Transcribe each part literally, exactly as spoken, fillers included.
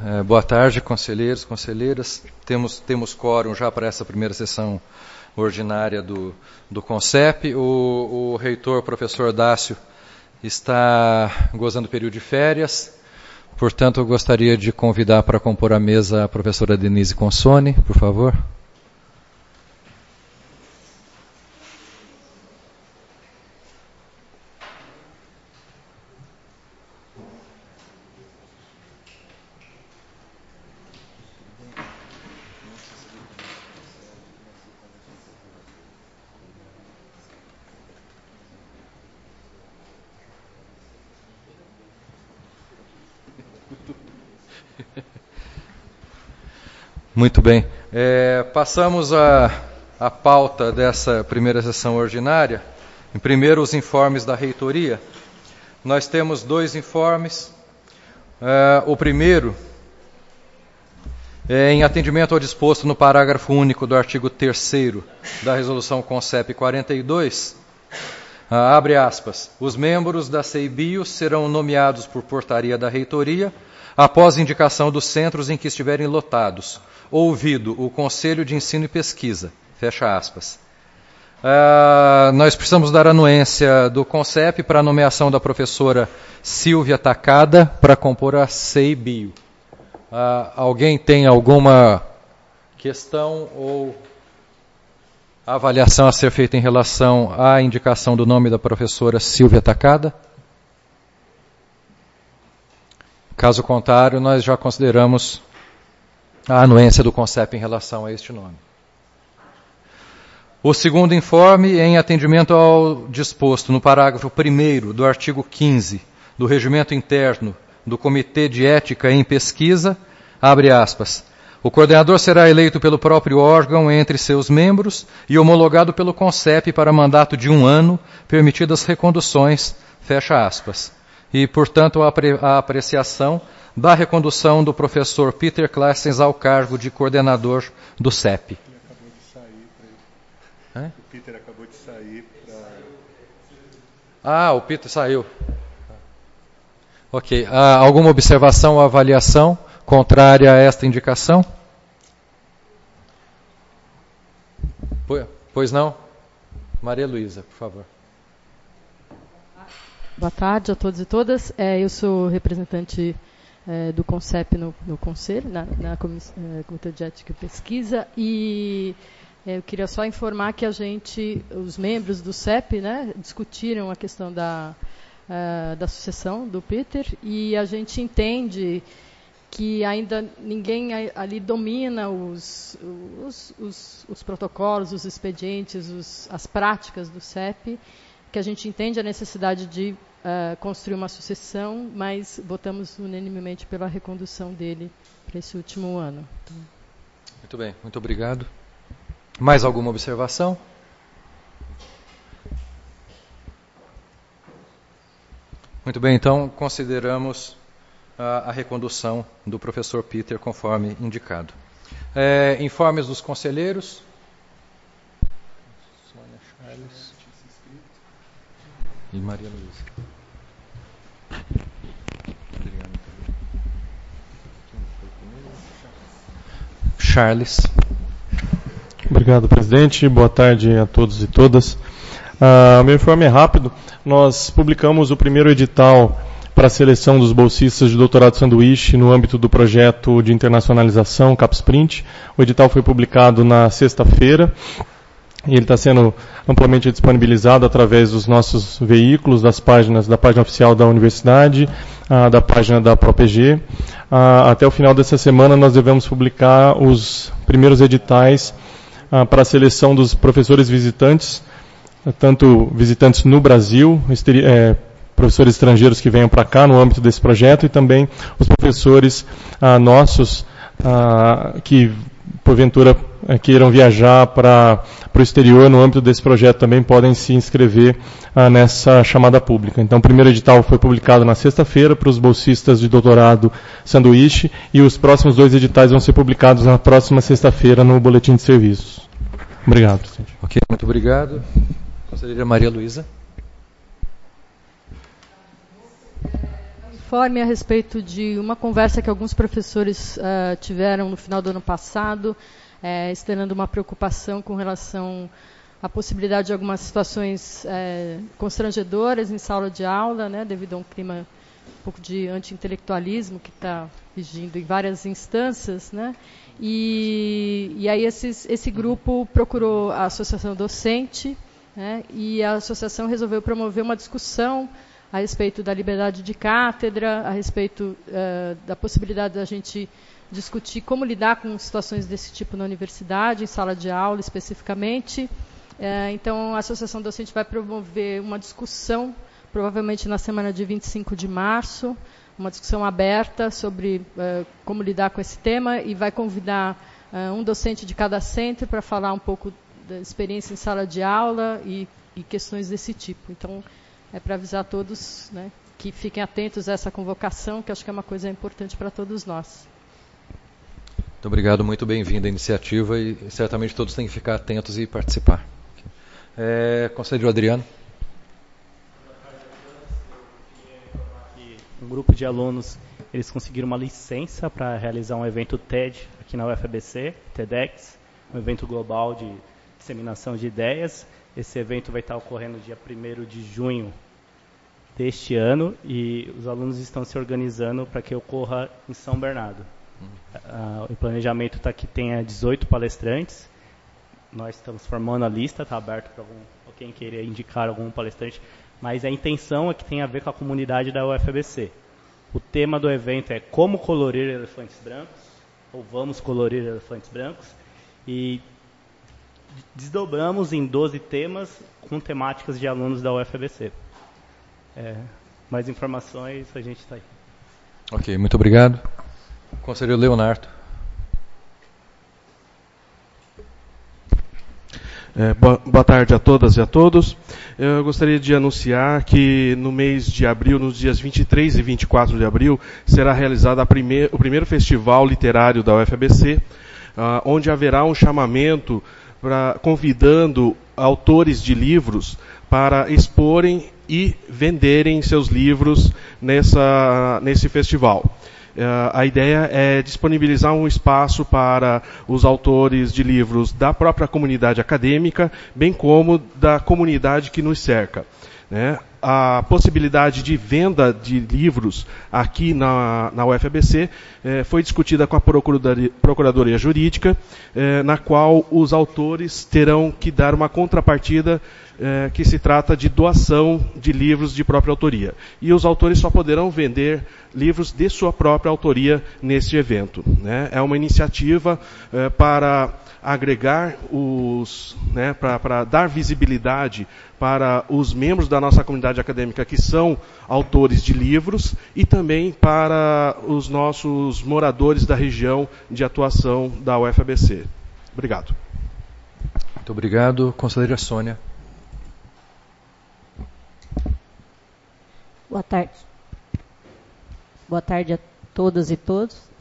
É, boa tarde, conselheiros, conselheiras. Temos, temos quórum já para essa primeira sessão ordinária do, do CONCEP. O, o reitor, professor Dácio, está gozando do período de férias. Portanto, eu gostaria de convidar para compor a mesa a professora Denise Consone, por favor. Muito bem. É, passamos a, a pauta dessa primeira sessão ordinária. Em primeiro, os informes da reitoria. Nós temos dois informes. É, o primeiro, é, em atendimento ao disposto no parágrafo único do artigo terceiro da Resolução CONCEP quarenta e dois, ah, abre aspas, os membros da CEIBio serão nomeados por portaria da reitoria após indicação dos centros em que estiverem lotados, ouvido o Conselho de Ensino e Pesquisa, fecha aspas. Uh, nós precisamos dar anuência do CONCEP para a nomeação da professora Silvia Takada para compor a CEIBio. Uh, alguém tem alguma questão ou avaliação a ser feita em relação à indicação do nome da professora Silvia Takada? Caso contrário, nós já consideramos a anuência do CONCEP em relação a este nome. O segundo informe, em atendimento ao disposto no parágrafo primeiro do artigo quinze do Regimento Interno do Comitê de Ética em Pesquisa, abre aspas, o coordenador será eleito pelo próprio órgão entre seus membros e homologado pelo CONCEP para mandato de um ano, permitidas reconduções, fecha aspas. E, portanto, a, apre- a apreciação da recondução do professor Peter Claessens ao cargo de coordenador do C E P. Ele acabou de sair para... O Peter acabou de sair para... Ah, o Peter saiu. Ok. Ah, alguma observação ou avaliação contrária a esta indicação? Pois não? Maria Luísa, por favor. Boa tarde a todos e todas. É, eu sou representante é, do CONCEP no, no Conselho, na, na Comitê de Ética e Pesquisa, e é, eu queria só informar que a gente, os membros do C E P, né, discutiram a questão da, uh, da sucessão do Peter, e a gente entende que ainda ninguém ali domina os, os, os, os protocolos, os expedientes, os, as práticas do C E P, que a gente entende a necessidade de uh, construir uma sucessão, mas votamos unanimemente pela recondução dele para esse último ano. Então... Muito bem, muito obrigado. Mais alguma observação? Muito bem, então consideramos a, a recondução do professor Peter conforme indicado. É, informes dos conselheiros. Sônia Charles. E Maria Luísa. Charles. Obrigado, presidente. Boa tarde a todos e todas. Uh, o meu informe é rápido. Nós publicamos o primeiro edital para a seleção dos bolsistas de doutorado sanduíche no âmbito do projeto de internacionalização CAPSprint. O edital foi publicado na sexta-feira. E ele está sendo amplamente disponibilizado através dos nossos veículos, das páginas, da página oficial da universidade, ah, da página da ProPG. Ah, até o final dessa semana nós devemos publicar os primeiros editais ah, para a seleção dos professores visitantes, tanto visitantes no Brasil, esteri- é, professores estrangeiros que venham para cá no âmbito desse projeto, e também os professores ah, nossos ah, que porventura queiram viajar para o exterior no âmbito desse projeto também podem se inscrever ah, nessa chamada pública. Então, o primeiro edital foi publicado na sexta-feira para os bolsistas de doutorado sanduíche, e os próximos dois editais vão ser publicados na próxima sexta-feira no Boletim de Serviços. Obrigado, presidente. Ok, muito obrigado. Conselheira Maria Luísa. informe a respeito de uma conversa que alguns professores uh, tiveram no final do ano passado, é, externando uma preocupação com relação à possibilidade de algumas situações é, constrangedoras em sala de aula, né, devido a um clima um pouco de anti-intelectualismo que está vigindo em várias instâncias, né? E, e aí esses, esse grupo procurou a associação docente, né? E a associação resolveu promover uma discussão a respeito da liberdade de cátedra, a respeito uh, da possibilidade da gente discutir como lidar com situações desse tipo na universidade, em sala de aula especificamente. Uh, então, a associação docente vai promover uma discussão, provavelmente na semana de vinte e cinco de março, uma discussão aberta sobre uh, como lidar com esse tema, e vai convidar uh, um docente de cada centro para falar um pouco da experiência em sala de aula e, e questões desse tipo. Então, é para avisar todos, né, que fiquem atentos a essa convocação, que acho que é uma coisa importante para todos nós. Muito obrigado, muito bem-vinda a iniciativa, e certamente todos têm que ficar atentos e participar. É, Conselheiro Adriano. Um grupo de alunos, eles conseguiram uma licença para realizar um evento T E D aqui na U F A B C, TEDx, um evento global de disseminação de ideias. Esse evento vai estar ocorrendo dia primeiro de junho deste ano, e os alunos estão se organizando para que ocorra em São Bernardo. Uh, o planejamento está que tenha dezoito palestrantes. Nós estamos formando a lista, está aberto para quem queira indicar algum palestrante, mas a intenção é que tenha a ver com a comunidade da U F A B C. O tema do evento é como colorir elefantes brancos, ou vamos colorir elefantes brancos, e desdobramos em doze temas com temáticas de alunos da U F A B C. É, mais informações, a gente está aí. Ok, muito obrigado. Conselheiro Leonardo. É, boa, boa tarde a todas e a todos. Eu gostaria de anunciar que no mês de abril, nos dias vinte e três e vinte e quatro de abril, será realizado a primeir, o primeiro festival literário da U F A B C, uh, onde haverá um chamamento pra, convidando autores de livros para exporem e venderem seus livros nessa, nesse festival. Uh, a ideia é disponibilizar um espaço para os autores de livros da própria comunidade acadêmica, bem como da comunidade que nos cerca, né? A possibilidade de venda de livros aqui na, na U F A B C eh, foi discutida com a Procuradoria, Procuradoria Jurídica, eh, na qual os autores terão que dar uma contrapartida eh, que se trata de doação de livros de própria autoria. E os autores só poderão vender livros de sua própria autoria neste evento, né? É uma iniciativa eh, para agregar os, né, para dar visibilidade para os membros da nossa comunidade acadêmica que são autores de livros, e também para os nossos moradores da região de atuação da U F A B C. Obrigado. Muito obrigado. Conselheira Sônia. Boa tarde. Boa tarde a todas e todos.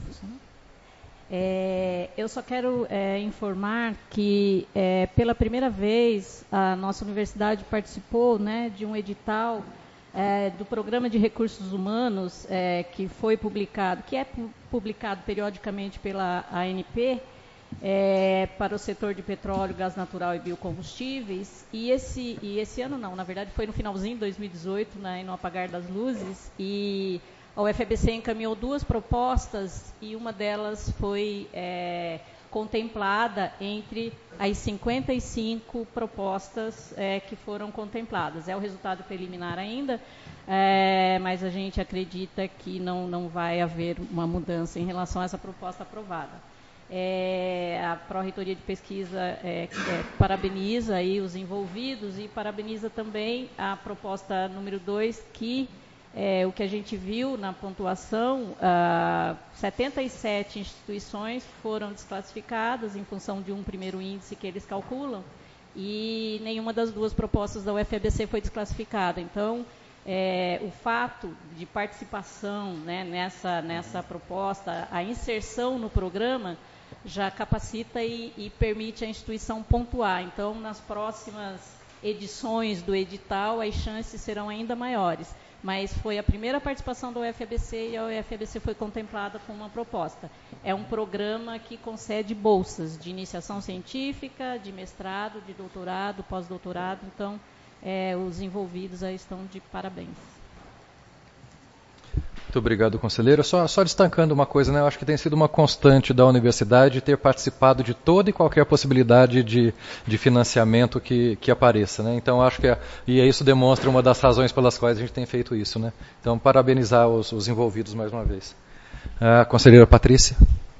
É, eu só quero é, informar que, é, pela primeira vez, a nossa universidade participou, né, de um edital é, do Programa de Recursos Humanos, é, que foi publicado, que é publicado periodicamente pela A N P, é, para o setor de petróleo, gás natural e biocombustíveis. E esse, e esse ano não, na verdade foi no finalzinho de dois mil e dezoito, né, no apagar das luzes, e a U F A B C encaminhou duas propostas, e uma delas foi é, contemplada entre as cinquenta e cinco propostas é, que foram contempladas. É o resultado preliminar ainda, é, mas a gente acredita que não, não vai haver uma mudança em relação a essa proposta aprovada. É, a Pró-Reitoria de Pesquisa é, é, parabeniza aí os envolvidos, e parabeniza também a proposta número dois, que É, o que a gente viu na pontuação, ah, setenta e sete instituições foram desclassificadas em função de um primeiro índice que eles calculam, e nenhuma das duas propostas da U F A B C foi desclassificada. Então, é, o fato de participação, né, nessa, nessa proposta, a inserção no programa, já capacita e, e permite a instituição pontuar. Então, nas próximas edições do edital, as chances serão ainda maiores. mas foi a primeira participação da U F A B C e a U F A B C foi contemplada com uma proposta. É um programa que concede bolsas de iniciação científica, de mestrado, de doutorado, pós-doutorado, então é, os envolvidos aí estão de parabéns. Muito obrigado, conselheiro. Só, só destacando uma coisa, né? Eu acho que tem sido uma constante da universidade ter participado de toda e qualquer possibilidade de, de financiamento que, que apareça, né? Então, acho que é, e isso demonstra uma das razões pelas quais a gente tem feito isso, né? Então, parabenizar os, os envolvidos mais uma vez. A conselheira Patrícia.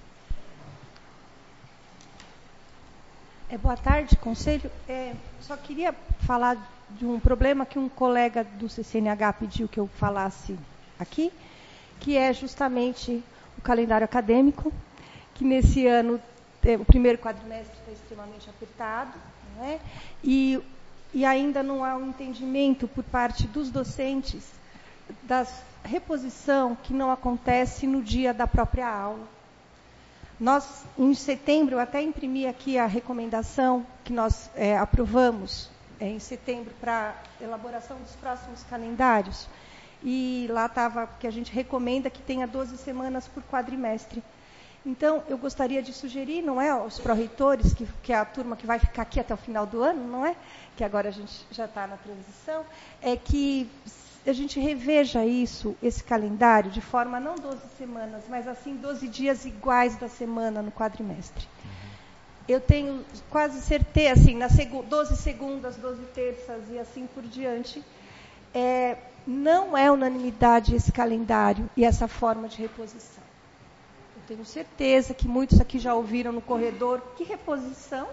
É, boa tarde, conselho. É, só queria falar de um problema que um colega do C C N H pediu que eu falasse aqui, que é justamente o calendário acadêmico, que nesse ano o primeiro quadrimestre está extremamente apertado, não é? e, e ainda não há um entendimento por parte dos docentes da reposição que não acontece no dia da própria aula. Nós, em setembro, eu até imprimi aqui a recomendação que nós é, aprovamos é, em setembro para elaboração dos próximos calendários. E lá estava que a gente recomenda que tenha doze semanas por quadrimestre. Então, eu gostaria de sugerir, não é, aos pró-reitores, que, que é a turma que vai ficar aqui até o final do ano, não é? Que agora a gente já está na transição, é que a gente reveja isso, esse calendário, de forma não doze semanas, mas assim doze dias iguais da semana no quadrimestre. Eu tenho quase certeza, assim, nas segu- doze segundas, doze terças e assim por diante, é, não é unanimidade esse calendário e essa forma de reposição. Eu tenho certeza que muitos aqui já ouviram no corredor, que reposição?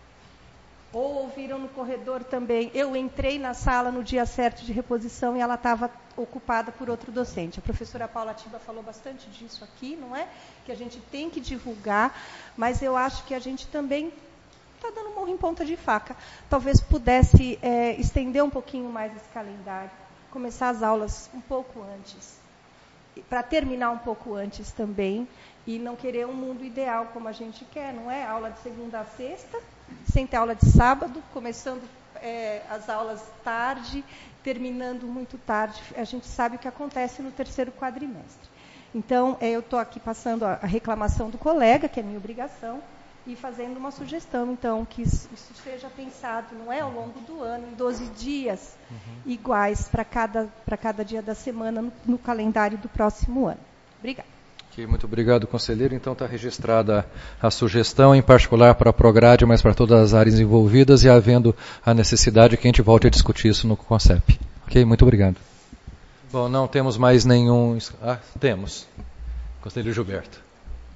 Ou ouviram no corredor também, eu entrei na sala no dia certo de reposição e ela estava ocupada por outro docente. A professora Paula Tiba falou bastante disso aqui, não é? Que a gente tem que divulgar, mas eu acho que a gente também está dando morro em ponta de faca. Talvez pudesse é, estender um pouquinho mais esse calendário, começar as aulas um pouco antes, para terminar um pouco antes também, e não querer um mundo ideal como a gente quer, não é? Aula de segunda a sexta, sem ter aula de sábado, começando é, as aulas tarde, terminando muito tarde. A gente sabe o que acontece no terceiro quadrimestre. Então, é, eu estou aqui passando a, a reclamação do colega, que é minha obrigação, e fazendo uma sugestão, então, que isso, isso seja pensado, não é, ao longo do ano, em doze dias uhum. iguais para cada, para cada dia da semana no, no calendário do próximo ano. Obrigada. Okay, muito obrigado, conselheiro. Então está registrada a sugestão, em particular para a Prograde, mas para todas as áreas envolvidas, e havendo a necessidade que a gente volte a discutir isso no CONCEP. Ok, muito obrigado. Bom, não temos mais nenhum... Ah, temos. Conselheiro Gilberto.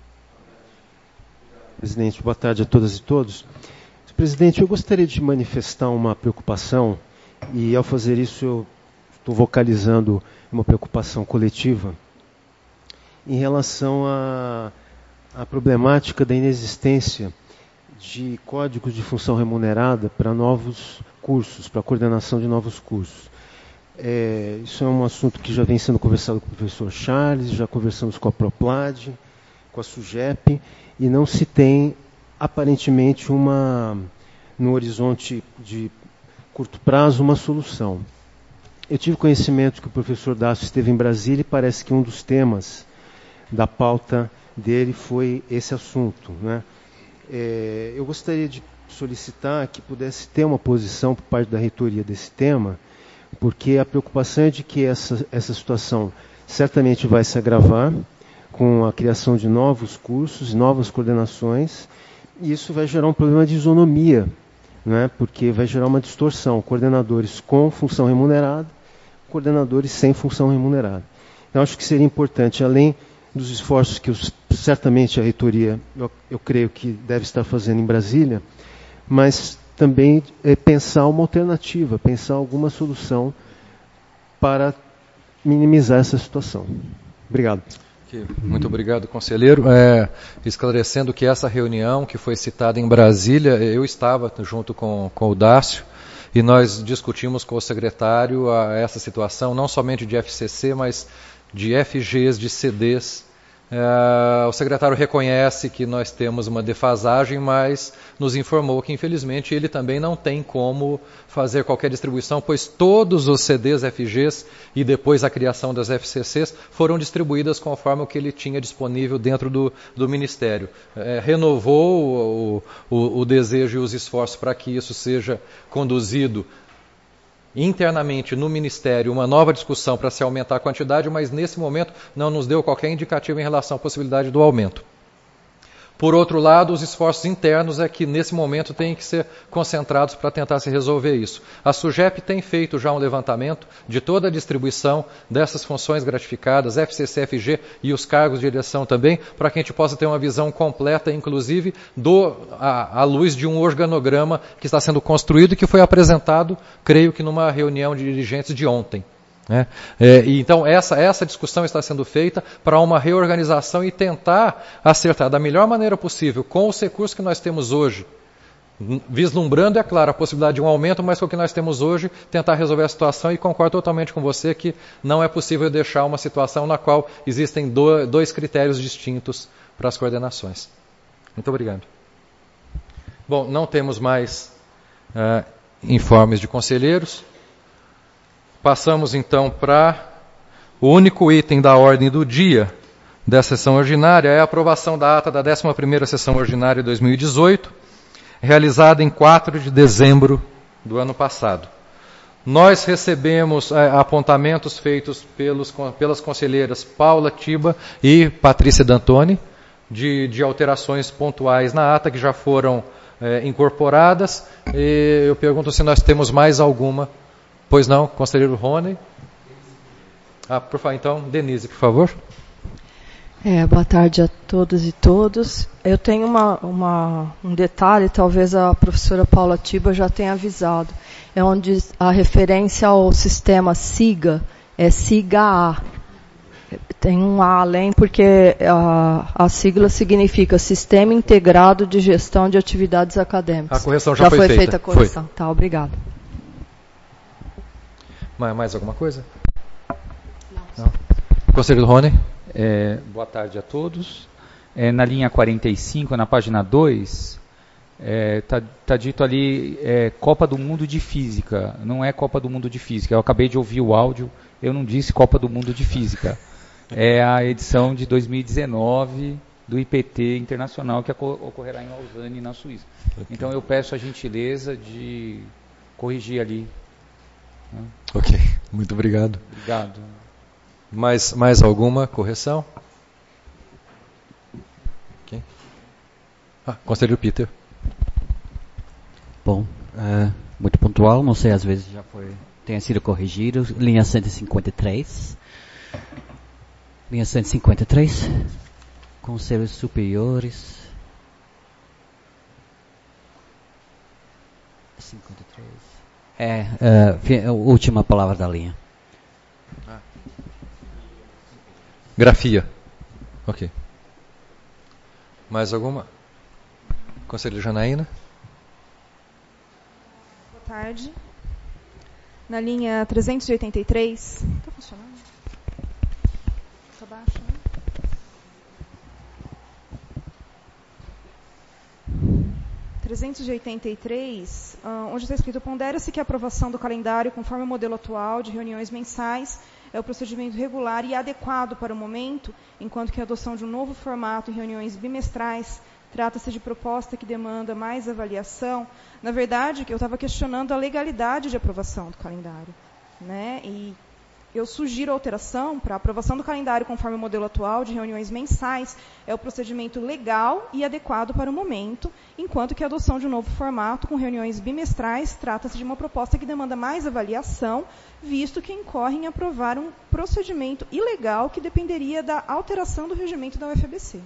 Presidente, boa tarde a todas e todos. Presidente, eu gostaria de manifestar uma preocupação, e ao fazer isso eu estou vocalizando uma preocupação coletiva, em relação à, à problemática da inexistência de códigos de função remunerada para novos cursos, para a coordenação de novos cursos. É, isso é um assunto que já vem sendo conversado com o professor Charles, já conversamos com a Proplad, com a SUGEP, e não se tem, aparentemente, uma, no horizonte de curto prazo, uma solução. Eu tive conhecimento que o professor Dácio esteve em Brasília e parece que um dos temas da pauta dele foi esse assunto, né? É, eu gostaria de solicitar que pudesse ter uma posição por parte da reitoria desse tema, porque a preocupação é de que essa, essa situação certamente vai se agravar com a criação de novos cursos, novas coordenações, e isso vai gerar um problema de isonomia, né? Porque vai gerar uma distorção, coordenadores com função remunerada, coordenadores sem função remunerada. Eu acho que seria importante, além dos esforços que eu, certamente a reitoria, eu, eu creio que deve estar fazendo em Brasília, mas também é, pensar uma alternativa, pensar alguma solução para minimizar essa situação. Obrigado. Muito obrigado, conselheiro. É, esclarecendo que essa reunião que foi citada em Brasília, eu estava junto com, com o Dácio, e nós discutimos com o secretário a, essa situação, não somente de F C C, mas de F Gs, de C Ds, É, o secretário reconhece que nós temos uma defasagem, mas nos informou que, infelizmente, ele também não tem como fazer qualquer distribuição, pois todos os C Ds, F Gs e depois a criação das F C Cs foram distribuídas conforme o que ele tinha disponível dentro do, do Ministério. É, renovou o, o, o desejo e os esforços para que isso seja conduzido internamente no Ministério, uma nova discussão para se aumentar a quantidade, mas nesse momento não nos deu qualquer indicativo em relação à possibilidade do aumento. Por outro lado, os esforços internos é que nesse momento têm que ser concentrados para tentar se resolver isso. A SUGEP tem feito já um levantamento de toda a distribuição dessas funções gratificadas, F C C, F G e os cargos de direção também, para que a gente possa ter uma visão completa, inclusive, do, à, à luz de um organograma que está sendo construído e que foi apresentado, creio que numa reunião de dirigentes de ontem. É, é, e então essa, essa discussão está sendo feita para uma reorganização e tentar acertar da melhor maneira possível com os recursos que nós temos hoje, vislumbrando, é claro, a possibilidade de um aumento, mas com o que nós temos hoje, tentar resolver a situação, e concordo totalmente com você que não é possível deixar uma situação na qual existem do, dois critérios distintos para as coordenações. Muito obrigado. Bom, não temos mais uh, informes de conselheiros. Passamos então para o único item da ordem do dia da sessão ordinária, é a aprovação da ata da décima primeira sessão ordinária de dois mil e dezoito, realizada em quatro de dezembro do ano passado. Nós recebemos é, apontamentos feitos pelos, pelas conselheiras Paula Tiba e Patrícia D'Antoni, de, de alterações pontuais na ata que já foram é, incorporadas, e eu pergunto se nós temos mais alguma. Pois não, conselheiro Rony. Ah, por favor, então, Denise, por favor. É, boa tarde a todas e todos. Eu tenho uma, uma, um detalhe, talvez a professora Paula Tiba já tenha avisado. É onde a referência ao sistema SIGA é SIGA-A. Tem um A além, porque a, a sigla significa Sistema Integrado de Gestão de Atividades Acadêmicas. A correção já, já foi, foi feita. feita a correção. Foi. Tá, obrigado. Mais alguma coisa? Não. Não. Conselheiro Rony. É, boa tarde a todos. É, na linha quarenta e cinco, na página dois, está é, tá, tá dito ali é, Copa do Mundo de Física. Não é Copa do Mundo de Física. Eu acabei de ouvir o áudio, eu não disse Copa do Mundo de Física. É a edição de dois mil e dezenove do I P T Internacional, que ocorrerá em Lausanne, na Suíça. Então eu peço a gentileza de corrigir ali. Ok, muito obrigado. Obrigado. Mais, mais alguma correção? Okay. Ah, conselheiro Peter. Bom, é, muito pontual, não sei, às vezes já foi, tenha sido corrigido. Linha cento e cinquenta e três. Linha cento e cinquenta e três. Conselhos superiores. cinquenta e três. É, é, a última palavra da linha. Ah. Grafia. Ok. Mais alguma? Conselheiro Janaína. Boa tarde. Na linha trezentos e oitenta e três. Está funcionando? Está baixo, né? trezentos e oitenta e três, onde está escrito: pondera-se que a aprovação do calendário, conforme o modelo atual de reuniões mensais, é o procedimento regular e adequado para o momento, enquanto que a adoção de um novo formato em reuniões bimestrais trata-se de proposta que demanda mais avaliação. Na verdade, eu estava questionando a legalidade de aprovação do calendário, né? E eu sugiro a alteração para a aprovação do calendário conforme o modelo atual de reuniões mensais é o procedimento legal e adequado para o momento, enquanto que a adoção de um novo formato com reuniões bimestrais trata-se de uma proposta que demanda mais avaliação, visto que incorre em aprovar um procedimento ilegal que dependeria da alteração do regimento da U F A B C.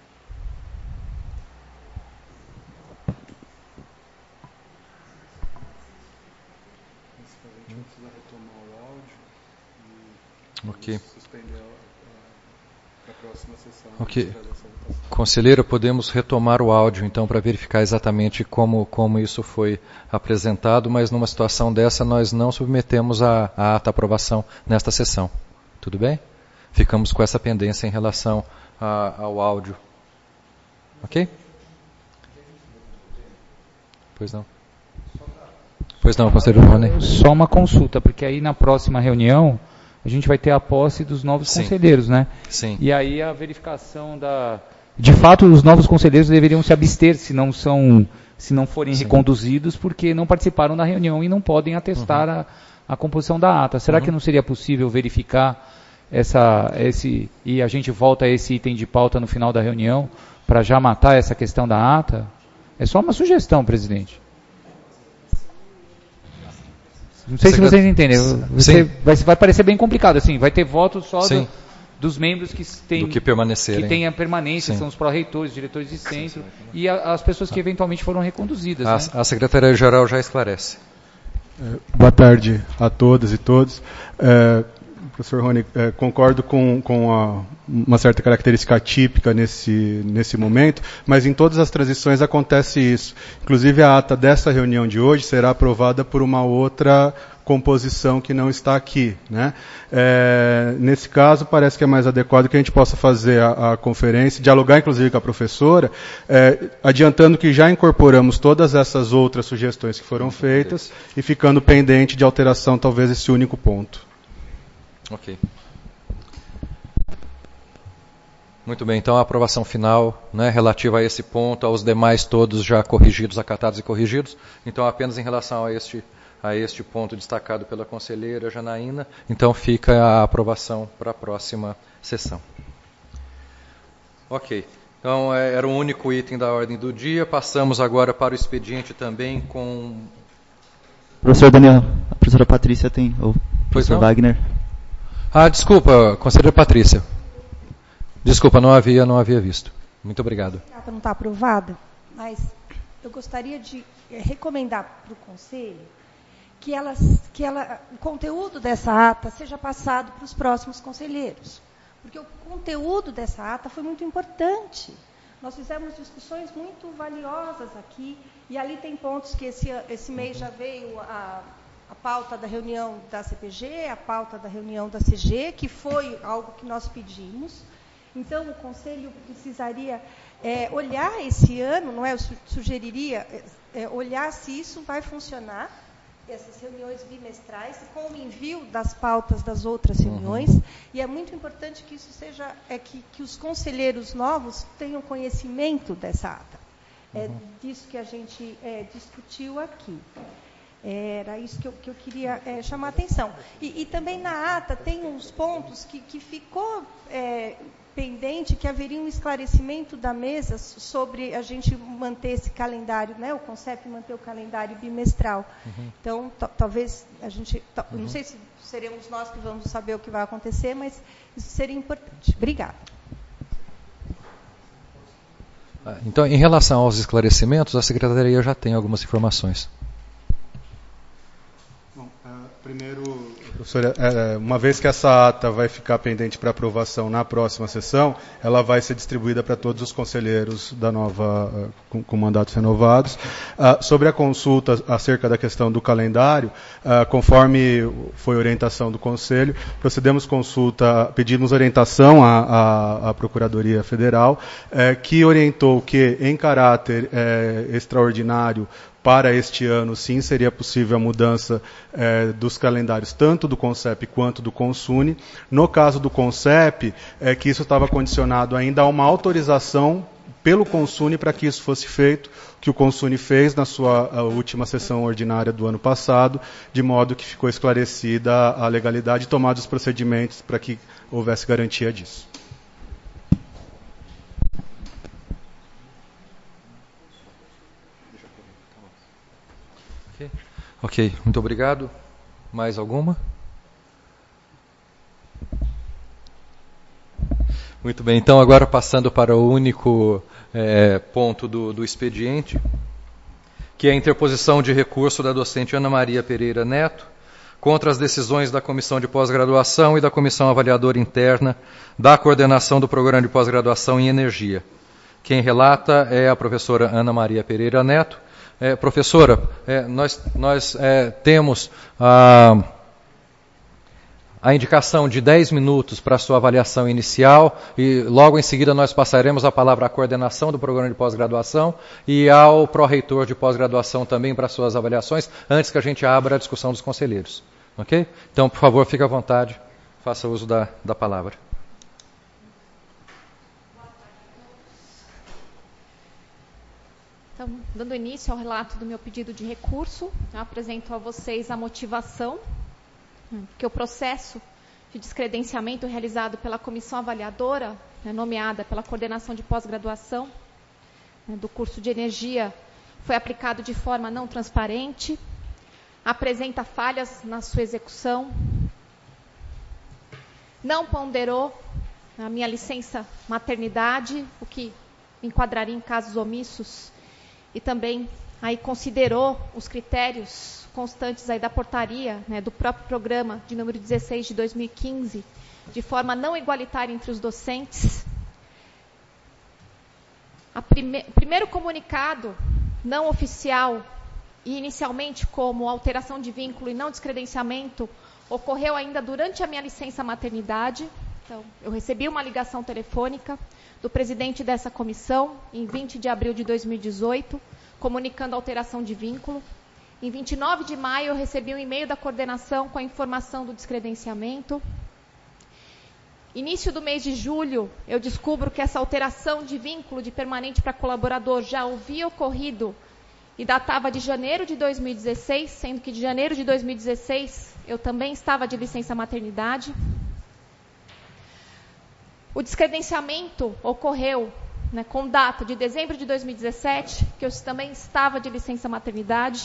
Ok. Suspender a, a próxima sessão. Ok. Conselheira, podemos retomar o áudio, então, para verificar exatamente como, como isso foi apresentado, mas numa situação dessa nós não submetemos a, a ata à aprovação nesta sessão. Tudo bem? Ficamos com essa pendência em relação a, ao áudio. Ok? Pois não. Pois não, conselheiro Rony. Só uma consulta, porque aí na próxima reunião a gente vai ter a posse dos novos Sim. conselheiros, né? Sim. E aí a verificação da... De fato, os novos conselheiros deveriam se abster se não são, se não forem Sim. reconduzidos, porque não participaram da reunião e não podem atestar uhum. a, a composição da ata. Será uhum. que não seria possível verificar essa, esse... E a gente volta a esse item de pauta no final da reunião para já matar essa questão da ata? É só uma sugestão, presidente. Não sei se vocês entendem. Você vai, vai parecer bem complicado, assim. Vai ter votos só do, dos membros que têm que permanecerem, que têm a permanência, Sim. são os pró-reitores, diretores de centro, Sim. e a, as pessoas que eventualmente foram reconduzidas. A, né? a secretaria-geral já esclarece. É, boa tarde a todas e todos. É, professor Rony, é, concordo com, com a, uma certa característica atípica nesse, nesse momento, mas em todas as transições acontece isso. Inclusive a ata dessa reunião de hoje será aprovada por uma outra composição que não está aqui, né? É, nesse caso, parece que é mais adequado que a gente possa fazer a, a conferência, dialogar inclusive com a professora, é, adiantando que já incorporamos todas essas outras sugestões que foram feitas e ficando pendente de alteração talvez esse único ponto. Ok. Muito bem, então a aprovação final, né, relativa a esse ponto, aos demais todos já corrigidos, acatados e corrigidos. Então apenas em relação a este, a este ponto destacado pela conselheira Janaína, então fica a aprovação para a próxima sessão. Ok, então é, era o único item da ordem do dia. Passamos agora para o expediente também com... Professor Daniel, a professora Patrícia tem, ou professor Wagner. Ah, desculpa, conselheira Patrícia. Desculpa, não havia, não havia visto. Muito obrigado. A ata não está aprovada, mas eu gostaria de recomendar para o Conselho que, ela, que ela, o conteúdo dessa ata seja passado para os próximos conselheiros. Porque o conteúdo dessa ata foi muito importante. Nós fizemos discussões muito valiosas aqui, e ali tem pontos que esse, esse mês já veio a... a pauta da reunião da C P G, a pauta da reunião da C G, que foi algo que nós pedimos. Então, o Conselho precisaria é, olhar esse ano, não é? Eu sugeriria é, olhar se isso vai funcionar, essas reuniões bimestrais, com o envio das pautas das outras reuniões. Uhum. E é muito importante que isso seja, é que, que os conselheiros novos tenham conhecimento dessa ata. É uhum. disso que a gente é, discutiu aqui. Era isso que eu, que eu queria é, chamar a atenção. E, e também na ata tem uns pontos que, que ficou é, pendente, que haveria um esclarecimento da mesa sobre a gente manter esse calendário, né, o CONCEP manter o calendário bimestral. Uhum. Então, talvez a gente... Uhum. Não sei se seremos nós que vamos saber o que vai acontecer, mas isso seria importante. Obrigada. Então, em relação aos esclarecimentos, a Secretaria já tem algumas informações. Primeiro, professora, uma vez que essa ata vai ficar pendente para aprovação na próxima sessão, ela vai ser distribuída para todos os conselheiros da nova, com, com mandatos renovados. Uh, sobre a consulta acerca da questão do calendário, uh, conforme foi orientação do Conselho, procedemos consulta, pedimos orientação à, à, à Procuradoria Federal, eh, que orientou que, em caráter eh, extraordinário, para este ano, sim, seria possível a mudança eh, dos calendários, tanto do CONCEP quanto do CONSUNE. No caso do CONCEP, é que isso estava condicionado ainda a uma autorização pelo CONSUNE para que isso fosse feito, que o CONSUNE fez na sua última sessão ordinária do ano passado, de modo que ficou esclarecida a legalidade e tomados os procedimentos para que houvesse garantia disso. Ok, muito obrigado. Mais alguma? Muito bem, então agora passando para o único é, ponto do, do expediente, que é a interposição de recurso da docente Ana Maria Pereira Neto contra as decisões da Comissão de Pós-Graduação e da Comissão Avaliadora Interna da Coordenação do Programa de Pós-Graduação em Energia. Quem relata é a professora Ana Maria Pereira Neto. É, professora, é, nós, nós é, temos a, a indicação de dez minutos para a sua avaliação inicial e logo em seguida nós passaremos a palavra à coordenação do programa de pós-graduação e ao pró-reitor de pós-graduação também para suas avaliações, antes que a gente abra a discussão dos conselheiros. Ok? Então, por favor, fique à vontade, faça uso da, da palavra. Então, dando início ao relato do meu pedido de recurso, eu apresento a vocês a motivação, que o processo de descredenciamento realizado pela comissão avaliadora, né, nomeada pela coordenação de pós-graduação, né, do curso de energia, foi aplicado de forma não transparente, apresenta falhas na sua execução, não ponderou a minha licença maternidade, o que enquadraria em casos omissos, e também aí considerou os critérios constantes aí da portaria, né, do próprio programa de número dezesseis de dois mil e quinze, de forma não igualitária entre os docentes. O prime- primeiro comunicado não oficial e inicialmente como alteração de vínculo e não descredenciamento ocorreu ainda durante a minha licença maternidade. Então, eu recebi uma ligação telefônica do presidente dessa comissão, em vinte de abril de dois mil e dezoito, comunicando a alteração de vínculo. Em vinte e nove de maio, eu recebi um e-mail da coordenação com a informação do descredenciamento. Início do mês de julho, eu descubro que essa alteração de vínculo de permanente para colaborador já havia ocorrido e datava de janeiro de dois mil e dezesseis, sendo que de janeiro de dois mil e dezesseis eu também estava de licença maternidade. O descredenciamento ocorreu, né, com data de dezembro de dois mil e dezessete, que eu também estava de licença maternidade.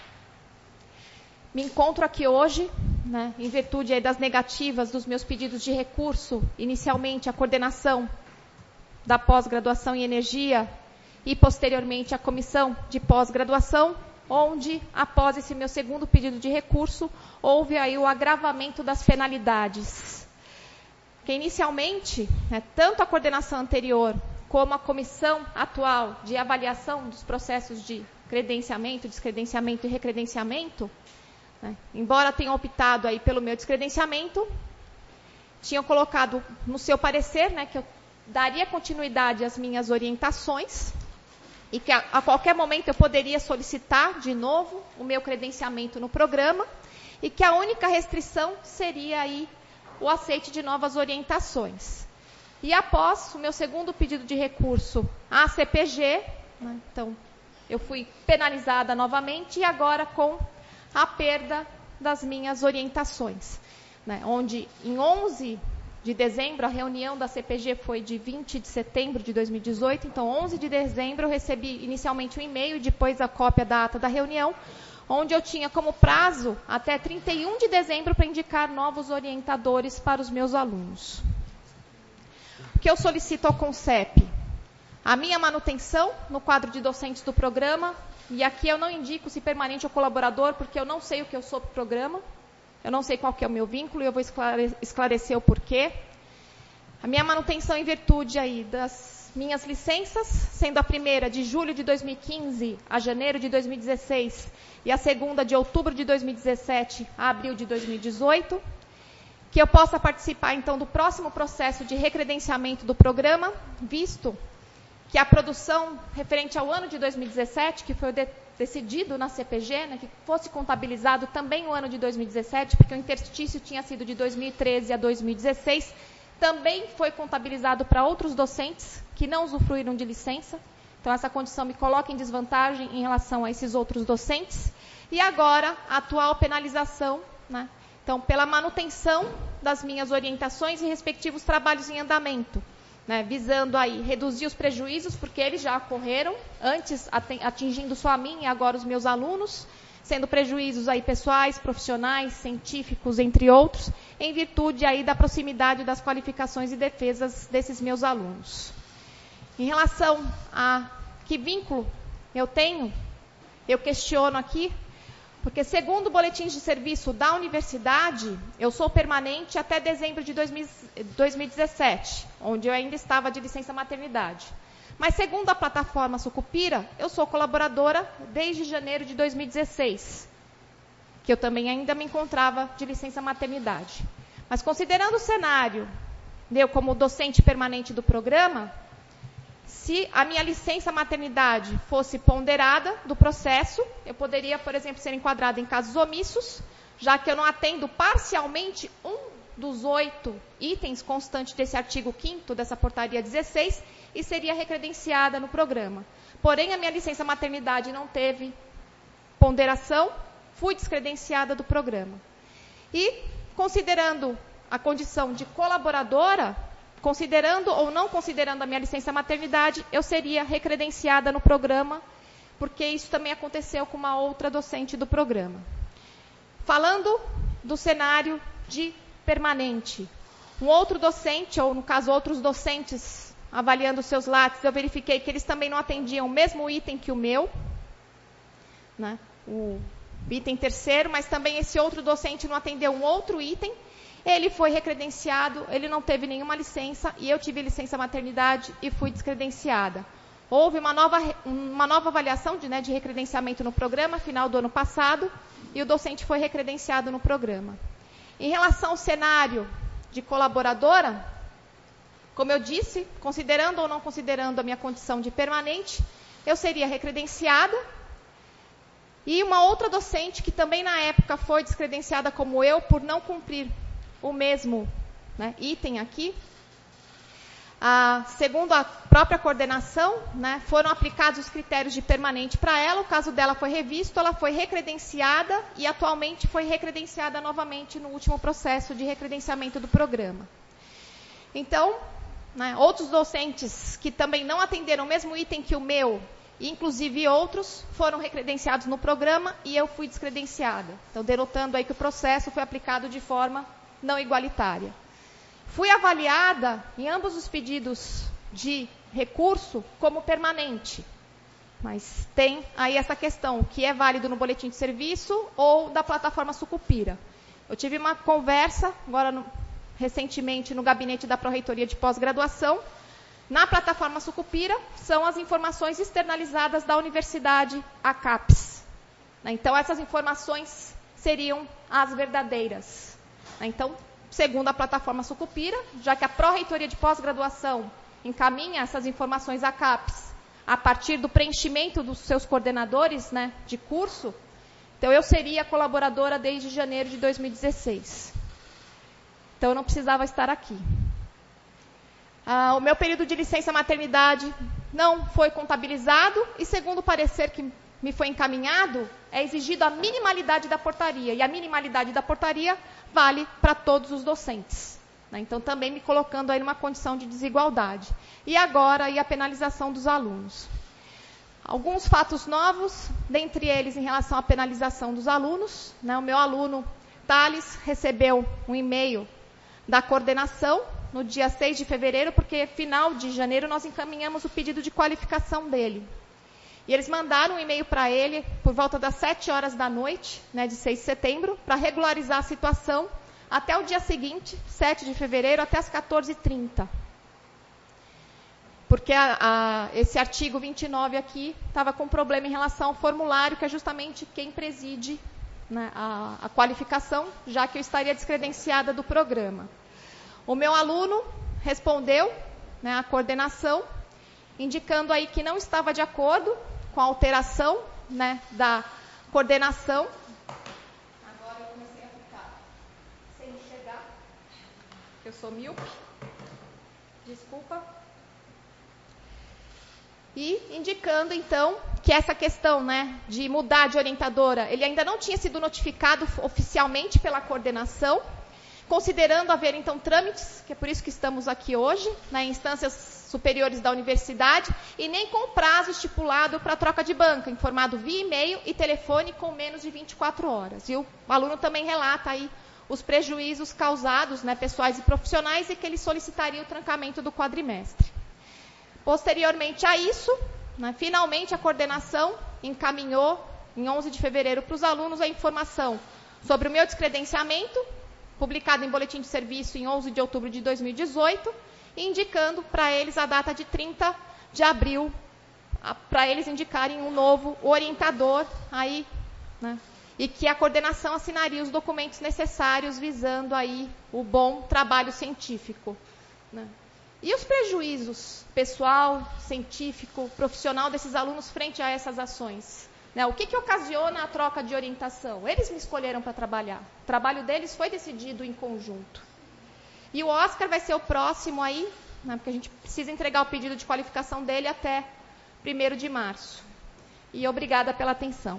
Me encontro aqui hoje, né, em virtude aí das negativas dos meus pedidos de recurso, inicialmente a coordenação da pós-graduação em energia e posteriormente a comissão de pós-graduação, onde, após esse meu segundo pedido de recurso, houve aí o agravamento das penalidades. Que inicialmente, né, tanto a coordenação anterior como a comissão atual de avaliação dos processos de credenciamento, descredenciamento e recredenciamento, né, embora tenham optado aí pelo meu descredenciamento, tinham colocado no seu parecer, né, que eu daria continuidade às minhas orientações e que a, a qualquer momento eu poderia solicitar de novo o meu credenciamento no programa e que a única restrição seria aí o aceite de novas orientações. E após o meu segundo pedido de recurso à C P G, né, então eu fui penalizada novamente e agora com a perda das minhas orientações, né, onde em onze de dezembro, a reunião da C P G foi de vinte de setembro de dois mil e dezoito, então onze de dezembro eu recebi inicialmente um e-mail e depois a cópia da ata da reunião, onde eu tinha como prazo até trinta e um de dezembro para indicar novos orientadores para os meus alunos. O que eu solicito ao CONCEP? A minha manutenção no quadro de docentes do programa, e aqui eu não indico se permanente ou colaborador, porque eu não sei o que eu sou para o programa, eu não sei qual que é o meu vínculo e eu vou esclare- esclarecer o porquê. A minha manutenção em virtude aí das minhas licenças, sendo a primeira de julho de dois mil e quinze a janeiro de dois mil e dezesseis e a segunda de outubro de dois mil e dezessete a abril de dois mil e dezoito, que eu possa participar então do próximo processo de recredenciamento do programa, visto que a produção referente ao ano de dois mil e dezessete, que foi o de, decidido na C P G, né, que fosse contabilizado também o ano de dois mil e dezessete, porque o interstício tinha sido de dois mil e treze a dois mil e dezesseis, também foi contabilizado para outros docentes que não usufruíram de licença. Então, essa condição me coloca em desvantagem em relação a esses outros docentes. E agora, a atual penalização, né? Então, pela manutenção das minhas orientações e respectivos trabalhos em andamento, né? Visando aí reduzir os prejuízos, porque eles já ocorreram, antes atingindo só a mim e agora os meus alunos, sendo prejuízos aí pessoais, profissionais, científicos, entre outros, em virtude aí da proximidade das qualificações e defesas desses meus alunos. Em relação a que vínculo eu tenho, eu questiono aqui, porque segundo o boletim de serviço da universidade, eu sou permanente até dezembro de dois mil e dezessete, onde eu ainda estava de licença maternidade. Mas segundo a plataforma Sucupira, eu sou colaboradora desde janeiro de dois mil e dezesseis, que eu também ainda me encontrava de licença maternidade. Mas considerando o cenário, eu como docente permanente do programa, se a minha licença maternidade fosse ponderada do processo, eu poderia, por exemplo, ser enquadrada em casos omissos, já que eu não atendo parcialmente um dos oito itens constantes desse artigo quinto dessa portaria dezesseis e seria recredenciada no programa. Porém, a minha licença maternidade não teve ponderação, fui descredenciada do programa. E, considerando a condição de colaboradora, considerando ou não considerando a minha licença maternidade, eu seria recredenciada no programa, porque isso também aconteceu com uma outra docente do programa. Falando do cenário de permanente, um outro docente, ou no caso outros docentes, avaliando seus lates, eu verifiquei que eles também não atendiam o mesmo item que o meu, né? O item terceiro, mas também esse outro docente não atendeu um outro item. Ele foi recredenciado, ele não teve nenhuma licença, e eu tive licença maternidade e fui descredenciada. Houve uma nova, uma nova avaliação de, né, de recredenciamento no programa, final do ano passado, e o docente foi recredenciado no programa. Em relação ao cenário de colaboradora, como eu disse, considerando ou não considerando a minha condição de permanente, eu seria recredenciada. E uma outra docente que também na época foi descredenciada como eu por não cumprir o mesmo, né, item aqui, ah, segundo a própria coordenação, né, foram aplicados os critérios de permanente para ela, o caso dela foi revisto, ela foi recredenciada e atualmente foi recredenciada novamente no último processo de recredenciamento do programa. Então, né, outros docentes que também não atenderam o mesmo item que o meu, inclusive outros, foram recredenciados no programa e eu fui descredenciada. Então, denotando aí que o processo foi aplicado de forma não igualitária. Fui avaliada em ambos os pedidos de recurso como permanente. Mas tem aí essa questão, o que é válido no boletim de serviço ou da plataforma Sucupira. Eu tive uma conversa, agora no, recentemente, no gabinete da Pró-Reitoria de Pós-Graduação. Na plataforma Sucupira são as informações externalizadas da Universidade ACAPES. Então, essas informações seriam as verdadeiras. Então, segundo a plataforma Sucupira, já que a Pró-Reitoria de Pós-Graduação encaminha essas informações à CAPES a partir do preenchimento dos seus coordenadores, né, de curso, então eu seria colaboradora desde janeiro de dois mil e dezesseis. Então, eu não precisava estar aqui. Ah, o meu período de licença maternidade não foi contabilizado e, segundo o parecer que me foi encaminhado, é exigido a minimalidade da portaria. E a minimalidade da portaria vale para todos os docentes. Né? Então, também me colocando aí numa condição de desigualdade. E agora, aí a penalização dos alunos. Alguns fatos novos, dentre eles em relação à penalização dos alunos. Né? O meu aluno, Thales, recebeu um e-mail da coordenação no dia seis de fevereiro, porque final de janeiro nós encaminhamos o pedido de qualificação dele. E eles mandaram um e-mail para ele por volta das sete horas da noite, né, de seis de setembro, para regularizar a situação até o dia seguinte, sete de fevereiro, até as quatorze e trinta. Porque a, a, esse artigo vinte e nove aqui estava com problema em relação ao formulário, que é justamente quem preside, né, a, a qualificação, já que eu estaria descredenciada do programa. O meu aluno respondeu, né, à coordenação, indicando aí que não estava de acordo com a alteração, né, da coordenação. Agora eu comecei a ficar sem enxergar. Eu sou míope. Desculpa. E indicando, então, que essa questão, né, de mudar de orientadora, ele ainda não tinha sido notificado oficialmente pela coordenação, considerando haver, então, trâmites, que é por isso que estamos aqui hoje, né, em instâncias superiores da universidade, e nem com prazo estipulado para troca de banca, informado via e-mail e telefone com menos de vinte e quatro horas. E o aluno também relata aí os prejuízos causados, né, pessoais e profissionais, e que ele solicitaria o trancamento do quadrimestre. Posteriormente a isso, né, finalmente a coordenação encaminhou, em onze de fevereiro, para os alunos a informação sobre o meu descredenciamento, publicado em boletim de serviço em onze de outubro de dois mil e dezoito, indicando para eles a data de trinta de abril, para eles indicarem um novo orientador, aí, né, e que a coordenação assinaria os documentos necessários visando aí o bom trabalho científico, né? E os prejuízos pessoal, científico, profissional desses alunos frente a essas ações? Né? O que, que ocasiona a troca de orientação? Eles me escolheram para trabalhar. O trabalho deles foi decidido em conjunto. E o Oscar vai ser o próximo aí, né? Porque a gente precisa entregar o pedido de qualificação dele até primeiro de março. E obrigada pela atenção.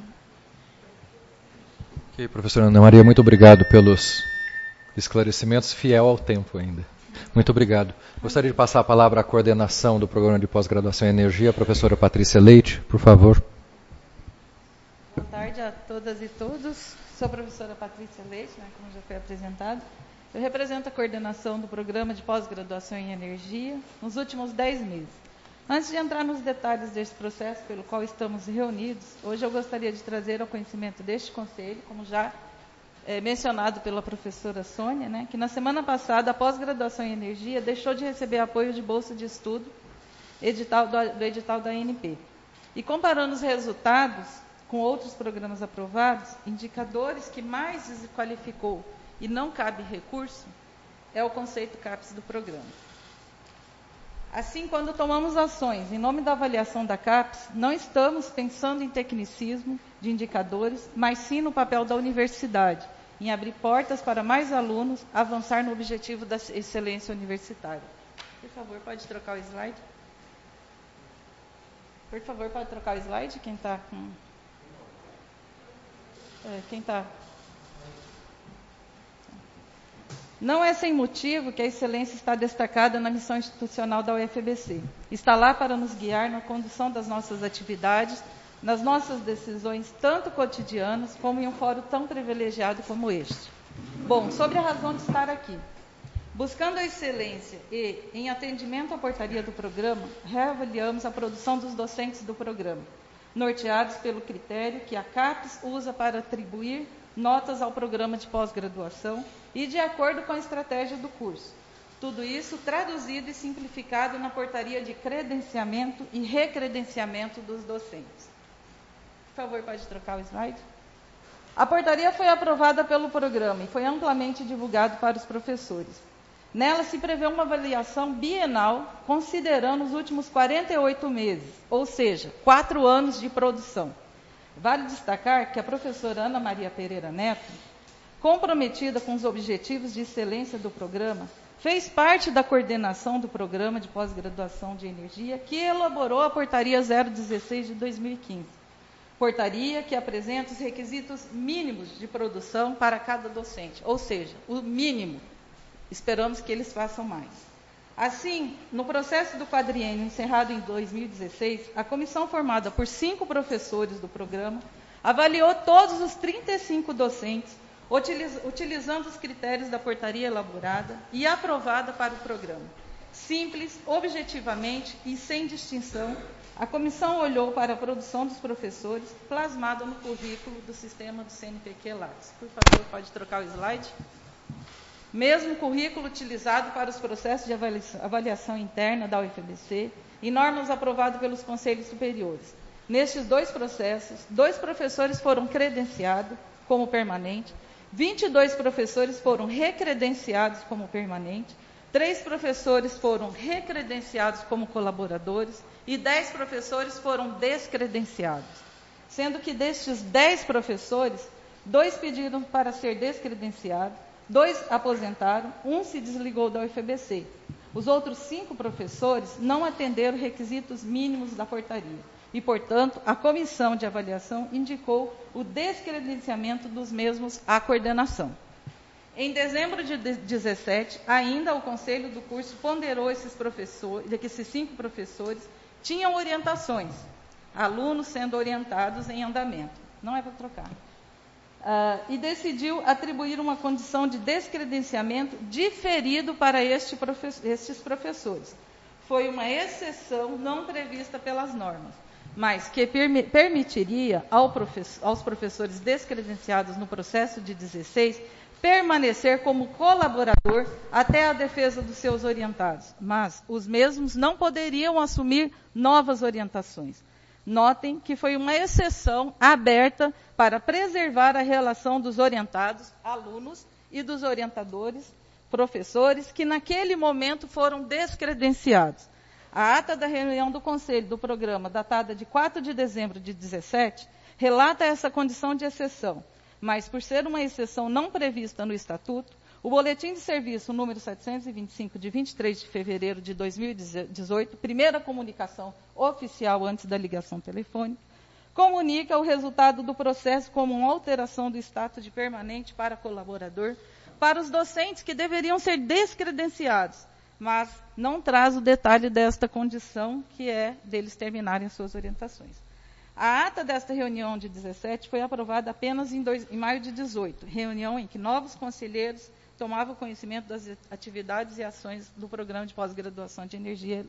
Ok, professora Ana Maria, muito obrigado pelos esclarecimentos, fiel ao tempo ainda. Muito obrigado. Gostaria de passar a palavra à coordenação do Programa de Pós-Graduação em Energia, a professora Patrícia Leite, por favor. Boa tarde a todas e todos. Sou a professora Patrícia Leite, né, como já foi apresentado. Eu represento a coordenação do Programa de Pós-Graduação em Energia nos últimos dez meses. Antes de entrar nos detalhes deste processo pelo qual estamos reunidos, hoje eu gostaria de trazer ao conhecimento deste Conselho, como já é, mencionado pela professora Sônia, né, que na semana passada a pós-graduação em energia deixou de receber apoio de bolsa de estudo edital do, do edital da A N P. E comparando os resultados com outros programas aprovados, indicadores que mais desqualificou e não cabe recurso é o conceito CAPES do programa. Assim, quando tomamos ações em nome da avaliação da CAPES, não estamos pensando em tecnicismo de indicadores, mas sim no papel da universidade, em abrir portas para mais alunos avançar no objetivo da excelência universitária. Por favor, pode trocar o slide? Por favor, pode trocar o slide? Quem está com... É, quem está... Não é sem motivo que a excelência está destacada na missão institucional da U F A B C. Está lá para nos guiar na condução das nossas atividades, nas nossas decisões, tanto cotidianas, como em um fórum tão privilegiado como este. Bom, sobre a razão de estar aqui. Buscando a excelência e, em atendimento à portaria do programa, reavaliamos a produção dos docentes do programa, norteados pelo critério que a CAPES usa para atribuir notas ao programa de pós-graduação e de acordo com a estratégia do curso. Tudo isso traduzido e simplificado na portaria de credenciamento e recredenciamento dos docentes. Por favor, pode trocar o slide? A portaria foi aprovada pelo programa e foi amplamente divulgado para os professores. Nela se prevê uma avaliação bienal, considerando os últimos quarenta e oito meses, ou seja, quatro anos de produção. Vale destacar que a professora Ana Maria Pereira Neto, comprometida com os objetivos de excelência do programa, fez parte da coordenação do Programa de Pós-Graduação de Energia, que elaborou a Portaria zero dezesseis de dois mil e quinze. Portaria que apresenta os requisitos mínimos de produção para cada docente, ou seja, o mínimo. Esperamos que eles façam mais. Assim, no processo do quadriênio encerrado em dois mil e dezesseis, a comissão formada por cinco professores do programa avaliou todos os trinta e cinco docentes, utiliz, utilizando os critérios da portaria elaborada e aprovada para o programa. Simples, objetivamente e sem distinção, a comissão olhou para a produção dos professores plasmada no currículo do sistema do C N P Q Lattes. Por favor, pode trocar o slide? Mesmo currículo utilizado para os processos de avaliação, avaliação interna da U F A B C e normas aprovadas pelos conselhos superiores. Nestes dois processos, dois professores foram credenciados como permanente, vinte e dois professores foram recredenciados como permanente, três professores foram recredenciados como colaboradores e dez professores foram descredenciados. Sendo que destes dez professores, dois pediram para ser descredenciados, dois aposentaram, um se desligou da U F A B C. Os outros cinco professores não atenderam requisitos mínimos da portaria. E, portanto, a comissão de avaliação indicou o descredenciamento dos mesmos à coordenação. Em dezembro de dezessete, ainda o conselho do curso ponderou esses professores, que esses cinco professores tinham orientações, alunos sendo orientados em andamento. Não é para trocar. Uh, e decidiu atribuir uma condição de descredenciamento diferido para este profe- estes professores. Foi uma exceção não prevista pelas normas, mas que permi- permitiria ao profe- aos professores descredenciados no processo de dezesseis permanecer como colaborador até a defesa dos seus orientados, mas os mesmos não poderiam assumir novas orientações. Notem que foi uma exceção aberta para preservar a relação dos orientados, alunos, e dos orientadores, professores, que naquele momento foram descredenciados. A ata da reunião do Conselho do Programa, datada de quatro de dezembro de dezessete, relata essa condição de exceção, mas por ser uma exceção não prevista no Estatuto, o Boletim de Serviço número setecentos e vinte e cinco, de vinte e três de fevereiro de dois mil e dezoito, primeira comunicação oficial antes da ligação telefônica, comunica o resultado do processo como uma alteração do status de permanente para colaborador para os docentes que deveriam ser descredenciados, mas não traz o detalhe desta condição, que é deles terminarem suas orientações. A ata desta reunião de dezessete foi aprovada apenas em, dois, em maio de dezoito, reunião em que novos conselheiros tomavam conhecimento das atividades e ações do Programa de Pós-Graduação de Energia.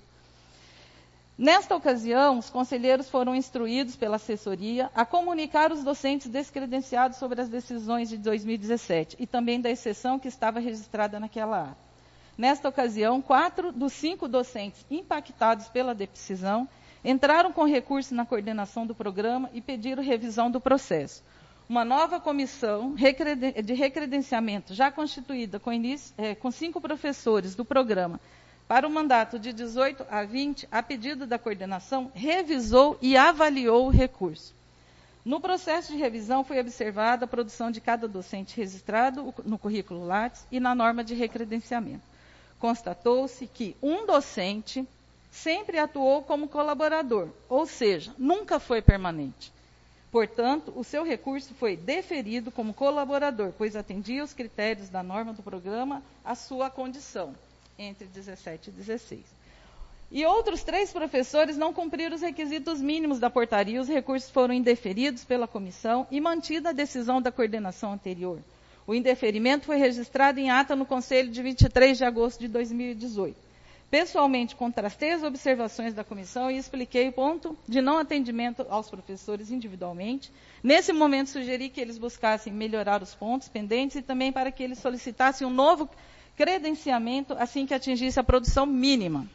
Nesta ocasião, os conselheiros foram instruídos pela assessoria a comunicar os docentes descredenciados sobre as decisões de dois mil e dezessete e também da exceção que estava registrada naquela ata. Nesta ocasião, quatro dos cinco docentes impactados pela decisão entraram com recurso na coordenação do programa e pediram revisão do processo. Uma nova comissão de recredenciamento, já constituída com, início, eh, com cinco professores do programa, para o mandato de dezoito a vinte, a pedido da coordenação, revisou e avaliou o recurso. No processo de revisão foi observada a produção de cada docente registrado no currículo Lattes e na norma de recredenciamento. Constatou-se que um docente sempre atuou como colaborador, ou seja, nunca foi permanente. Portanto, o seu recurso foi deferido como colaborador, pois atendia os critérios da norma do programa à sua condição, entre dezessete e dezesseis. E outros três professores não cumpriram os requisitos mínimos da portaria, os recursos foram indeferidos pela comissão e mantida a decisão da coordenação anterior. O indeferimento foi registrado em ata no Conselho de vinte e três de agosto de dois mil e dezoito. Pessoalmente, contrastei as observações da comissão e expliquei o ponto de não atendimento aos professores individualmente. Nesse momento, sugeri que eles buscassem melhorar os pontos pendentes e também para que eles solicitassem um novo credenciamento assim que atingisse a produção mínima.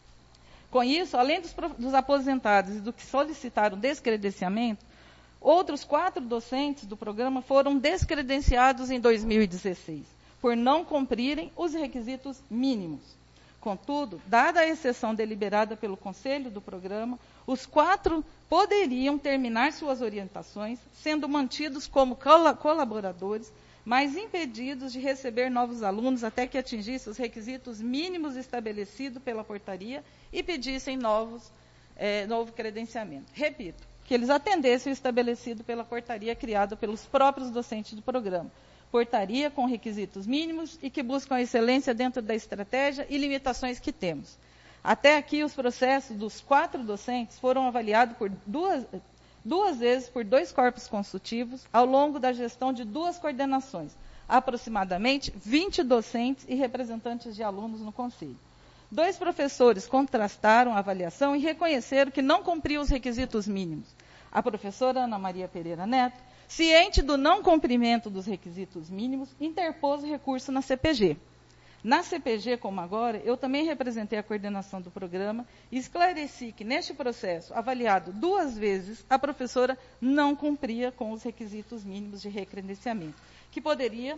Com isso, além dos, dos aposentados e do que solicitaram descredenciamento, outros quatro docentes do programa foram descredenciados em dois mil e dezesseis, por não cumprirem os requisitos mínimos. Contudo, dada a exceção deliberada pelo Conselho do Programa, os quatro poderiam terminar suas orientações, sendo mantidos como colaboradores, mas impedidos de receber novos alunos até que atingissem os requisitos mínimos estabelecidos pela portaria e pedissem novos, eh, novo credenciamento. Repito, que eles atendessem o estabelecido pela portaria criada pelos próprios docentes do programa. Portaria com requisitos mínimos e que buscam a excelência dentro da estratégia e limitações que temos. Até aqui, os processos dos quatro docentes foram avaliados por duas, duas vezes por dois corpos consultivos ao longo da gestão de duas coordenações, aproximadamente vinte docentes e representantes de alunos no Conselho. Dois professores contrastaram a avaliação e reconheceram que não cumpriam os requisitos mínimos. A professora Ana Maria Pereira Neto, ciente do não cumprimento dos requisitos mínimos, interpôs recurso na C P G. Na C P G, como agora, eu também representei a coordenação do programa e esclareci que, neste processo, avaliado duas vezes, a professora não cumpria com os requisitos mínimos de recredenciamento, que poderia,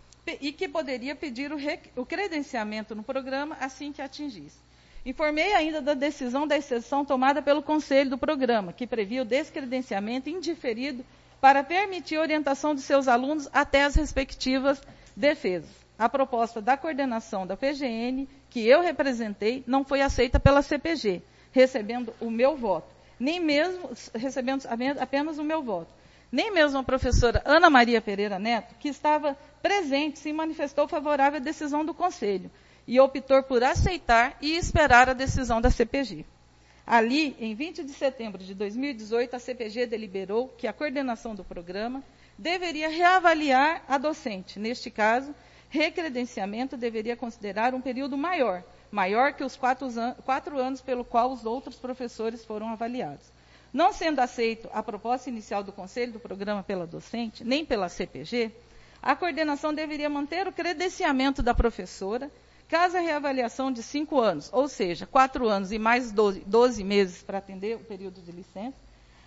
e que poderia pedir o, rec, o credenciamento no programa assim que atingisse. Informei ainda da decisão da exceção tomada pelo Conselho do Programa, que previa o descredenciamento indiferido para permitir a orientação de seus alunos até as respectivas defesas. A proposta da coordenação da P G N, que eu representei, não foi aceita pela C P G, recebendo o meu voto, nem mesmo recebendo apenas o meu voto. Nem mesmo a professora Ana Maria Pereira Neto, que estava presente, se manifestou favorável à decisão do Conselho e optou por aceitar e esperar a decisão da C P G. Ali, em vinte de setembro de dois mil e dezoito, a C P G deliberou que a coordenação do programa deveria reavaliar a docente. Neste caso, recredenciamento deveria considerar um período maior, maior que os quatro, an quatro anos pelo qual os outros professores foram avaliados. Não sendo aceito a proposta inicial do Conselho do Programa pela docente, nem pela C P G, a coordenação deveria manter o credenciamento da professora, caso a reavaliação de cinco anos, ou seja, quatro anos e mais doze, doze meses para atender o período de licença,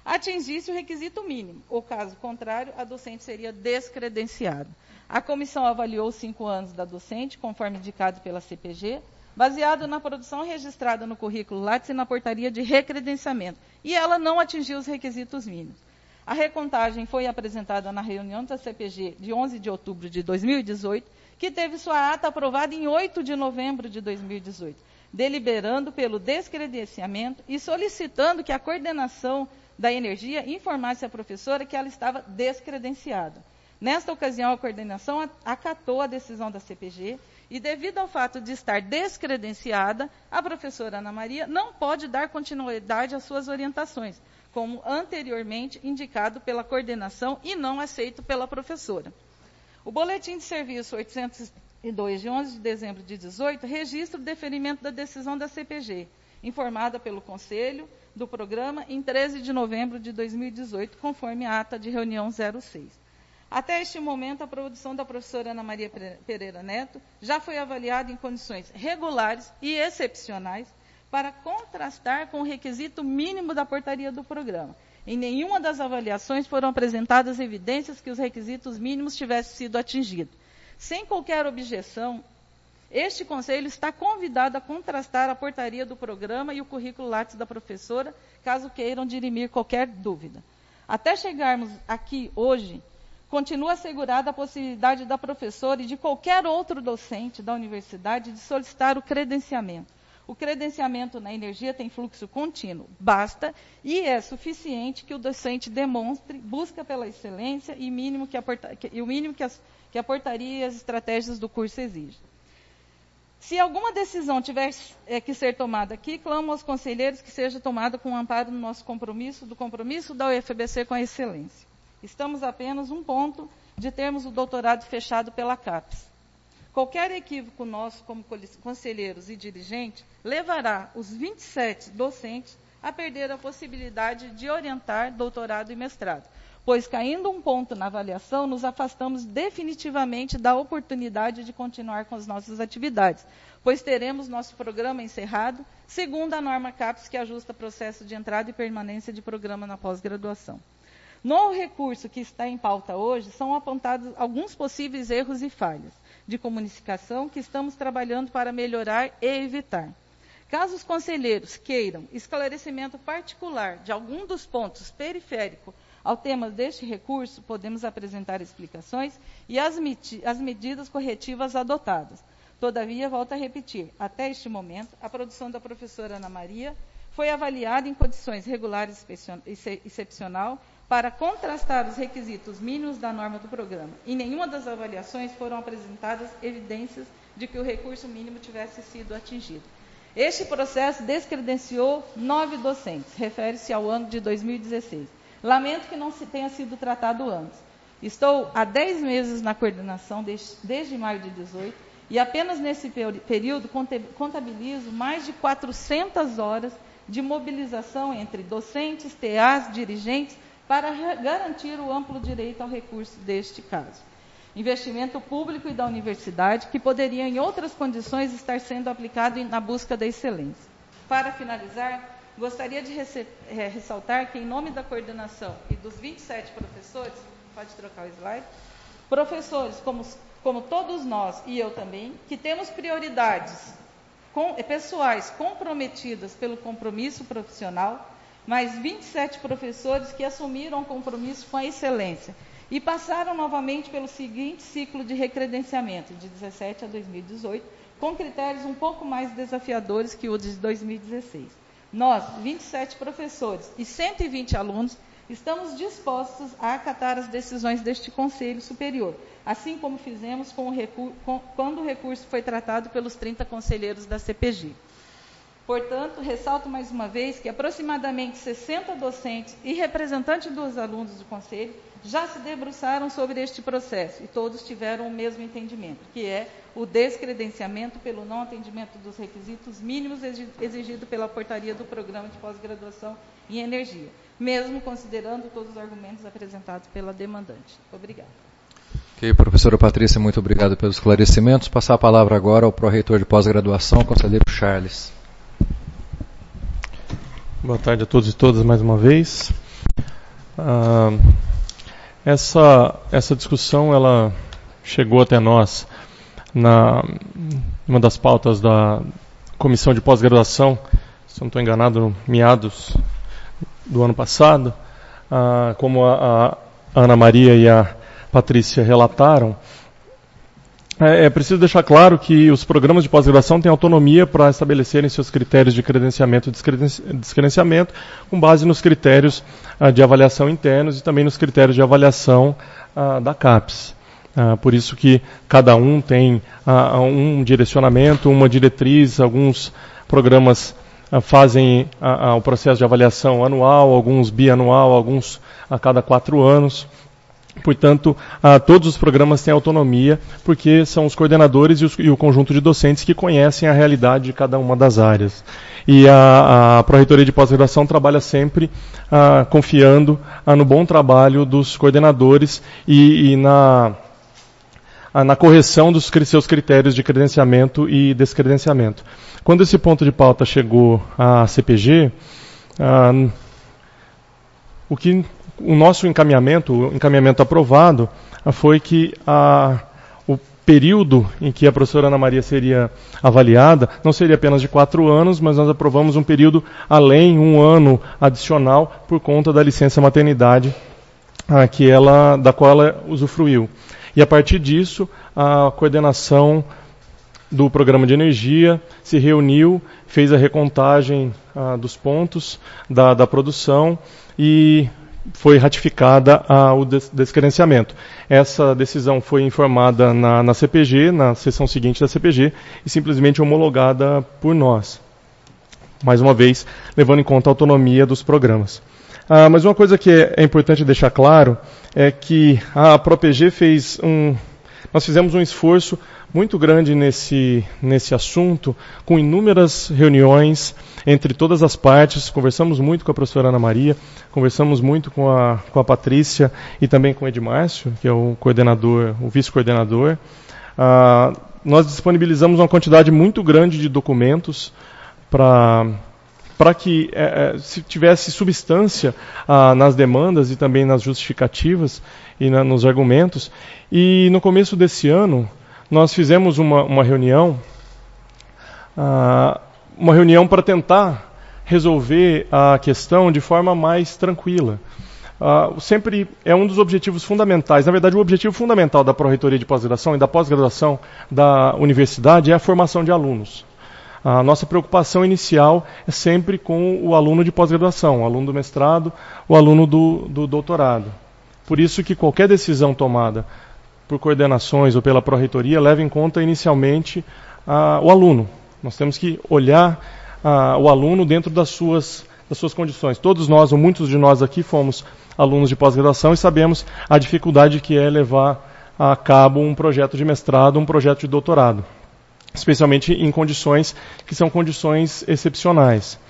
atingisse o requisito mínimo, ou caso contrário, a docente seria descredenciada. A comissão avaliou os cinco anos da docente, conforme indicado pela C P G, baseado na produção registrada no currículo Lattes e na portaria de recredenciamento, e ela não atingiu os requisitos mínimos. A recontagem foi apresentada na reunião da C P G de onze de outubro de dois mil e dezoito, que teve sua ata aprovada em oito de novembro de dois mil e dezoito, deliberando pelo descredenciamento e solicitando que a coordenação da energia informasse a professora que ela estava descredenciada. Nesta ocasião, a coordenação acatou a decisão da C P G e, devido ao fato de estar descredenciada, a professora Ana Maria não pode dar continuidade às suas orientações, como anteriormente indicado pela coordenação e não aceito pela professora. O boletim de serviço oitocentos e dois, de onze de dezembro de dezoito, registra o deferimento da decisão da C P G, informada pelo Conselho do Programa em treze de novembro de dois mil e dezoito, conforme a ata de reunião zero seis. Até este momento, a produção da professora Ana Maria Pereira Neto já foi avaliada em condições regulares e excepcionais para contrastar com o requisito mínimo da portaria do programa. Em nenhuma das avaliações foram apresentadas evidências que os requisitos mínimos tivessem sido atingidos. Sem qualquer objeção, este Conselho está convidado a contrastar a portaria do programa e o currículo Lattes da professora, caso queiram dirimir qualquer dúvida. Até chegarmos aqui hoje, continua assegurada a possibilidade da professora e de qualquer outro docente da universidade de solicitar o credenciamento. O credenciamento na energia tem fluxo contínuo, basta e é suficiente que o docente demonstre busca pela excelência e, mínimo que a porta, que, e o mínimo que, as, que a portaria e as estratégias do curso exigem. Se alguma decisão tiver é, que ser tomada aqui, clamo aos conselheiros que seja tomada com amparo no nosso compromisso, do compromisso da U F B C com a excelência. Estamos apenas um ponto de termos o doutorado fechado pela CAPES. Qualquer equívoco nosso, como conselheiros e dirigentes, levará os vinte e sete docentes a perder a possibilidade de orientar doutorado e mestrado, pois, caindo um ponto na avaliação, nos afastamos definitivamente da oportunidade de continuar com as nossas atividades, pois teremos nosso programa encerrado, segundo a norma CAPES, que ajusta processo de entrada e permanência de programa na pós-graduação. No recurso que está em pauta hoje, são apontados alguns possíveis erros e falhas de comunicação que estamos trabalhando para melhorar e evitar. Caso os conselheiros queiram esclarecimento particular de algum dos pontos periféricos ao tema deste recurso, podemos apresentar explicações e as, as medidas corretivas adotadas. Todavia, volto a repetir, até este momento, a produção da professora Ana Maria foi avaliada em condições regulares e excepcional para contrastar os requisitos mínimos da norma do programa. Em nenhuma das avaliações foram apresentadas evidências de que o recurso mínimo tivesse sido atingido. Este processo descredenciou nove docentes, refere-se ao ano de dois mil e dezesseis. Lamento que não se tenha sido tratado antes. Estou há dez meses na coordenação, desde, desde maio de dezoito, e apenas nesse período contabilizo mais de quatrocentas horas de mobilização entre docentes, T As, dirigentes, para garantir o amplo direito ao recurso deste caso. Investimento público e da universidade, que poderia, em outras condições, estar sendo aplicado na busca da excelência. Para finalizar, gostaria de ressaltar que, em nome da coordenação e dos vinte e sete professores, pode trocar o slide, professores, como, como todos nós, e eu também, que temos prioridades com, pessoais comprometidas pelo compromisso profissional, mais vinte e sete professores que assumiram o compromisso com a excelência e passaram novamente pelo seguinte ciclo de recredenciamento, de dezessete a dois mil e dezoito, com critérios um pouco mais desafiadores que o de dois mil e dezesseis. Nós, vinte e sete professores e cento e vinte alunos, estamos dispostos a acatar as decisões deste Conselho Superior, assim como fizemos com o recurso, com, quando o recurso foi tratado pelos trinta conselheiros da C P G. Portanto, ressalto mais uma vez que aproximadamente sessenta docentes e representantes dos alunos do Conselho já se debruçaram sobre este processo e todos tiveram o mesmo entendimento, que é o descredenciamento pelo não atendimento dos requisitos mínimos exigidos pela portaria do Programa de Pós-Graduação em Energia, mesmo considerando todos os argumentos apresentados pela demandante. Obrigada. Ok, professora Patrícia, muito obrigado pelos esclarecimentos. Passar a palavra agora ao pró-reitor de pós-graduação, conselheiro Charles. Boa tarde a todos e todas mais uma vez. Ah, essa, essa discussão ela chegou até nós na uma das pautas da Comissão de Pós-Graduação, se não estou enganado, no meados do ano passado, ah, como a, a Ana Maria e a Patrícia relataram. É, é preciso deixar claro que os programas de pós-graduação têm autonomia para estabelecerem seus critérios de credenciamento e descredenciamento, com base nos critérios ah, de avaliação internos e também nos critérios de avaliação ah, da CAPES. Ah, por isso que cada um tem ah, um direcionamento, uma diretriz, alguns programas ah, fazem ah, ah, o processo de avaliação anual, alguns bianual, alguns a cada quatro anos. Portanto, ah, todos os programas têm autonomia, porque são os coordenadores e, os, e o conjunto de docentes que conhecem a realidade de cada uma das áreas. E a, a Pró-Reitoria de Pós-Graduação trabalha sempre ah, confiando ah, no bom trabalho dos coordenadores e, e na, ah, na correção dos seus critérios de credenciamento e descredenciamento. Quando esse ponto de pauta chegou à C P G, ah, o que... O nosso encaminhamento, o encaminhamento aprovado, foi que a, o período em que a professora Ana Maria seria avaliada não seria apenas de quatro anos, mas nós aprovamos um período além, um ano adicional, por conta da licença maternidade a, que ela, da qual ela usufruiu. E a partir disso, a coordenação do programa de energia se reuniu, fez a recontagem a, dos pontos da, da produção e foi ratificada ah, o des descredenciamento. Essa decisão foi informada na, na C P G, na sessão seguinte da C P G, e simplesmente homologada por nós. Mais uma vez, levando em conta a autonomia dos programas. Ah, mas uma coisa que é, é importante deixar claro é que a ProPG fez um... Nós fizemos um esforço muito grande nesse, nesse assunto, com inúmeras reuniões entre todas as partes. Conversamos muito com a professora Ana Maria, conversamos muito com a, com a Patrícia e também com o Edmárcio, que é o coordenador, o vice-coordenador. Ah, nós disponibilizamos uma quantidade muito grande de documentos para para que é, se tivesse substância ah, nas demandas e também nas justificativas e na, nos argumentos. E no começo desse ano, nós fizemos uma, uma reunião, ah, uma reunião para tentar resolver a questão de forma mais tranquila. Uh, sempre é um dos objetivos fundamentais, na verdade o objetivo fundamental da Pró-Reitoria de Pós-Graduação e da pós-graduação da universidade é a formação de alunos. A nossa preocupação inicial é sempre com o aluno de pós-graduação, o aluno do mestrado, o aluno do, do doutorado. Por isso que qualquer decisão tomada por coordenações ou pela Pró-Reitoria leva em conta inicialmente uh, o aluno. Nós temos que olhar uh, o aluno dentro das suas, das suas condições. Todos nós, ou muitos de nós aqui, fomos alunos de pós-graduação e sabemos a dificuldade que é levar a cabo um projeto de mestrado, um projeto de doutorado, especialmente em condições que são condições excepcionais.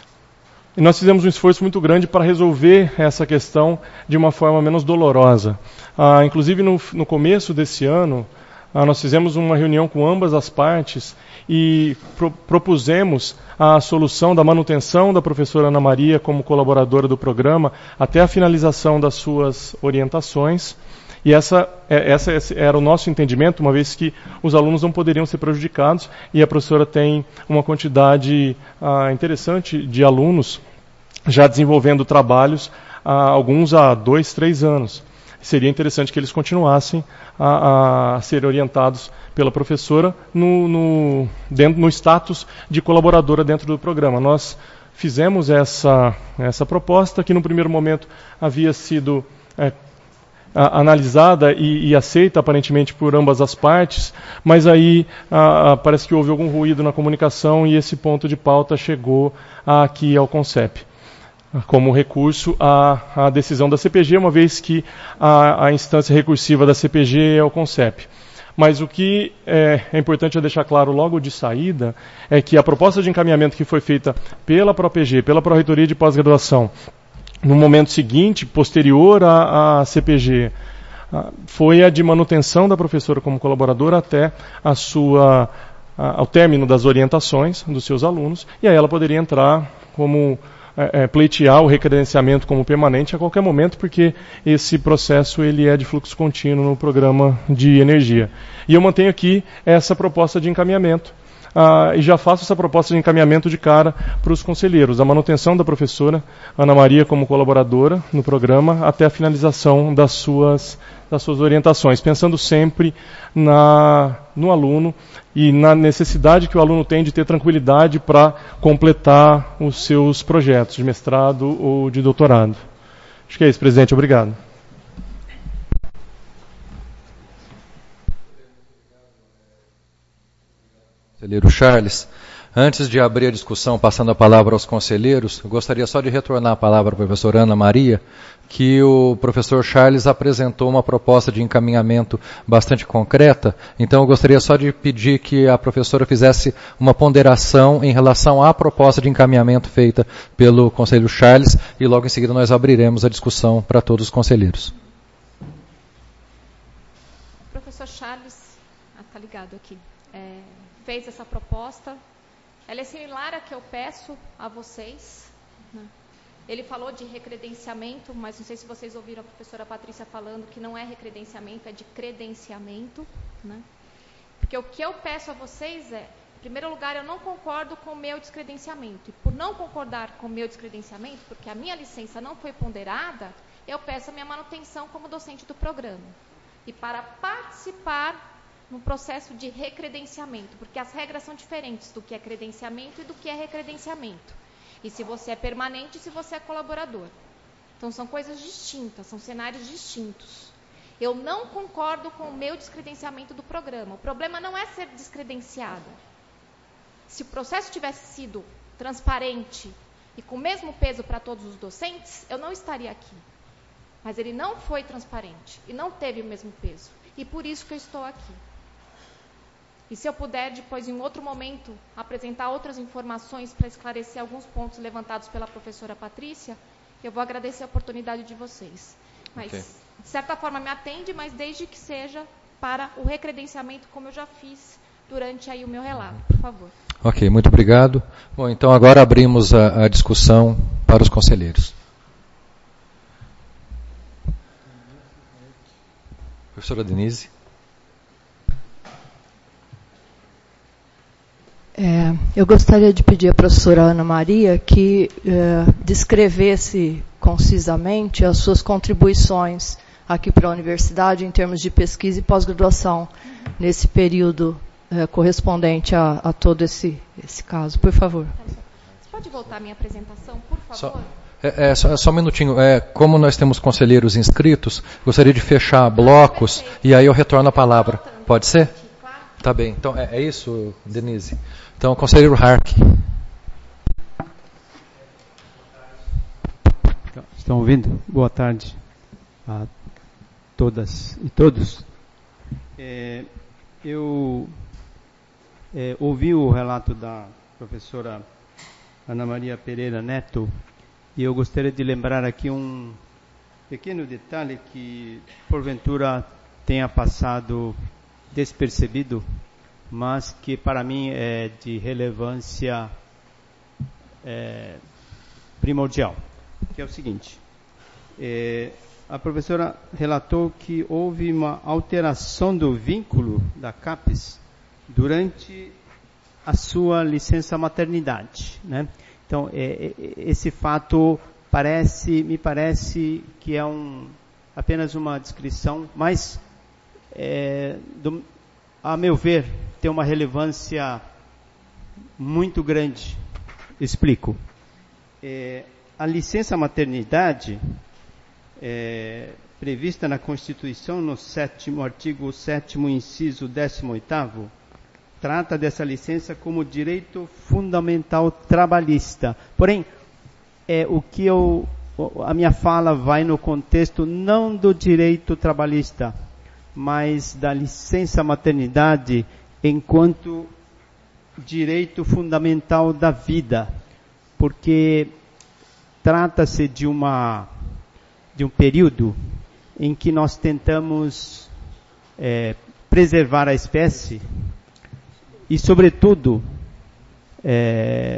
E nós fizemos um esforço muito grande para resolver essa questão de uma forma menos dolorosa. Ah, inclusive, no, no começo desse ano, ah, nós fizemos uma reunião com ambas as partes e pro, propusemos a solução da manutenção da professora Ana Maria como colaboradora do programa até a finalização das suas orientações. E essa, essa, esse era o nosso entendimento, uma vez que os alunos não poderiam ser prejudicados e a professora tem uma quantidade ah, interessante de alunos já desenvolvendo trabalhos, ah, alguns há dois, três anos. Seria interessante que eles continuassem a, a ser orientados pela professora no, no, dentro, no status de colaboradora dentro do programa. Nós fizemos essa, essa proposta que no primeiro momento havia sido é, a, analisada e, e aceita aparentemente por ambas as partes, mas aí a, a, parece que houve algum ruído na comunicação e esse ponto de pauta chegou aqui ao CONCEP como recurso à, à decisão da C P G, uma vez que a, a instância recursiva da C P G é o CONCEP. Mas o que é, é importante deixar claro logo de saída é que a proposta de encaminhamento que foi feita pela ProPG, pela Pró-Reitoria de Pós-Graduação, no momento seguinte, posterior à, à C P G, foi a de manutenção da professora como colaboradora até a sua, a, ao término das orientações dos seus alunos, e aí ela poderia entrar como é, pleitear o recredenciamento como permanente a qualquer momento, porque esse processo ele é de fluxo contínuo no programa de energia. E eu mantenho aqui essa proposta de encaminhamento. Ah, e já faço essa proposta de encaminhamento de cara para os conselheiros, a manutenção da professora Ana Maria como colaboradora no programa até a finalização das suas, das suas orientações, pensando sempre na, no aluno e na necessidade que o aluno tem de ter tranquilidade para completar os seus projetos de mestrado ou de doutorado. Acho que é isso, presidente. Obrigado. Conselheiro Charles, antes de abrir a discussão, passando a palavra aos conselheiros, eu gostaria só de retornar a palavra à professora Ana Maria, que o professor Charles apresentou uma proposta de encaminhamento bastante concreta, então eu gostaria só de pedir que a professora fizesse uma ponderação em relação à proposta de encaminhamento feita pelo conselheiro Charles, e logo em seguida nós abriremos a discussão para todos os conselheiros. Professor Charles, está ah, ligado aqui. É... fez essa proposta, ela é similar à que eu peço a vocês, né? Ele falou de recredenciamento, mas não sei se vocês ouviram a professora Patrícia falando que não é recredenciamento, é de credenciamento, né? Porque o que eu peço a vocês é, em primeiro lugar, eu não concordo com o meu descredenciamento, e por não concordar com o meu descredenciamento, porque a minha licença não foi ponderada, eu peço a minha manutenção como docente do programa. E para participar no processo de recredenciamento, porque as regras são diferentes do que é credenciamento e do que é recredenciamento. E se você é permanente e se você é colaborador. Então são coisas distintas, são cenários distintos. Eu não concordo com o meu descredenciamento do programa. O problema não é ser descredenciada. Se o processo tivesse sido transparente e com o mesmo peso para todos os docentes, eu não estaria aqui. Mas ele não foi transparente e não teve o mesmo peso. E por isso que eu estou aqui. E se eu puder, depois, em outro momento, apresentar outras informações para esclarecer alguns pontos levantados pela professora Patrícia, eu vou agradecer a oportunidade de vocês. Mas, okay, de certa forma, me atende, mas desde que seja para o recredenciamento, como eu já fiz durante aí o meu relato, por favor. Ok, muito obrigado. Bom, então agora abrimos a, a discussão para os conselheiros. Professora Denise. É, eu gostaria de pedir à professora Ana Maria que é, descrevesse concisamente as suas contribuições aqui para a universidade em termos de pesquisa e pós-graduação nesse período é, correspondente a, a todo esse, esse caso. Por favor. Você pode voltar a minha apresentação, por favor? Só, é, é, só, só um minutinho. É, como nós temos conselheiros inscritos, gostaria de fechar blocos e aí eu retorno a palavra. Pode ser? Tá bem. Então, é, é isso, Denise? Então, conselheiro Hark. Estão ouvindo? Boa tarde a todas e todos. É, eu é, ouvi o relato da professora Ana Maria Pereira Neto e eu gostaria de lembrar aqui um pequeno detalhe que, porventura, tenha passado despercebido, mas que para mim é de relevância é, primordial, que é o seguinte. É, a professora relatou que houve uma alteração do vínculo da CAPES durante a sua licença maternidade, né? Então, é, é, esse fato parece, me parece que é um, apenas uma descrição, mas É, do, a meu ver, tem uma relevância muito grande. Explico. É, a licença maternidade, é, prevista na Constituição, no sétimo, artigo sétimo, inciso décimo oitavo, trata dessa licença como direito fundamental trabalhista. Porém, é, o que eu, a minha fala vai no contexto não do direito trabalhista, mas da licença maternidade enquanto direito fundamental da vida, porque trata-se de uma de um período em que nós tentamos é, preservar a espécie e, sobretudo, é,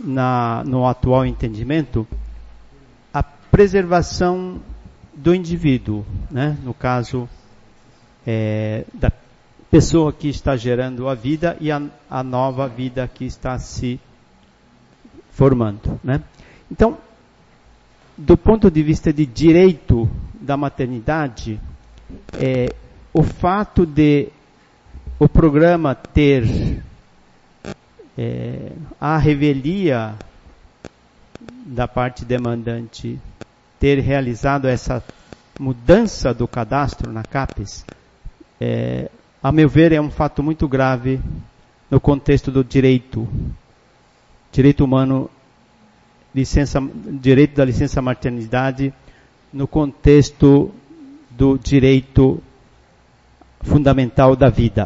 na, no atual entendimento, a preservação do indivíduo, né? No caso é, da pessoa que está gerando a vida e a, a nova vida que está se formando, né? Então, do ponto de vista de direito da maternidade, é, o fato de o programa ter é, a revelia da parte demandante ter realizado essa mudança do cadastro na CAPES, é, a meu ver, é um fato muito grave no contexto do direito, direito humano, licença, direito da licença maternidade, no contexto do direito fundamental da vida.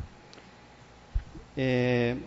É,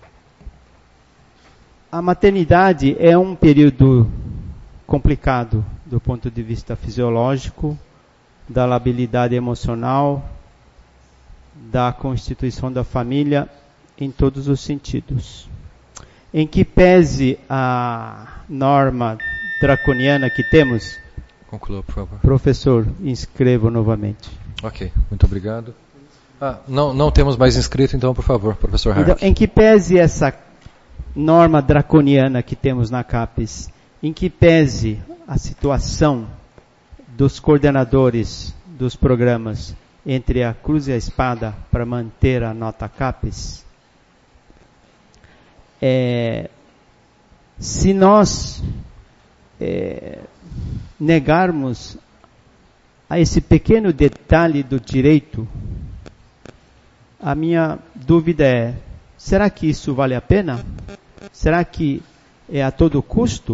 a maternidade é um período complicado do ponto de vista fisiológico, da labilidade emocional, da constituição da família, em todos os sentidos. Em que pese a norma draconiana que temos, conclua, por favor. Professor, inscrevo novamente. Ok, muito obrigado. Ah, não, não temos mais inscrito, então, por favor, professor Hark. Então, em que pese essa norma draconiana que temos na CAPES, em que pese a situação dos coordenadores dos programas entre a cruz e a espada para manter a nota CAPES, é, se nós é, negarmos a esse pequeno detalhe do direito, a minha dúvida é, será que isso vale a pena? Será que é a todo custo?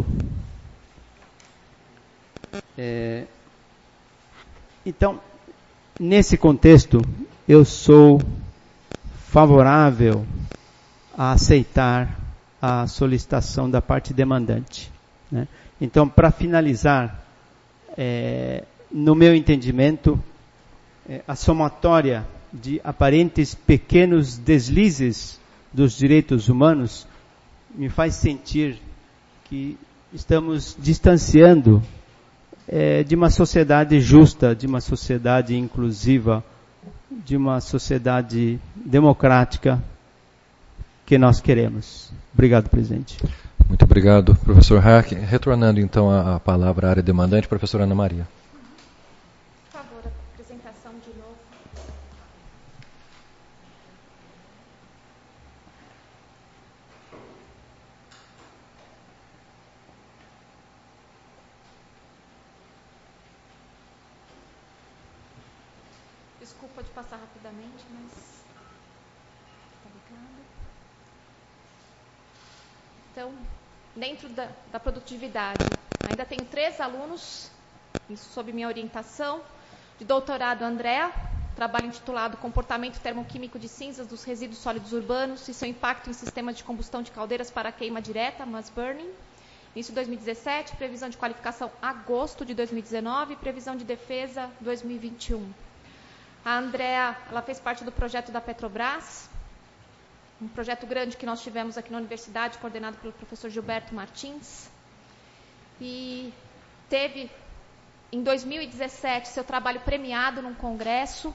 É, então, nesse contexto, eu sou favorável a aceitar a solicitação da parte demandante, né? Então, para finalizar, é, no meu entendimento, é, a somatória de aparentes pequenos deslizes dos direitos humanos me faz sentir que estamos distanciando é, de uma sociedade justa, de uma sociedade inclusiva, de uma sociedade democrática que nós queremos. Obrigado, presidente. Muito obrigado, professor Hark. Retornando então a, a palavra à área demandante, professora Ana Maria. Por favor, a apresentação de novo. Desculpa de passar rapidamente, mas tá ligado. Então, dentro da, da produtividade, ainda tenho três alunos, isso sob minha orientação, de doutorado Andréa, trabalho intitulado Comportamento Termoquímico de Cinzas dos Resíduos Sólidos Urbanos e seu impacto em sistemas de combustão de caldeiras para queima direta, mass burning. Início de dois mil e dezessete, previsão de qualificação agosto de dois mil e dezenove, previsão de defesa dois mil e vinte e um. A Andréa, ela fez parte do projeto da Petrobras, um projeto grande que nós tivemos aqui na universidade, coordenado pelo professor Gilberto Martins. E teve, em dois mil e dezessete, seu trabalho premiado num congresso.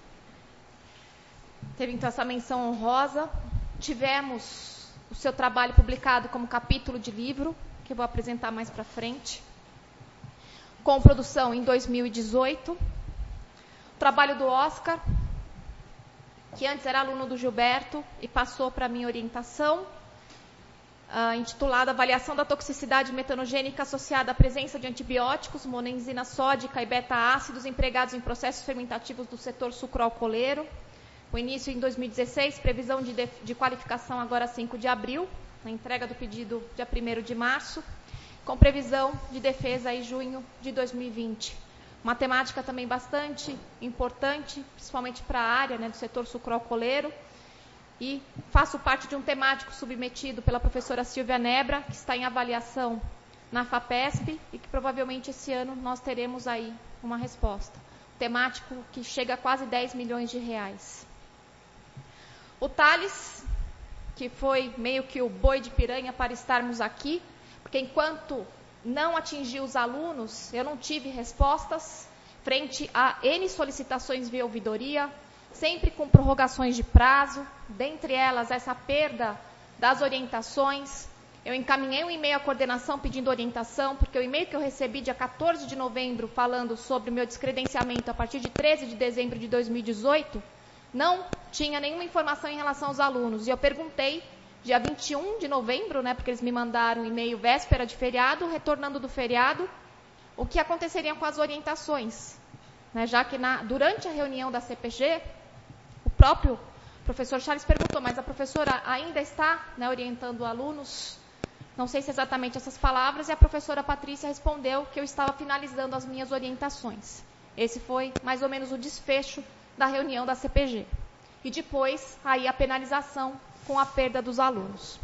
Teve, então, essa menção honrosa. Tivemos o seu trabalho publicado como capítulo de livro, que eu vou apresentar mais para frente. Com produção em dois mil e dezoito. O trabalho do Oscar, que antes era aluno do Gilberto e passou para a minha orientação, uh, intitulada Avaliação da Toxicidade Metanogênica associada à presença de antibióticos, monenzina sódica e beta-ácidos empregados em processos fermentativos do setor sucroalcooleiro. O início em dois mil e dezesseis, previsão de, de, de qualificação agora cinco de abril, a entrega do pedido dia primeiro de março, com previsão de defesa em junho de dois mil e vinte. Uma temática também bastante importante, principalmente para a área, né, do setor sucroalcooleiro. E faço parte de um temático submetido pela professora Silvia Nebra, que está em avaliação na FAPESP e que provavelmente esse ano nós teremos aí uma resposta. Temático que chega a quase dez milhões de reais. O Thales, que foi meio que o boi de piranha para estarmos aqui, porque enquanto não atingi os alunos, eu não tive respostas frente a N solicitações via ouvidoria, sempre com prorrogações de prazo, dentre elas essa perda das orientações. Eu encaminhei um e-mail à coordenação pedindo orientação, porque o e-mail que eu recebi dia quatorze de novembro falando sobre o meu descredenciamento a partir de treze de dezembro de dois mil e dezoito, não tinha nenhuma informação em relação aos alunos. E eu perguntei, dia vinte e um de novembro, né, porque eles me mandaram um e-mail véspera de feriado, retornando do feriado, o que aconteceria com as orientações. Né, já que na, durante a reunião da C P G, o próprio professor Charles perguntou, mas a professora ainda está, né, orientando alunos? Não sei se exatamente essas palavras, e a professora Patrícia respondeu que eu estava finalizando as minhas orientações. Esse foi mais ou menos o desfecho da reunião da C P G. E depois, aí a penalização com a perda dos alunos.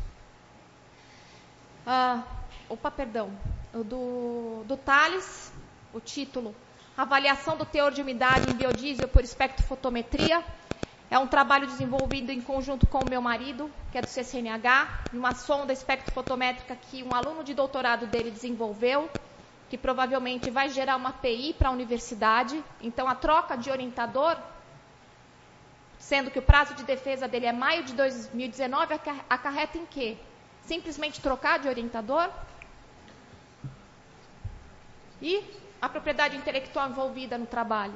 Ah, opa, perdão. Do, do Thales, o título, Avaliação do teor de umidade em biodiesel por espectrofotometria. É um trabalho desenvolvido em conjunto com o meu marido, que é do C C N H, uma sonda espectrofotométrica que um aluno de doutorado dele desenvolveu, que provavelmente vai gerar uma A P I para a universidade. Então, a troca de orientador, sendo que o prazo de defesa dele é maio de dois mil e dezenove, acarreta em quê? Simplesmente trocar de orientador? E a propriedade intelectual envolvida no trabalho?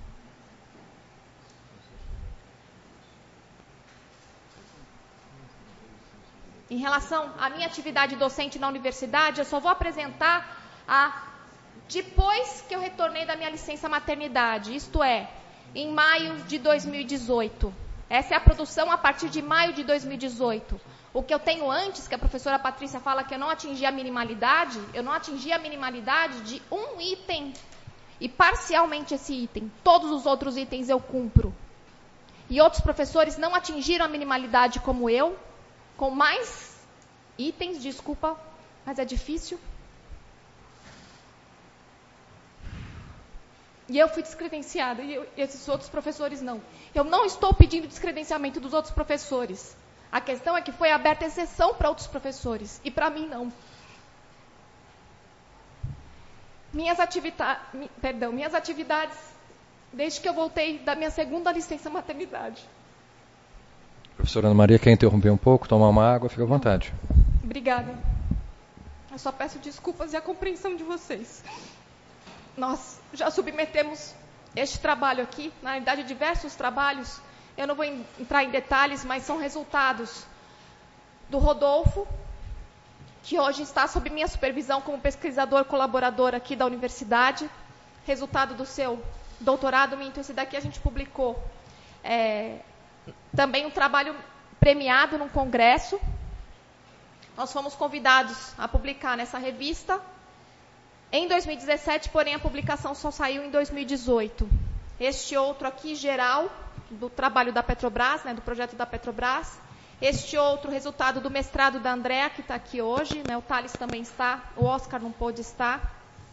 Em relação à minha atividade docente na universidade, eu só vou apresentar a depois que eu retornei da minha licença maternidade, isto é, em maio de dois mil e dezoito. Essa é a produção a partir de maio de dois mil e dezoito. O que eu tenho antes, que a professora Patrícia fala que eu não atingi a minimalidade, eu não atingi a minimalidade de um item, e parcialmente esse item. Todos os outros itens eu cumpro. E outros professores não atingiram a minimalidade como eu, com mais itens, desculpa, mas é difícil. E eu fui descredenciada, e eu, esses outros professores não. Eu não estou pedindo descredenciamento dos outros professores. A questão é que foi aberta exceção para outros professores, e para mim não. Minhas, ativita perdão, minhas atividades, desde que eu voltei da minha segunda licença maternidade. Professora Ana Maria, quer interromper um pouco, tomar uma água? Fica à vontade. Obrigada. Eu só peço desculpas e a compreensão de vocês. Nós já submetemos este trabalho aqui, na realidade diversos trabalhos, eu não vou entrar em detalhes, mas são resultados do Rodolfo, que hoje está sob minha supervisão como pesquisador colaborador aqui da universidade, resultado do seu doutorado, então esse daqui a gente publicou é, também um trabalho premiado num congresso. Nós fomos convidados a publicar nessa revista em dois mil e dezessete, porém a publicação só saiu em dois mil e dezoito. Este outro aqui, geral, do trabalho da Petrobras, né, do projeto da Petrobras. Este outro, resultado do mestrado da Andréa, que está aqui hoje, né, o Thales também está, o Oscar não pôde estar.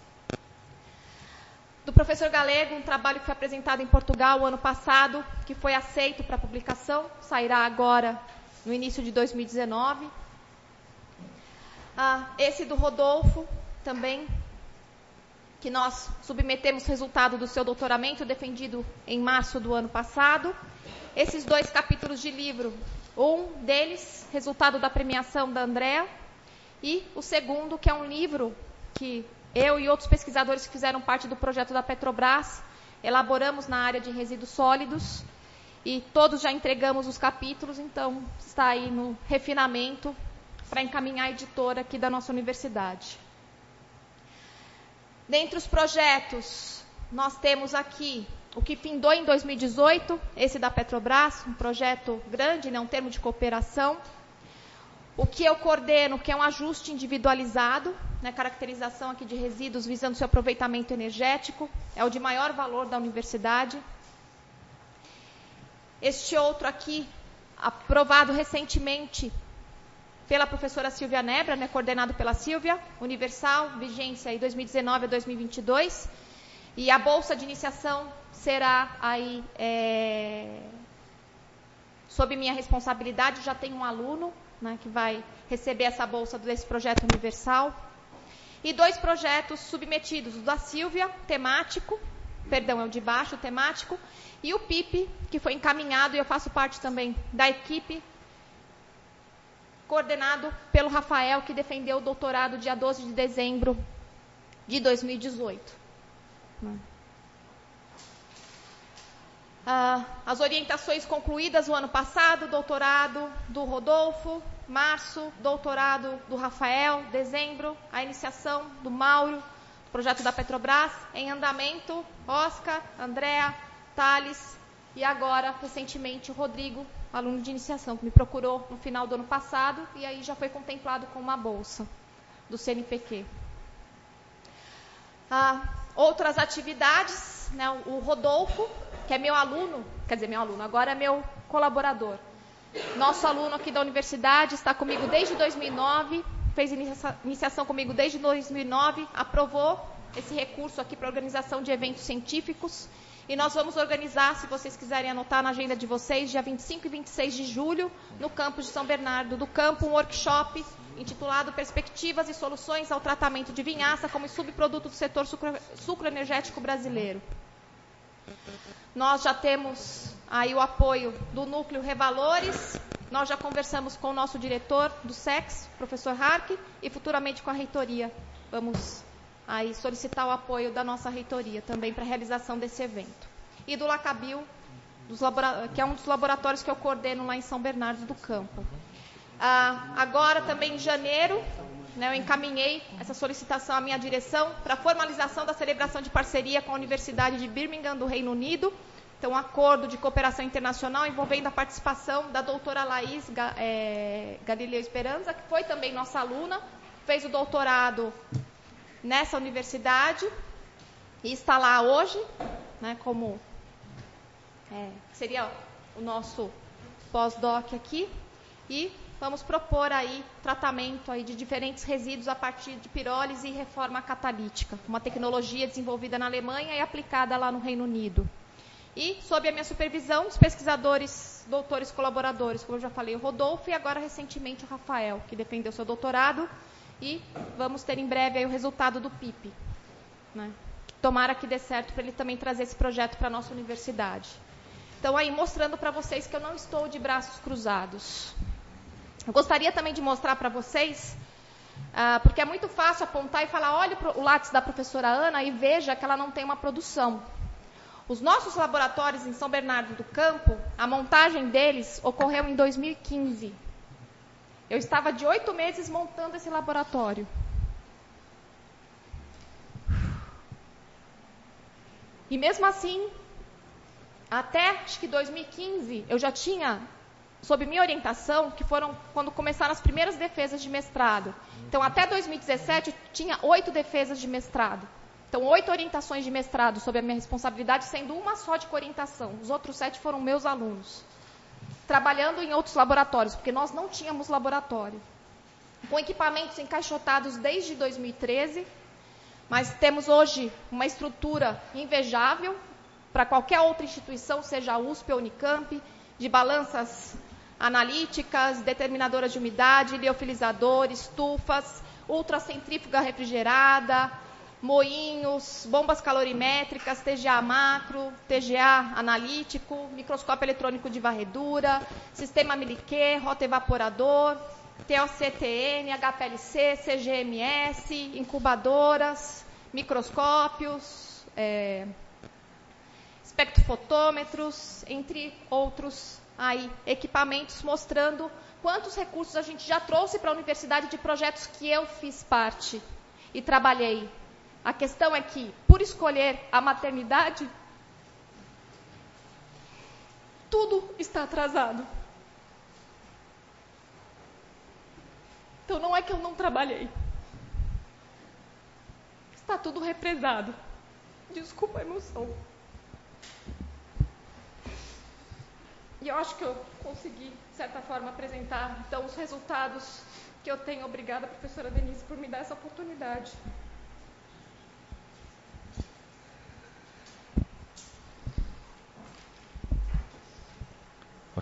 Do professor Galego, um trabalho que foi apresentado em Portugal o ano passado, que foi aceito para publicação, sairá agora no início de dois mil e dezenove. Ah, esse do Rodolfo, também, que nós submetemos resultado do seu doutoramento, defendido em março do ano passado. Esses dois capítulos de livro, um deles, resultado da premiação da Andréa, e o segundo, que é um livro que eu e outros pesquisadores que fizeram parte do projeto da Petrobras elaboramos na área de resíduos sólidos, e todos já entregamos os capítulos, então está aí no refinamento para encaminhar a editora aqui da nossa universidade. Dentre os projetos, nós temos aqui o que findou em dois mil e dezoito, esse da Petrobras, um projeto grande, né, um termo de cooperação. O que eu coordeno, que é um ajuste individualizado, né, caracterização aqui de resíduos visando seu aproveitamento energético, é o de maior valor da universidade. Este outro aqui, aprovado recentemente pela professora Silvia Nebra, né, coordenado pela Silvia, Universal, vigência aí dois mil e dezenove a dois mil e vinte e dois, e a bolsa de iniciação será aí é, sob minha responsabilidade, já tem um aluno, né, que vai receber essa bolsa desse projeto universal. E dois projetos submetidos, o da Silvia, temático, perdão, é o de baixo, temático, e o P I P, que foi encaminhado, e eu faço parte também da equipe, coordenado pelo Rafael, que defendeu o doutorado dia doze de dezembro de dois mil e dezoito. Ah, as orientações concluídas o ano passado, doutorado do Rodolfo, março, doutorado do Rafael, dezembro, a iniciação do Mauro, do projeto da Petrobras, em andamento, Oscar, Andréa, Thales e agora, recentemente, o Rodrigo, aluno de iniciação, que me procurou no final do ano passado e aí já foi contemplado com uma bolsa do C N P Q. Ah, outras atividades, né, o Rodolfo, que é meu aluno, quer dizer, meu aluno, agora é meu colaborador. Nosso aluno aqui da universidade, está comigo desde dois mil e nove, fez inicia- iniciação comigo desde dois mil e nove, aprovou esse recurso aqui para organização de eventos científicos. E nós vamos organizar, se vocês quiserem anotar na agenda de vocês, dia vinte e cinco e vinte e seis de julho, no campus de São Bernardo do Campo, um workshop intitulado Perspectivas e Soluções ao Tratamento de Vinhaça como subproduto do setor sucro- sucroenergético brasileiro. Nós já temos aí o apoio do Núcleo Revalores, nós já conversamos com o nosso diretor do S E X, professor Hark, e futuramente com a reitoria. Vamos aí solicitar o apoio da nossa reitoria também para a realização desse evento. E do Lacabil, dos labora- que é um dos laboratórios que eu coordeno lá em São Bernardo do Campo. Ah, agora, também em janeiro, né, eu encaminhei essa solicitação à minha direção para a formalização da celebração de parceria com a Universidade de Birmingham, do Reino Unido. Então, um acordo de cooperação internacional envolvendo a participação da doutora Laís Ga, é, Galileu Esperanza, que foi também nossa aluna, fez o doutorado nessa universidade e está lá hoje, né, como é, seria o nosso pós-doc aqui. E vamos propor aí tratamento aí de diferentes resíduos a partir de pirólise e reforma catalítica, uma tecnologia desenvolvida na Alemanha e aplicada lá no Reino Unido. E, sob a minha supervisão, os pesquisadores, doutores colaboradores, como eu já falei, o Rodolfo e agora recentemente o Rafael, que defendeu seu doutorado, e vamos ter em breve aí o resultado do P I P. Né? Tomara que dê certo para ele também trazer esse projeto para a nossa universidade. Então, aí, mostrando para vocês que eu não estou de braços cruzados. Eu gostaria também de mostrar para vocês, ah, porque é muito fácil apontar e falar, olha o látis da professora Ana e veja que ela não tem uma produção. Os nossos laboratórios em São Bernardo do Campo, a montagem deles ocorreu em dois mil e quinze. Eu estava de oito meses montando esse laboratório. E mesmo assim, até acho que dois mil e quinze, eu já tinha, sob minha orientação, que foram quando começaram as primeiras defesas de mestrado. Então, até dois mil e dezessete, eu tinha oito defesas de mestrado. Então, oito orientações de mestrado sob a minha responsabilidade, sendo uma só de coorientação. Os outros sete foram meus alunos. Trabalhando em outros laboratórios, porque nós não tínhamos laboratório. Com equipamentos encaixotados desde dois mil e treze, mas temos hoje uma estrutura invejável para qualquer outra instituição, seja a U S P ou Unicamp, de balanças analíticas, determinadoras de umidade, liofilizador, estufas, ultracentrífuga refrigerada, moinhos, bombas calorimétricas, T G A macro, T G A analítico, microscópio eletrônico de varredura, sistema Miliquet, rota evaporador, T O C T N, H P L C, C G M S, incubadoras, microscópios, é, espectrofotômetros, entre outros aí, equipamentos mostrando quantos recursos a gente já trouxe para a universidade de projetos que eu fiz parte e trabalhei. A questão é que, por escolher a maternidade, tudo está atrasado. Então, não é que eu não trabalhei. Está tudo represado. Desculpa a emoção. E eu acho que eu consegui, de certa forma, apresentar, então, os resultados que eu tenho. Obrigada, professora Denise, por me dar essa oportunidade.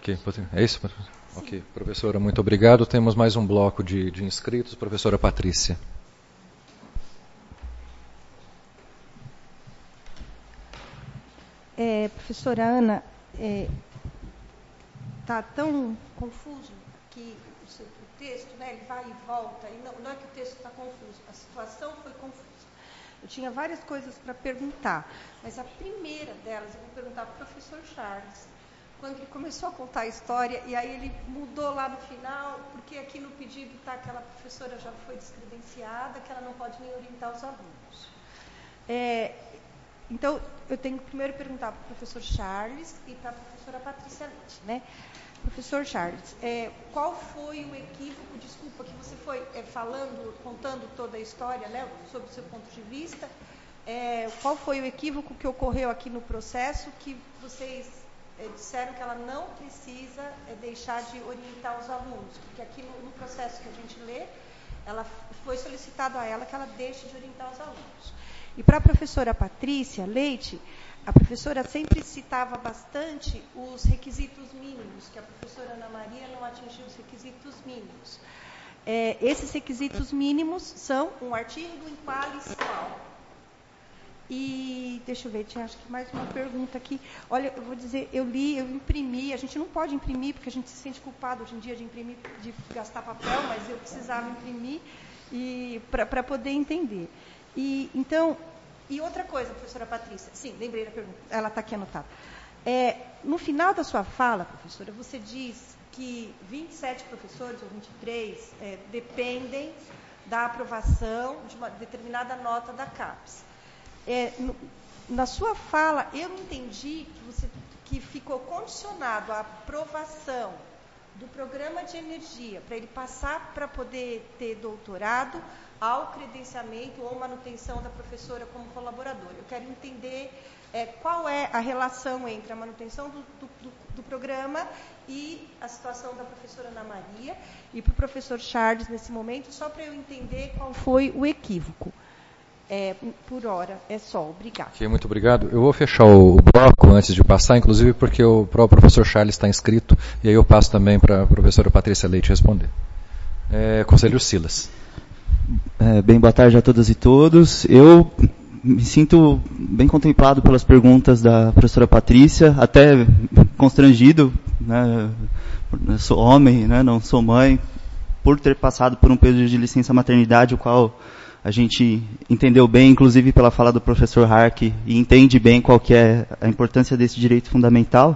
Ok, é isso? Sim. Ok, professora, muito obrigado. Temos mais um bloco de, de inscritos. Professora Patrícia. É, professora Ana, está é, tão confuso que o, seu, o texto, né, ele vai e volta, e não, não é que o texto está confuso, a situação foi confusa. Eu tinha várias coisas para perguntar, mas a primeira delas eu vou perguntar para o professor Charles, quando ele começou a contar a história, e aí ele mudou lá no final, porque aqui no pedido está que aquela professora já foi descredenciada, que ela não pode nem orientar os alunos. É, então, eu tenho que primeiro perguntar para o professor Charles e para a professora Patrícia Leite, né? Professor Charles, é, qual foi o equívoco, desculpa, que você foi é, falando, contando toda a história, né, sob o seu ponto de vista, é, qual foi o equívoco que ocorreu aqui no processo que vocês é, disseram que ela não precisa é, deixar de orientar os alunos, porque aqui no, no processo que a gente lê, ela foi solicitado a ela que ela deixe de orientar os alunos. E para a professora Patrícia Leite, a professora sempre citava bastante os requisitos mínimos, que a professora Ana Maria não atingiu os requisitos mínimos. É, esses requisitos mínimos são um artigo em qualis qual. E, deixa eu ver, tinha acho que mais uma pergunta aqui. Olha, eu vou dizer, eu li, eu imprimi, a gente não pode imprimir, porque a gente se sente culpado hoje em dia de imprimir, de gastar papel, mas eu precisava imprimir para poder entender. E, então, e outra coisa, professora Patrícia, sim, lembrei da pergunta, ela está aqui anotada. É, no final da sua fala, professora, você diz que vinte e sete professores, ou vinte e três, é, dependem da aprovação de uma determinada nota da CAPES. É, no, na sua fala, eu entendi que, você, que ficou condicionado à aprovação do programa de energia, para ele passar para poder ter doutorado, ao credenciamento ou manutenção da professora como colaboradora. Eu quero entender é, qual é a relação entre a manutenção do, do, do programa e a situação da professora Ana Maria, e para o professor Charles nesse momento, só para eu entender qual foi o equívoco. É, por hora, é só. Obrigada. Okay, muito obrigado. Eu vou fechar o bloco antes de passar, inclusive porque o próprio professor Charles está inscrito, e aí eu passo também para a professora Patrícia Leite responder. É, Conselheiro Silas. É, bem, boa tarde a todas e todos. Eu me sinto bem contemplado pelas perguntas da professora Patrícia, até constrangido, né? Eu sou homem, né? Não sou mãe, por ter passado por um período de licença maternidade, o qual a gente entendeu bem, inclusive pela fala do professor Hark, e entende bem qual que é a importância desse direito fundamental.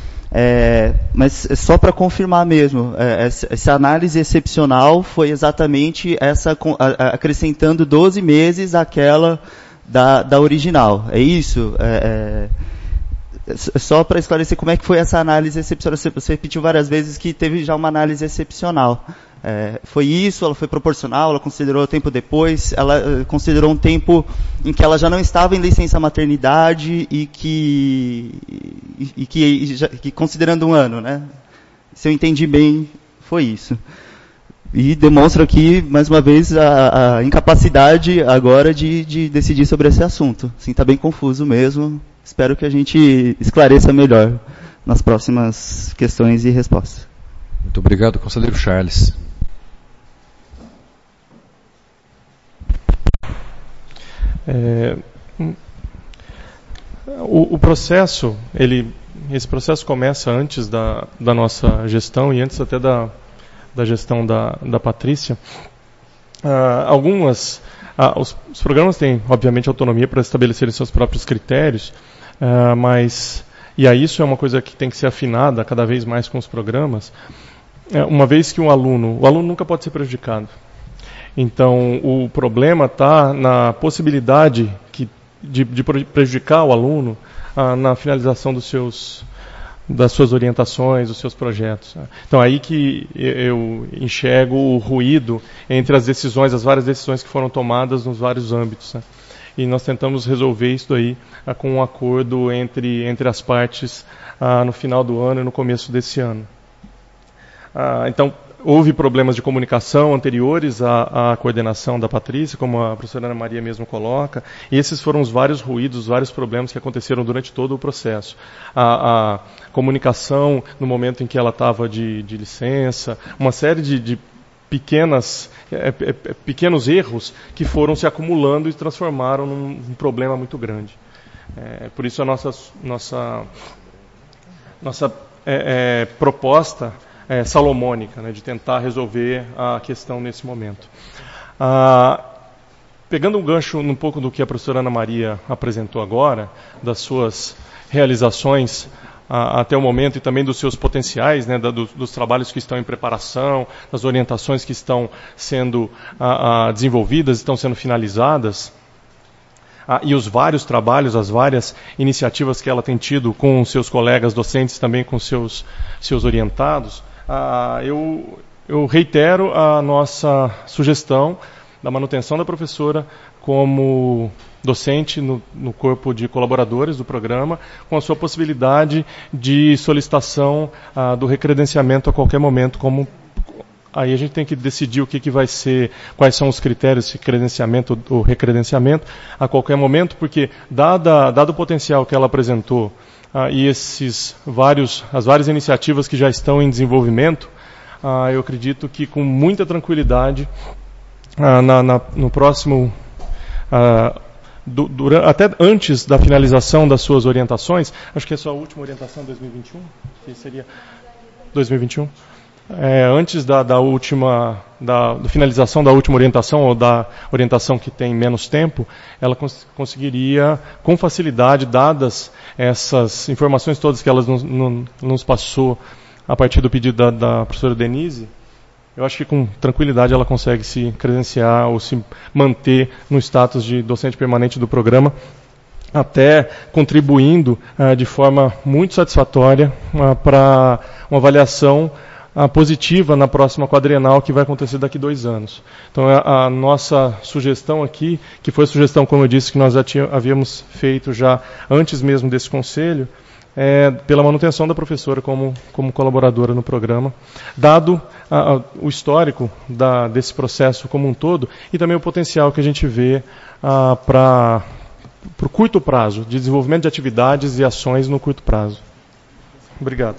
É, mas só para confirmar mesmo, é, essa análise excepcional foi exatamente essa, acrescentando doze meses àquela da, da original. É isso? É, é, só para esclarecer como é que foi essa análise excepcional. Você repetiu várias vezes que teve já uma análise excepcional. É, foi isso, ela foi proporcional, ela considerou o tempo depois, ela uh, considerou um tempo em que ela já não estava em licença maternidade e que, e, e que, e já, que considerando um ano, né? Se eu entendi bem, foi isso. E demonstra aqui, mais uma vez, a, a incapacidade agora de, de decidir sobre esse assunto. Assim, está bem confuso mesmo. Espero que a gente esclareça melhor nas próximas questões e respostas. Muito obrigado, conselheiro Charles. É, o, o processo, ele, esse processo começa antes da, da nossa gestão e antes até da, da gestão da, da Patrícia. Ah, algumas, ah, os, os programas têm, obviamente, autonomia para estabelecerem seus próprios critérios, ah, mas, e aí isso é uma coisa que tem que ser afinada cada vez mais com os programas, é, uma vez que um aluno, o aluno nunca pode ser prejudicado. Então, o problema está na possibilidade que, de, de prejudicar o aluno ah, na finalização dos seus, das suas orientações, dos seus projetos. Então, aí que eu enxergo o ruído entre as decisões, as várias decisões que foram tomadas nos vários âmbitos. Né? E nós tentamos resolver isso aí ah, com um acordo entre, entre as partes ah, no final do ano e no começo desse ano. Ah, então, houve problemas de comunicação anteriores à, à coordenação da Patrícia, como a professora Ana Maria mesmo coloca, e esses foram os vários ruídos, os vários problemas que aconteceram durante todo o processo. A, a comunicação no momento em que ela estava de, de licença, uma série de, de pequenas, é, é, pequenos erros que foram se acumulando e transformaram num, num problema muito grande. É, por isso a nossa, nossa, nossa é, é, proposta é, salomônica, né, de tentar resolver a questão nesse momento. Ah, pegando um gancho um pouco do que a professora Ana Maria apresentou agora, das suas realizações ah, até o momento e também dos seus potenciais, né, da, do, dos trabalhos que estão em preparação, das orientações que estão sendo ah, ah, desenvolvidas, estão sendo finalizadas, ah, e os vários trabalhos, as várias iniciativas que ela tem tido com seus colegas docentes, também com seus, seus orientados, ah, eu, eu reitero a nossa sugestão da manutenção da professora como docente no, no corpo de colaboradores do programa, com a sua possibilidade de solicitação ah, do recredenciamento a qualquer momento, como aí a gente tem que decidir o que, que vai ser, quais são os critérios de credenciamento ou recredenciamento a qualquer momento, porque dada, dado o potencial que ela apresentou ah, e esses vários, as várias iniciativas que já estão em desenvolvimento, ah, eu acredito que com muita tranquilidade, ah, na, na, no próximo, ah, do, durante, até antes da finalização das suas orientações, acho que é a sua última orientação dois mil e vinte e um, que seria dois mil e vinte e um. É, antes da, da última, da, da finalização da última orientação, ou da orientação que tem menos tempo, ela cons conseguiria, com facilidade, dadas essas informações todas que ela nos, nos, nos passou a partir do pedido da, da professora Denise, eu acho que com tranquilidade ela consegue se credenciar ou se manter no status de docente permanente do programa, até contribuindo uh, de forma muito satisfatória uh, para uma avaliação a positiva na próxima quadrienal, que vai acontecer daqui a dois anos. Então, a, a nossa sugestão aqui, que foi a sugestão, como eu disse, que nós já tinha, havíamos feito já antes mesmo desse conselho, é pela manutenção da professora como, como colaboradora no programa, dado a, a, o histórico da, desse processo como um todo, e também o potencial que a gente vê para o curto prazo, de desenvolvimento de atividades e ações no curto prazo. Obrigado.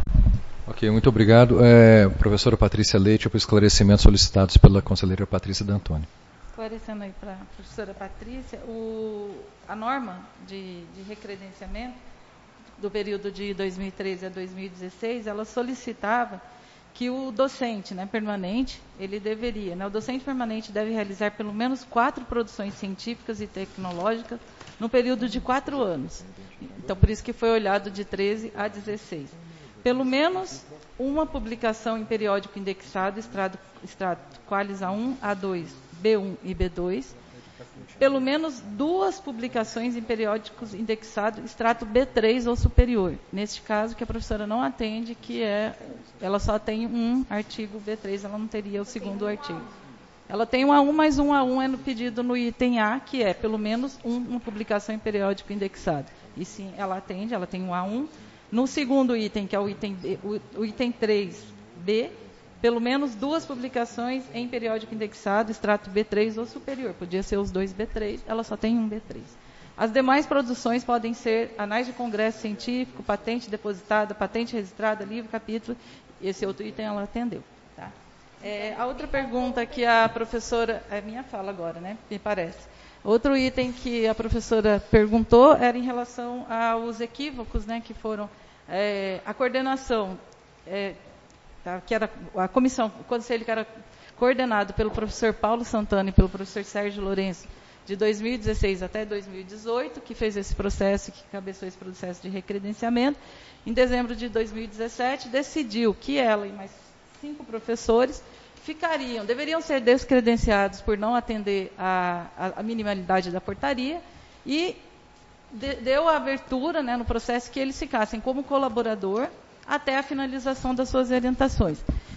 Ok, muito obrigado. É, professora Patrícia Leite, para esclarecimentos solicitados pela conselheira Patrícia D'Antoni. Esclarecendo aí para a professora Patrícia, o, a norma de, de recredenciamento do período de dois mil e treze a dois mil e dezesseis, ela solicitava que o docente, né, permanente, ele deveria, né, o docente permanente deve realizar pelo menos quatro produções científicas e tecnológicas no período de quatro anos. Então, por isso que foi olhado de treze a dezesseis. Pelo menos uma publicação em periódico indexado, extrato, extrato Qualis A um, A dois, B um e B dois. Pelo menos duas publicações em periódicos indexados, extrato B três ou superior. Neste caso, que a professora não atende, que é, ela só tem um artigo B três, ela não teria o segundo artigo. Ela tem um A um, mas um A um é no pedido no item A, que é pelo menos um, uma publicação em periódico indexado. E sim, ela atende, ela tem um A um. No segundo item, que é o item, B, o, o item três B, pelo menos duas publicações em periódico indexado, extrato B três ou superior. Podia ser os dois B três, ela só tem um B três. As demais produções podem ser anais de congresso científico, patente depositada, patente registrada, livro, capítulo. Esse outro item ela atendeu. Tá? É, a outra pergunta que a professora... É minha fala agora, né? Me parece. Outro item que a professora perguntou era em relação aos equívocos, né, que foram é, a coordenação, é, tá, que era a comissão, o conselho que era coordenado pelo professor Paulo Santana e pelo professor Sérgio Lourenço, de dois mil e dezesseis até dois mil e dezoito, que fez esse processo, que cabeçou esse processo de recredenciamento. Em dezembro de dois mil e dezessete, decidiu que ela e mais cinco professores ficariam, deveriam ser descredenciados por não atender a, a, a minimalidade da portaria e de, deu a abertura, né, no processo que eles ficassem como colaborador até a finalização das suas orientações.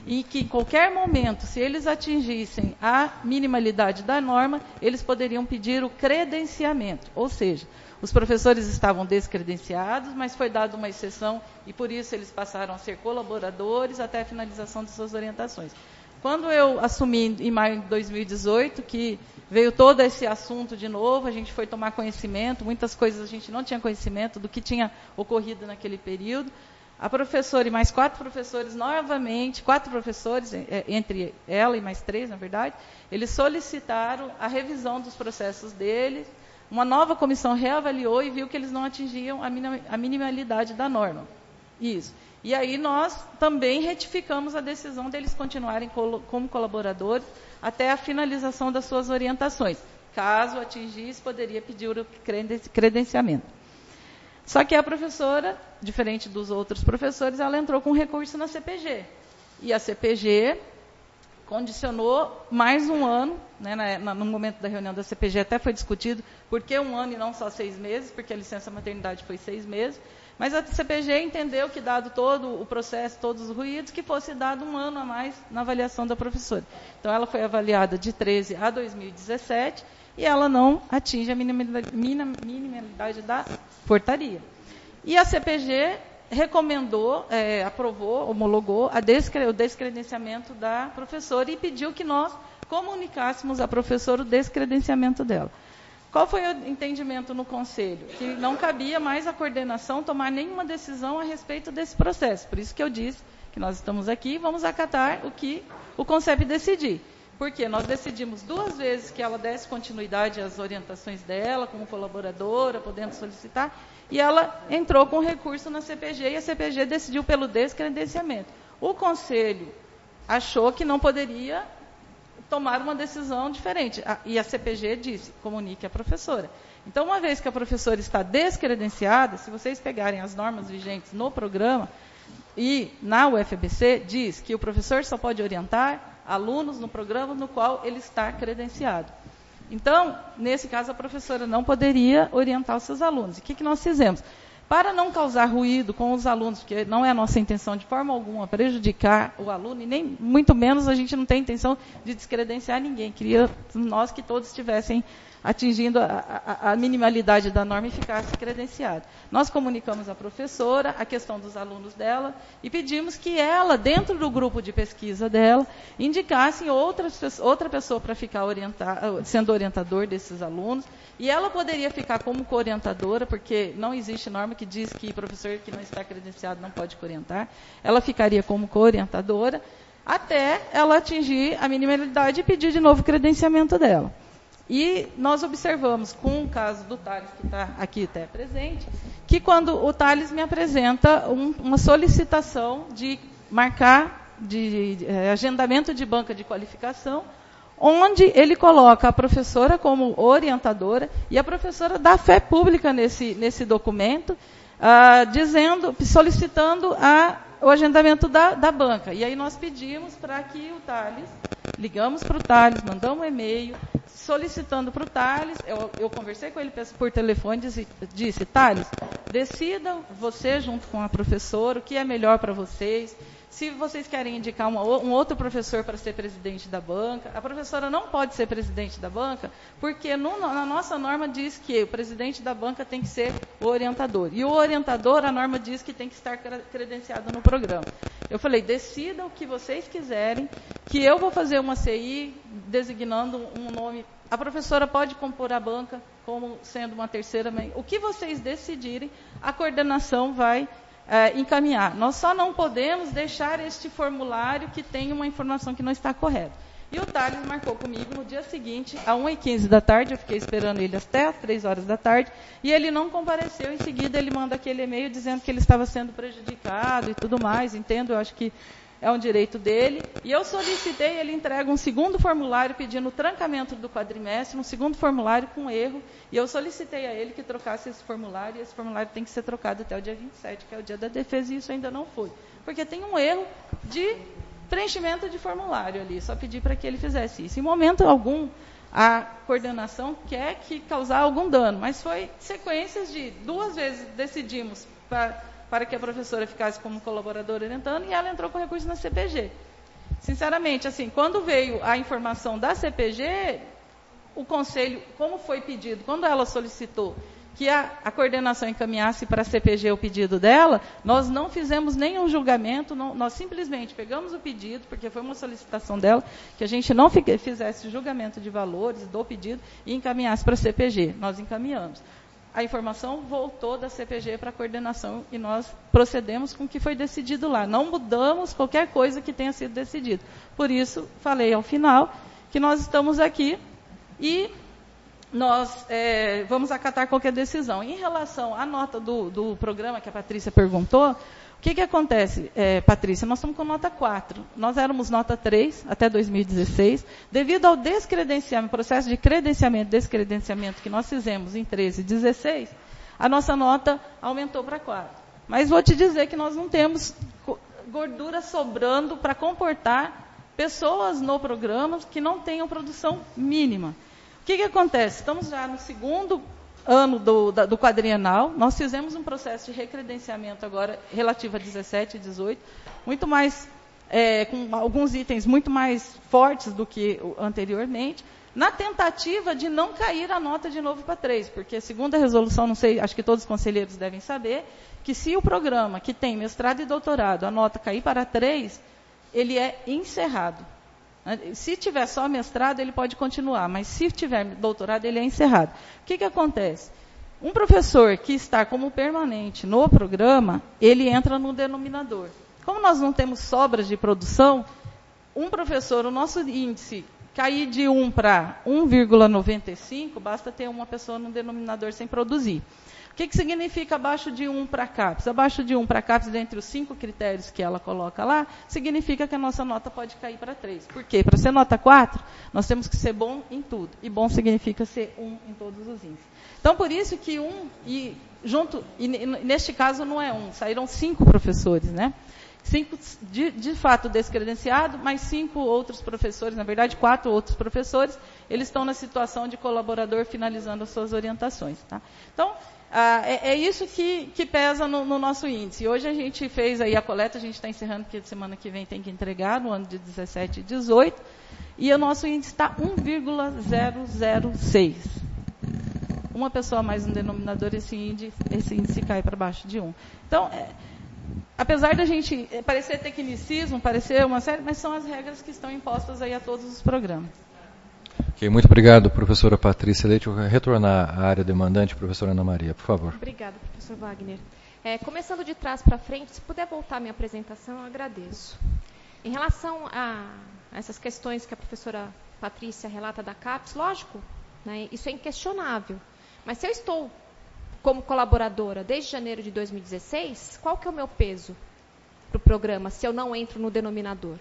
e que em qualquer momento, se eles atingissem a minimalidade da norma, eles poderiam pedir o credenciamento, ou seja, os professores estavam descredenciados, mas foi dada uma exceção e por isso eles passaram a ser colaboradores até a finalização de suas orientações. Quando eu assumi em maio de dois mil e dezoito, que veio todo esse assunto de novo, a gente foi tomar conhecimento, muitas coisas a gente não tinha conhecimento do que tinha ocorrido naquele período. A professora e mais quatro professores, novamente, quatro professores, entre ela e mais três, na verdade, eles solicitaram a revisão dos processos deles. Uma nova comissão reavaliou e viu que eles não atingiam a minimalidade da norma. Isso. E aí nós também retificamos a decisão deles continuarem como colaboradores até a finalização das suas orientações. Caso atingisse, poderia pedir o credenciamento. Só que a professora, diferente dos outros professores, ela entrou com recurso na C P G. E a C P G condicionou mais um ano, né, na, no momento da reunião da C P G até foi discutido por que um ano e não só seis meses, porque a licença maternidade foi seis meses, mas a C P G entendeu que, dado todo o processo, todos os ruídos, que fosse dado um ano a mais na avaliação da professora. Então, ela foi avaliada de treze a dois mil e dezessete e ela não atinge a minimalidade, minimalidade da portaria. E a C P G recomendou, é, aprovou, homologou a descre, o descredenciamento da professora e pediu que nós comunicássemos à professora o descredenciamento dela. Qual foi o entendimento no Conselho? Que não cabia mais a coordenação tomar nenhuma decisão a respeito desse processo. Por isso que eu disse que nós estamos aqui e vamos acatar o que o CONCEP decidir. Porque nós decidimos duas vezes que ela desse continuidade às orientações dela, como colaboradora, podendo solicitar, e ela entrou com recurso na C P G e a C P G decidiu pelo descredenciamento. O Conselho achou que não poderia tomar uma decisão diferente. E a C P G disse, comunique à professora. Então, uma vez que a professora está descredenciada, se vocês pegarem as normas vigentes no programa, e na U F A B C, diz que o professor só pode orientar alunos no programa no qual ele está credenciado. Então, nesse caso, a professora não poderia orientar os seus alunos. E o que, que nós fizemos? Para não causar ruído com os alunos, porque não é a nossa intenção de forma alguma prejudicar o aluno, e nem muito menos a gente não tem intenção de descredenciar ninguém. Queria nós que todos estivessem atingindo a, a, a minimalidade da norma e ficasse credenciado. Nós comunicamos à professora a questão dos alunos dela e pedimos que ela, dentro do grupo de pesquisa dela, indicasse outras, outra pessoa para ficar orientar, sendo orientador desses alunos, e ela poderia ficar como co-orientadora, porque não existe norma que diz que professor que não está credenciado não pode co-orientar. Ela ficaria como co-orientadora até ela atingir a minimalidade e pedir de novo o credenciamento dela. E nós observamos, com o caso do Thales, que está aqui até presente, que quando o Thales me apresenta um, uma solicitação de marcar, de, de eh, agendamento de banca de qualificação, onde ele coloca a professora como orientadora, e a professora dá fé pública nesse, nesse documento, ah, dizendo, solicitando a, o agendamento da, da banca. E aí nós pedimos para que o Thales, ligamos para o Thales, mandamos um e-mail, solicitando para o Thales, eu, eu conversei com ele por telefone, disse, disse, Thales, decidam você junto com a professora o que é melhor para vocês. Se vocês querem indicar uma, um outro professor para ser presidente da banca, a professora não pode ser presidente da banca, porque no, na nossa norma diz que o presidente da banca tem que ser o orientador. E o orientador, a norma diz que tem que estar credenciado no programa. Eu falei, decidam o que vocês quiserem, que eu vou fazer uma C I designando um nome. A professora pode compor a banca como sendo uma terceira. O que vocês decidirem, a coordenação vai É, encaminhar. Nós só não podemos deixar este formulário que tem uma informação que não está correta. E o Thales marcou comigo no dia seguinte, às uma e quinze da tarde, eu fiquei esperando ele até às três horas da tarde, e ele não compareceu. Em seguida, ele manda aquele e-mail dizendo que ele estava sendo prejudicado e tudo mais. Entendo, eu acho que é um direito dele. E eu solicitei, ele entrega um segundo formulário pedindo o trancamento do quadrimestre, um segundo formulário com erro, e eu solicitei a ele que trocasse esse formulário, e esse formulário tem que ser trocado até o dia vinte e sete, que é o dia da defesa, e isso ainda não foi. Porque tem um erro de preenchimento de formulário ali, só pedi para que ele fizesse isso. Em momento algum, a coordenação quer que causar algum dano, mas foi sequências de duas vezes decidimos para... para que a professora ficasse como colaboradora orientando, e ela entrou com recurso na C P G. sinceramente, assim, quando veio a informação da C P G, o Conselho, como foi pedido, quando ela solicitou que a, a coordenação encaminhasse para a C P G o pedido dela, nós não fizemos nenhum julgamento, não, nós simplesmente pegamos o pedido, porque foi uma solicitação dela, que a gente não fique, fizesse julgamento de valores do pedido e encaminhasse para a C P G. Nós encaminhamos. A informação voltou da C P G para a coordenação e nós procedemos com o que foi decidido lá. Não mudamos qualquer coisa que tenha sido decidido. Por isso, falei ao final que nós estamos aqui e nós é, vamos acatar qualquer decisão. Em relação à nota do, do programa que a Patrícia perguntou, o que, que acontece, é, Patrícia? Nós estamos com nota quatro. Nós éramos nota três até dois mil e dezesseis. Devido ao descredenciamento, processo de credenciamento e descredenciamento que nós fizemos em treze e dezesseis, a nossa nota aumentou para quatro. Mas vou te dizer que nós não temos gordura sobrando para comportar pessoas no programa que não tenham produção mínima. O que, que acontece? Estamos já no segundo ano do, da, do quadrienal, nós fizemos um processo de recredenciamento agora relativo a dezessete e dezoito, muito mais, é, com alguns itens muito mais fortes do que anteriormente, na tentativa de não cair a nota de novo para três, porque segundo a resolução, não sei, acho que todos os conselheiros devem saber, que se o programa que tem mestrado e doutorado, a nota cair para três, ele é encerrado. Se tiver só mestrado, ele pode continuar, mas se tiver doutorado, ele é encerrado. O que, que acontece? Um professor que está como permanente no programa, ele entra no denominador. Como nós não temos sobras de produção, um professor, o nosso índice cair de um para um vírgula noventa e cinco, basta ter uma pessoa no denominador sem produzir. O que, que significa abaixo de um para CAPES? Abaixo de um para CAPES, dentre os cinco critérios que ela coloca lá, significa que a nossa nota pode cair para três. Por quê? Para ser nota quatro, nós temos que ser bom em tudo. E bom significa ser um em todos os índices. Então, por isso que um, e junto, e neste caso não é um, saíram cinco professores, né? Cinco, de, de fato, descredenciados, mas cinco outros professores, na verdade, quatro outros professores, eles estão na situação de colaborador finalizando as suas orientações. Tá? Então, ah, é, é isso que, que pesa no, no nosso índice. Hoje a gente fez aí a coleta, a gente está encerrando, porque semana que vem tem que entregar, no ano de dezessete e dezoito, e o nosso índice está um vírgula zero zero seis. Uma pessoa mais no denominador, esse índice, esse índice cai para baixo de um. Então, é, apesar da gente parecer tecnicismo, parecer uma série, mas são as regras que estão impostas aí a todos os programas. Ok, muito obrigado, professora Patrícia Leite. Eu vou retornar à área demandante, professora Ana Maria, por favor. Obrigada, professor Wagner. É, começando de trás para frente, se puder voltar a minha apresentação, eu agradeço. Em relação a essas questões que a professora Patrícia relata da CAPES, lógico, né, isso é inquestionável. Mas se eu estou como colaboradora desde janeiro de dois mil e dezesseis, qual que é o meu peso para o programa se eu não entro no denominador?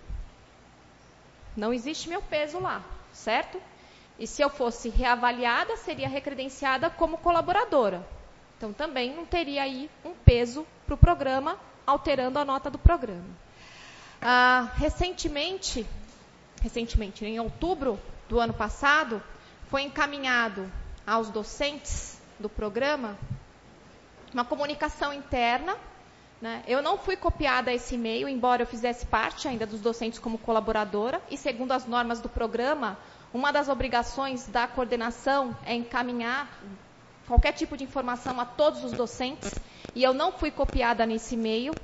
Não existe meu peso lá, certo? E se eu fosse reavaliada, seria recredenciada como colaboradora. Então, também não teria aí um peso para o programa, alterando a nota do programa. Ah, recentemente, recentemente, em outubro do ano passado, foi encaminhado aos docentes do programa uma comunicação interna, né? Eu não fui copiada a esse e-mail, embora eu fizesse parte ainda dos docentes como colaboradora, e segundo as normas do programa, uma das obrigações da coordenação é encaminhar qualquer tipo de informação a todos os docentes, e eu não fui copiada nesse e-mail,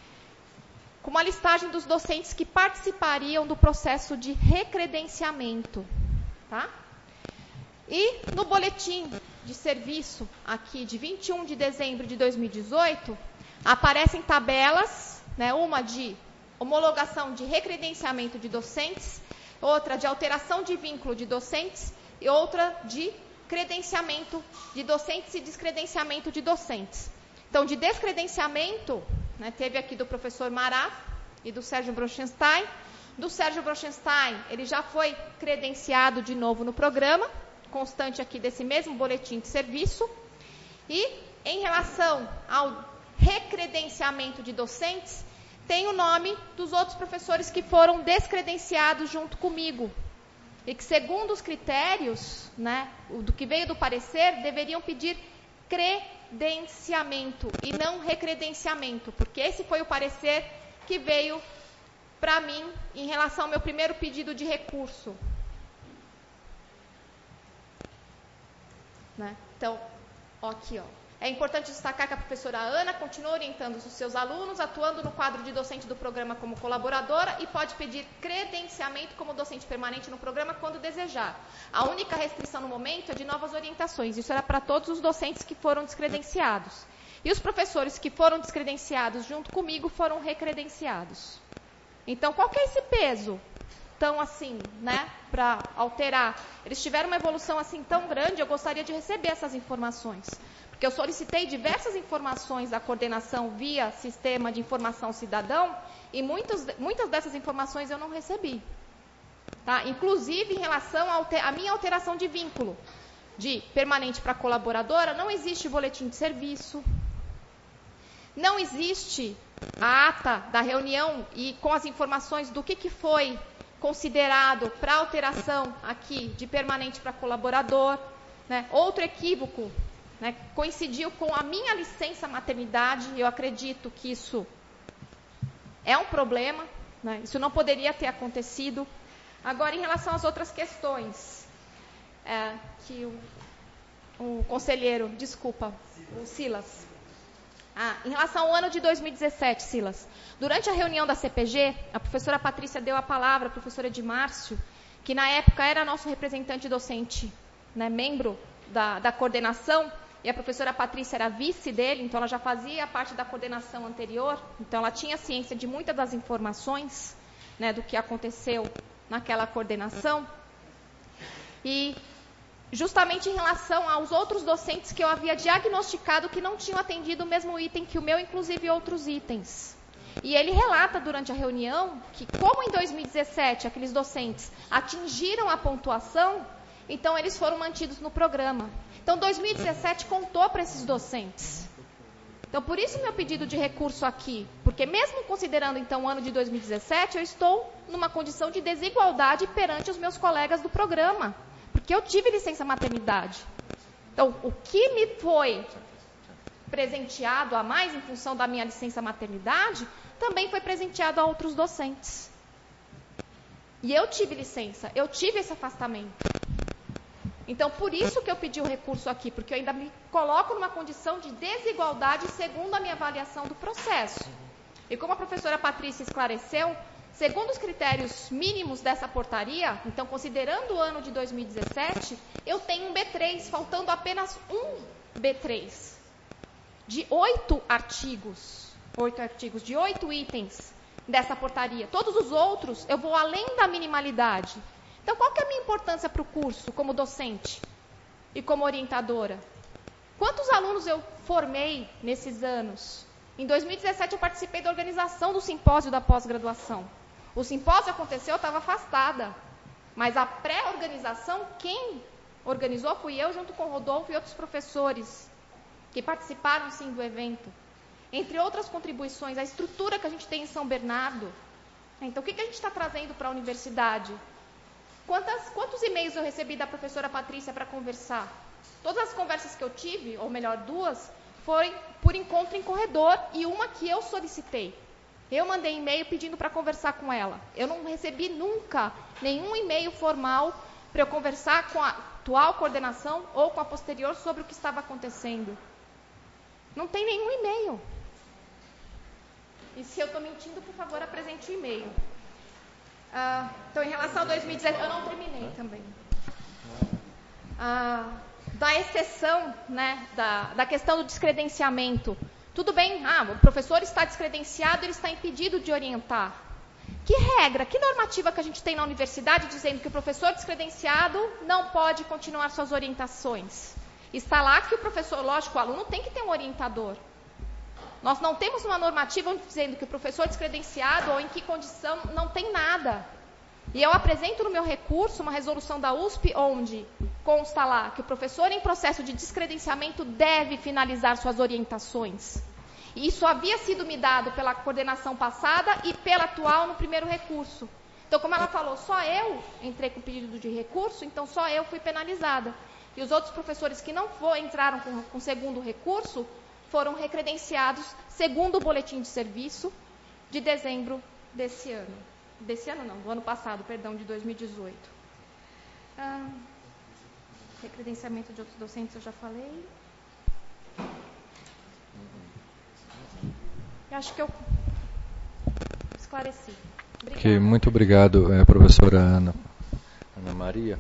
com uma listagem dos docentes que participariam do processo de recredenciamento, tá? E no boletim de serviço, aqui de vinte e um de dezembro de dois mil e dezoito, aparecem tabelas, né, uma de homologação de recredenciamento de docentes, outra de alteração de vínculo de docentes e outra de credenciamento de docentes e descredenciamento de docentes. Então, de descredenciamento, né, teve aqui do professor Mará e do Sérgio Brochenstein. Do Sérgio Brochenstein, ele já foi credenciado de novo no programa, constante aqui desse mesmo boletim de serviço. E, em relação ao recredenciamento de docentes, tem o nome dos outros professores que foram descredenciados junto comigo. E que, segundo os critérios, né, do que veio do parecer, deveriam pedir credenciamento e não recredenciamento, porque esse foi o parecer que veio para mim em relação ao meu primeiro pedido de recurso. Né? Então, ó, aqui, ó. É importante destacar que a professora Ana continua orientando os seus alunos, atuando no quadro de docente do programa como colaboradora e pode pedir credenciamento como docente permanente no programa quando desejar. A única restrição no momento é de novas orientações. Isso era para todos os docentes que foram descredenciados. E os professores que foram descredenciados junto comigo foram recredenciados. Então, qual que é esse peso? Tão assim, né, para alterar. Eles tiveram uma evolução assim tão grande, eu gostaria de receber essas informações. Porque eu solicitei diversas informações da coordenação via Sistema de Informação Cidadão e muitos, muitas dessas informações eu não recebi. Tá? Inclusive, em relação à minha alteração de vínculo, de permanente para colaboradora, não existe boletim de serviço, não existe a ata da reunião e com as informações do que, que foi considerado para alteração aqui de permanente para colaborador. Né? Outro equívoco, né, coincidiu com a minha licença maternidade. Eu acredito que isso é um problema, né? Isso não poderia ter acontecido. Agora, em relação às outras questões, é, que o, o conselheiro, desculpa, o Silas. Ah, em relação ao ano de dois mil e dezessete, Silas, durante a reunião da C P G, a professora Patrícia deu a palavra à professora de Márcio, que na época era nosso representante docente, né, membro da, da coordenação, e a professora Patrícia era vice dele, então ela já fazia parte da coordenação anterior, então ela tinha ciência de muitas das informações, né, do que aconteceu naquela coordenação. E justamente em relação aos outros docentes que eu havia diagnosticado que não tinham atendido o mesmo item que o meu, inclusive outros itens. E ele relata durante a reunião que, como em dois mil e dezessete aqueles docentes atingiram a pontuação, então eles foram mantidos no programa. Então, dois mil e dezessete contou para esses docentes. Então, por isso meu pedido de recurso aqui, porque mesmo considerando, então, o ano de dois mil e dezessete, eu estou numa condição de desigualdade perante os meus colegas do programa, porque eu tive licença maternidade. Então, o que me foi presenteado a mais em função da minha licença maternidade, também foi presenteado a outros docentes. E eu tive licença, eu tive esse afastamento. Então, por isso que eu pedi o recurso aqui, porque eu ainda me coloco numa condição de desigualdade segundo a minha avaliação do processo. E como a professora Patrícia esclareceu, segundo os critérios mínimos dessa portaria, então considerando o ano de dois mil e dezessete, eu tenho um B três, faltando apenas um B três. De oito artigos, oito artigos, de oito itens dessa portaria. Todos os outros, eu vou além da minimalidade. Então, qual que é a minha importância para o curso como docente e como orientadora? Quantos alunos eu formei nesses anos? Em dois mil e dezessete, eu participei da organização do simpósio da pós-graduação. O simpósio aconteceu, eu estava afastada. Mas a pré-organização, quem organizou fui eu, junto com o Rodolfo e outros professores que participaram, sim, do evento. Entre outras contribuições, a estrutura que a gente tem em São Bernardo. Então, o que, que a gente está trazendo para a universidade? Quantas, quantos e-mails eu recebi da professora Patrícia para conversar? Todas as conversas que eu tive, ou melhor, duas, foram por encontro em corredor e uma que eu solicitei. Eu mandei e-mail pedindo para conversar com ela. Eu não recebi nunca nenhum e-mail formal para eu conversar com a atual coordenação ou com a posterior sobre o que estava acontecendo. Não tem nenhum e-mail. E se eu estou mentindo, por favor, apresente o e-mail. Ah, então, em relação a dois mil e dezessete, eu não terminei também. Ah, da exceção, né, da, da questão do descredenciamento. Tudo bem, ah, o professor está descredenciado, ele está impedido de orientar. Que regra, que normativa que a gente tem na universidade dizendo que o professor descredenciado não pode continuar suas orientações? Está lá que o professor, lógico, o aluno tem que ter um orientador. Nós não temos uma normativa dizendo que o professor descredenciado ou em que condição, não tem nada. E eu apresento no meu recurso uma resolução da U S P onde consta lá que o professor em processo de descredenciamento deve finalizar suas orientações. E isso havia sido me dado pela coordenação passada e pela atual no primeiro recurso. Então, como ela falou, só eu entrei com pedido de recurso, então só eu fui penalizada. E os outros professores que não for, entraram com, com segundo recurso foram recredenciados segundo o boletim de serviço de dezembro desse ano. Desse ano não, do ano passado, perdão, de dois mil e dezoito. Ah, recredenciamento de outros docentes eu já falei. Eu acho que eu esclareci. Obrigada. Ok, muito obrigado, eh, professora Ana, Ana Maria.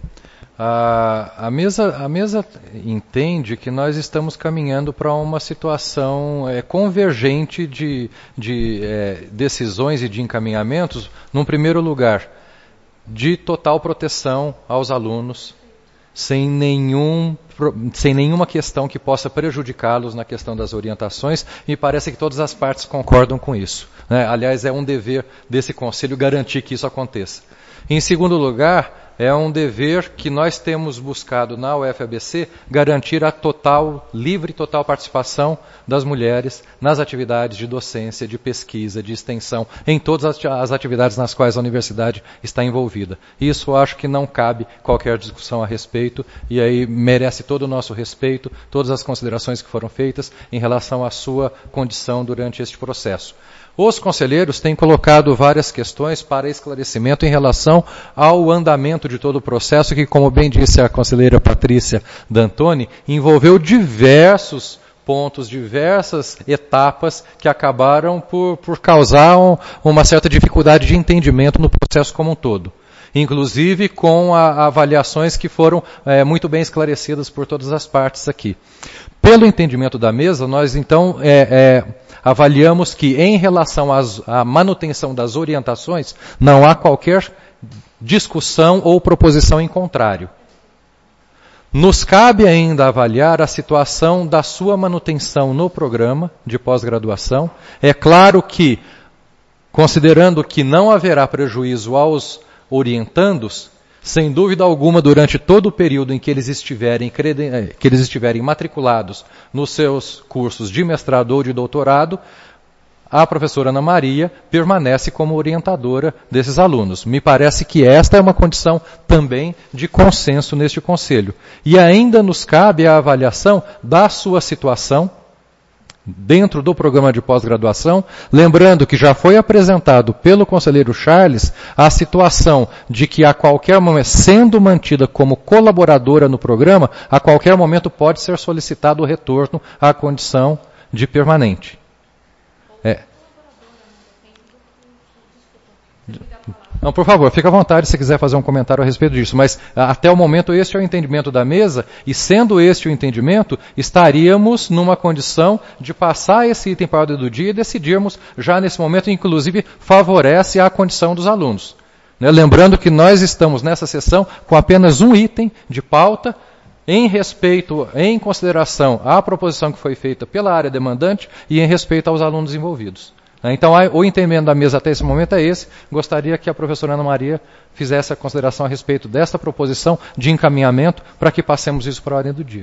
A, a, mesa, a mesa entende que nós estamos caminhando para uma situação é, convergente de, de é, decisões e de encaminhamentos, num primeiro lugar, de total proteção aos alunos, sem, nenhum, sem nenhuma questão que possa prejudicá-los na questão das orientações, e parece que todas as partes concordam com isso, né? Aliás, é um dever desse Conselho garantir que isso aconteça. Em segundo lugar, é um dever que nós temos buscado na U F A B C garantir a total, livre e total participação das mulheres nas atividades de docência, de pesquisa, de extensão, em todas as atividades nas quais a universidade está envolvida. Isso eu acho que não cabe qualquer discussão a respeito, e aí merece todo o nosso respeito, todas as considerações que foram feitas em relação à sua condição durante este processo. Os conselheiros têm colocado várias questões para esclarecimento em relação ao andamento de todo o processo, que, como bem disse a conselheira Patrícia D'Antoni, envolveu diversos pontos, diversas etapas que acabaram por, por causar um, uma certa dificuldade de entendimento no processo como um todo. Inclusive com a, avaliações que foram é, muito bem esclarecidas por todas as partes aqui. Pelo entendimento da mesa, nós então é, é, avaliamos que em relação às, à manutenção das orientações, não há qualquer discussão ou proposição em contrário. Nos cabe ainda avaliar a situação da sua manutenção no programa de pós-graduação. É claro que, considerando que não haverá prejuízo aos orientandos, sem dúvida alguma, durante todo o período em que eles estiverem, que eles estiverem matriculados nos seus cursos de mestrado ou de doutorado, a professora Ana Maria permanece como orientadora desses alunos. Me parece que esta é uma condição também de consenso neste Conselho. E ainda nos cabe a avaliação da sua situação dentro do programa de pós-graduação, lembrando que já foi apresentado pelo conselheiro Charles a situação de que a qualquer momento, sendo mantida como colaboradora no programa, a qualquer momento pode ser solicitado o retorno à condição de permanente. É. Não, por favor, fique à vontade se quiser fazer um comentário a respeito disso, mas até o momento este é o entendimento da mesa, e sendo este o entendimento, estaríamos numa condição de passar esse item para a ordem do dia e decidirmos já nesse momento, inclusive favorece a condição dos alunos. Né? Lembrando que nós estamos nessa sessão com apenas um item de pauta, em respeito, em consideração à proposição que foi feita pela área demandante e em respeito aos alunos envolvidos. Então, o entendimento da mesa até esse momento é esse. Gostaria que a professora Ana Maria fizesse a consideração a respeito desta proposição de encaminhamento para que passemos isso para a ordem do dia.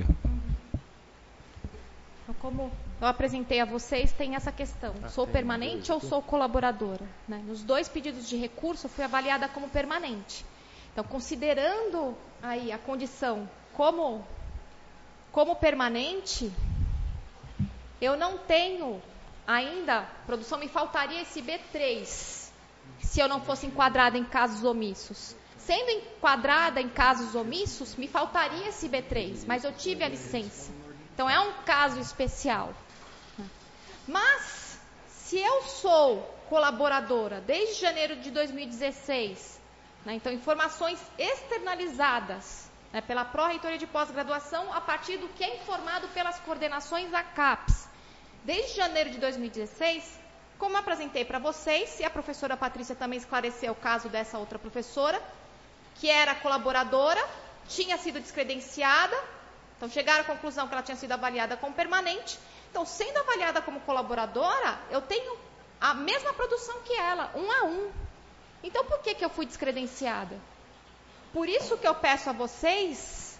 Como eu apresentei a vocês, tem essa questão. Sou permanente ou sou colaboradora? Né? Nos dois pedidos de recurso, eu fui avaliada como permanente. Então, considerando aí a condição como, como permanente, eu não tenho... Ainda, produção, me faltaria esse B três, se eu não fosse enquadrada em casos omissos. Sendo enquadrada em casos omissos, me faltaria esse B três, mas eu tive a licença. Então, é um caso especial. Mas, se eu sou colaboradora desde janeiro de dois mil e dezesseis, né, então, informações externalizadas né, pela Pró-Reitoria de Pós-Graduação, a partir do que é informado pelas coordenações A C A P S, desde janeiro de dois mil e dezesseis, como apresentei para vocês, e a professora Patrícia também esclareceu o caso dessa outra professora, que era colaboradora, tinha sido descredenciada, então chegaram à conclusão que ela tinha sido avaliada como permanente. Então, sendo avaliada como colaboradora, eu tenho a mesma produção que ela, um a um. Então, por que, que eu fui descredenciada? Por isso que eu peço a vocês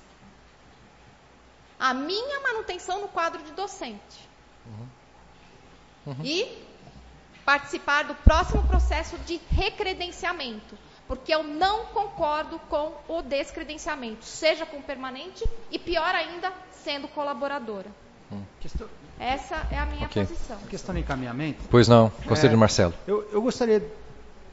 a minha manutenção no quadro de docente. Uhum. Uhum. E participar do próximo processo de recredenciamento, porque eu não concordo com o descredenciamento, seja com permanente e, pior ainda, sendo colaboradora. Hum. Essa é a minha okay. posição. A questão de encaminhamento. Pois não, conselheiro é, Marcelo. Eu, eu gostaria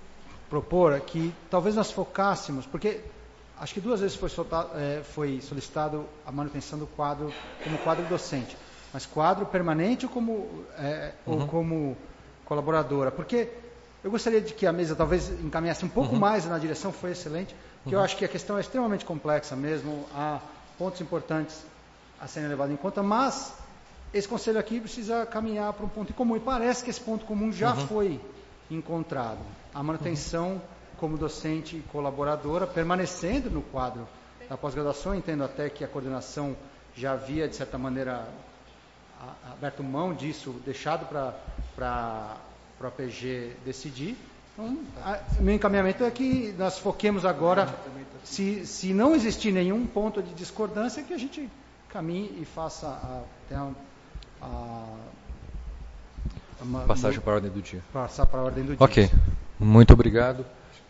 propor que talvez nós focássemos, porque acho que duas vezes foi, soltado, é, foi solicitado a manutenção do quadro como quadro docente, mas quadro permanente ou como, é, uhum. ou como colaboradora, porque eu gostaria de que a mesa talvez encaminhasse um pouco uhum. mais na direção, foi excelente, porque uhum. eu acho que a questão é extremamente complexa mesmo, há pontos importantes a serem levados em conta, mas esse conselho aqui precisa caminhar para um ponto em comum, e parece que esse ponto comum já uhum. foi encontrado. A manutenção uhum. como docente e colaboradora, permanecendo no quadro da pós-graduação, entendo até que a coordenação já havia, de certa maneira, aberto mão disso, deixado para o A P G decidir. Então, a, meu encaminhamento é que nós foquemos agora, se, se não existir nenhum ponto de discordância, que a gente caminhe e faça a, a, a uma, passagem para a ordem do dia. Passar para a ordem do dia. Ok, muito obrigado.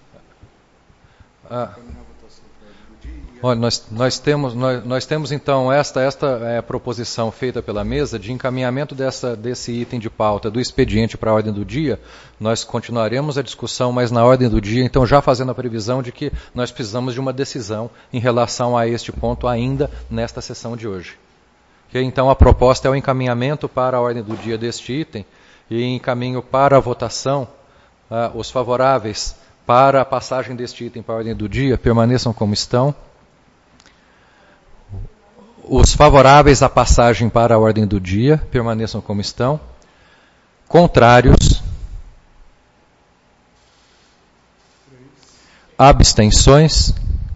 Ah. Olha, nós, nós, temos, nós, nós temos então esta, esta é, proposição feita pela mesa de encaminhamento dessa, desse item de pauta do expediente para a ordem do dia. Nós continuaremos a discussão, mas na ordem do dia, então já fazendo a previsão de que nós precisamos de uma decisão em relação a este ponto ainda nesta sessão de hoje. Okay? Então a proposta é o encaminhamento para a ordem do dia deste item e encaminho para a votação ah, os favoráveis para a passagem deste item para a ordem do dia permaneçam como estão. Os favoráveis à passagem para a ordem do dia permaneçam como estão. Contrários. Abstenções.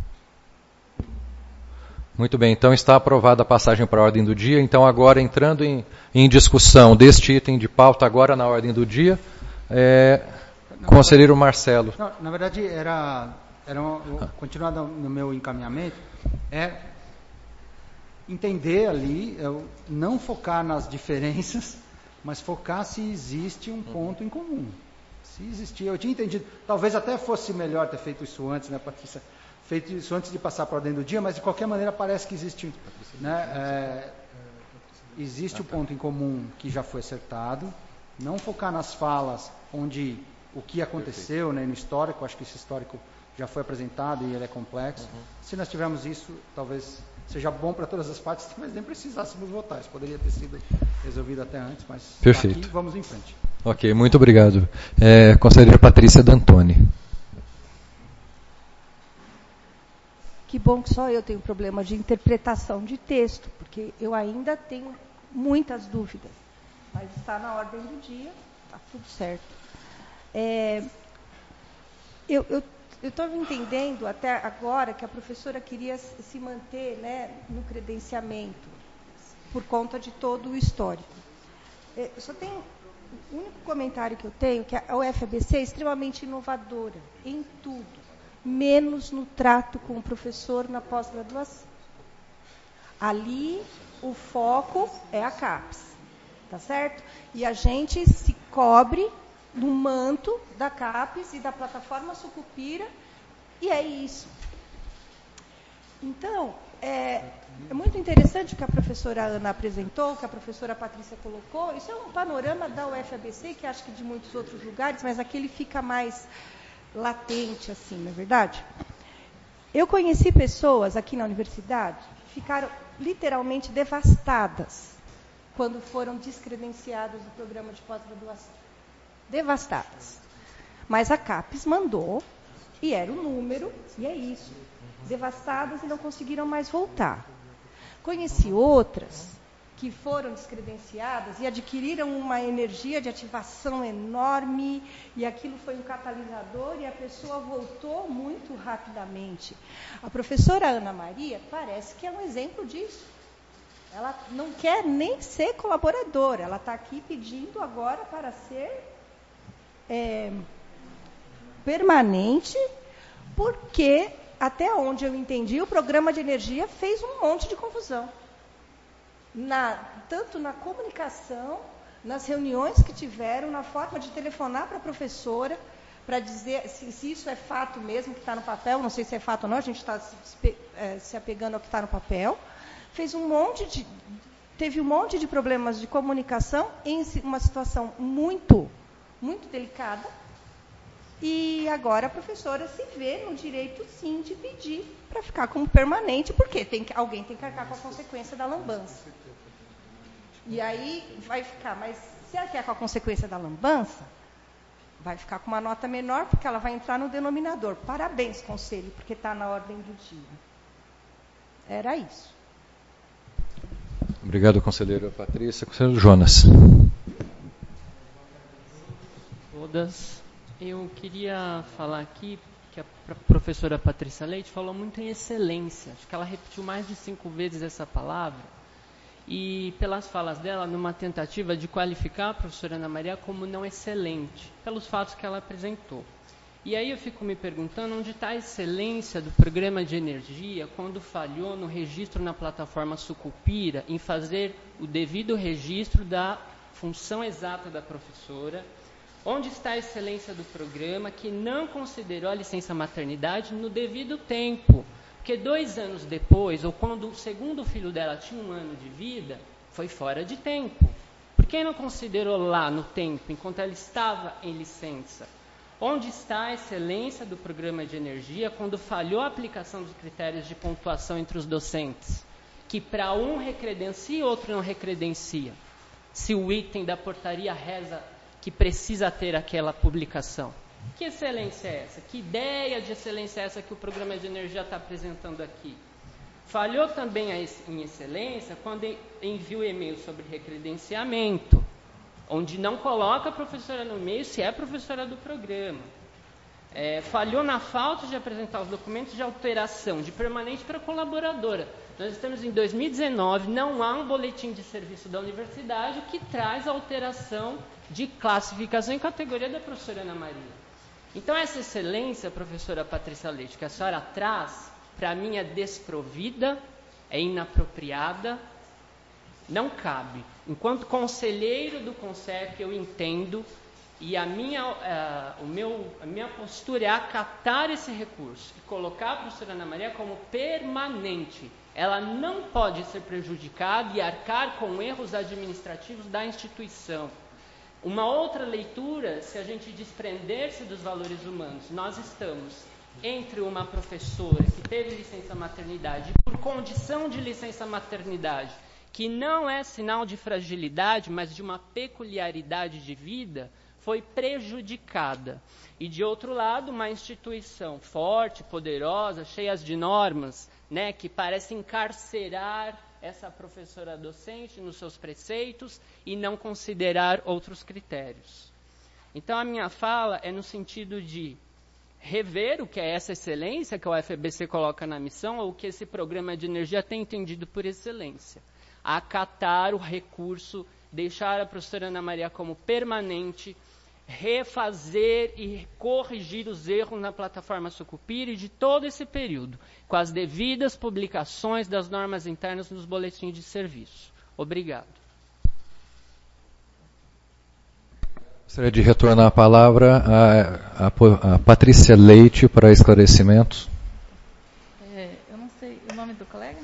Muito bem, então está aprovada a passagem para a ordem do dia. Então agora entrando em, em discussão deste item de pauta agora na ordem do dia, é, conselheiro Marcelo. Não, na verdade, era, era uma, continuar no meu encaminhamento, é entender ali, é, não focar nas diferenças, mas focar se existe um ponto em comum. Se existir, eu tinha entendido, talvez até fosse melhor ter feito isso antes, né, Patrícia? Feito isso antes de passar para a ordem do dia, mas de qualquer maneira parece que existe, né, é, existe o ponto em comum que já foi acertado, não focar nas falas onde o que aconteceu, né, no histórico, acho que esse histórico já foi apresentado e ele é complexo. Uhum. Se nós tivermos isso, talvez seja bom para todas as partes, mas nem precisássemos votar, isso poderia ter sido resolvido até antes, mas perfeito. Aqui vamos em frente. Ok, muito obrigado. É, conselheira Patrícia D'Antoni. Que bom que só eu tenho problema de interpretação de texto, porque eu ainda tenho muitas dúvidas. Mas está na ordem do dia, está tudo certo. É, eu estava entendendo até agora que a professora queria se manter, né, no credenciamento, por conta de todo o histórico. É, só tem o único comentário que eu tenho, que a U F A B C é extremamente inovadora em tudo, menos no trato com o professor na pós-graduação. Ali, o foco é a CAPES, tá certo? E a gente se cobre no manto da CAPES e da plataforma Sucupira, e é isso. Então, é, é muito interessante o que a professora Ana apresentou, o que a professora Patrícia colocou. Isso é um panorama da U F A B C, que acho que de muitos outros lugares, mas aqui ele fica mais latente, assim, não é verdade? Eu conheci pessoas aqui na universidade que ficaram literalmente devastadas quando foram descredenciadas do programa de pós-graduação. Devastadas. Mas a CAPES mandou, e era o número, e é isso. Devastadas e não conseguiram mais voltar. Conheci outras que foram descredenciadas e adquiriram uma energia de ativação enorme, e aquilo foi um catalisador, e a pessoa voltou muito rapidamente. A professora Ana Maria parece que é um exemplo disso. Ela não quer nem ser colaboradora, ela está aqui pedindo agora para ser é, permanente, porque, até onde eu entendi, o programa de energia fez um monte de confusão. Na, tanto na comunicação, nas reuniões que tiveram, na forma de telefonar para a professora, para dizer se, se isso é fato mesmo, que está no papel, não sei se é fato ou não, a gente está se, é, se apegando ao que está no papel. Fez um monte de, teve um monte de problemas de comunicação em uma situação muito, muito delicada, E agora a professora se vê no direito, sim, de pedir para ficar como permanente, porque tem que, alguém tem que arcar com a consequência da lambança. E aí vai ficar, mas se ela quer com a consequência da lambança, vai ficar com uma nota menor, porque ela vai entrar no denominador. Parabéns, conselho, porque está na ordem do dia. Era isso. Obrigado, conselheira Patrícia. Conselheiro Jonas. Todas. Eu queria falar aqui que a professora Patrícia Leite falou muito em excelência. Acho que ela repetiu mais de cinco vezes essa palavra. E pelas falas dela, numa tentativa de qualificar a professora Ana Maria como não excelente, pelos fatos que ela apresentou. E aí eu fico me perguntando onde está a excelência do programa de energia quando falhou no registro na plataforma Sucupira em fazer o devido registro da função exata da professora. Onde está a excelência do programa que não considerou a licença maternidade no devido tempo? Porque dois anos depois, ou quando o segundo filho dela tinha um ano de vida, foi fora de tempo. Por que não considerou lá no tempo, enquanto ela estava em licença? Onde está a excelência do programa de energia quando falhou a aplicação dos critérios de pontuação entre os docentes? Que para um recredencia e outro não recredencia. Se o item da portaria reza que precisa ter aquela publicação. Que excelência é essa? Que ideia de excelência é essa que o programa de energia está apresentando aqui? Falhou também em excelência quando envia o e-mail sobre recredenciamento, onde não coloca a professora no meio se é professora do programa. É, falhou na falta de apresentar os documentos de alteração de permanente para colaboradora. Nós estamos em dois mil e dezenove, não há um boletim de serviço da universidade que traz a alteração de classificação em categoria da professora Ana Maria. Então, essa excelência, professora Patrícia Leite, que a senhora traz, para mim é desprovida, é inapropriada, não cabe. Enquanto conselheiro do CONCEP, eu entendo, e a minha, uh, o meu, a minha postura é acatar esse recurso e colocar a professora Ana Maria como permanente. Ela não pode ser prejudicada e arcar com erros administrativos da instituição. Uma outra leitura, se a gente desprender-se dos valores humanos, nós estamos entre uma professora que teve licença maternidade e por condição de licença maternidade, que não é sinal de fragilidade, mas de uma peculiaridade de vida, foi prejudicada. E, de outro lado, uma instituição forte, poderosa, cheia de normas, né, que parece encarcerar essa professora docente nos seus preceitos e não considerar outros critérios. Então, a minha fala é no sentido de rever o que é essa excelência que a U F A B C coloca na missão, ou o que esse programa de energia tem entendido por excelência. Acatar o recurso, deixar a professora Ana Maria como permanente, refazer e corrigir os erros na plataforma Sucupira de todo esse período, com as devidas publicações das normas internas nos boletins de serviço. Obrigado. Gostaria de retornar a palavra a, a, a Patrícia Leite para esclarecimentos. É, eu não sei o nome do colega?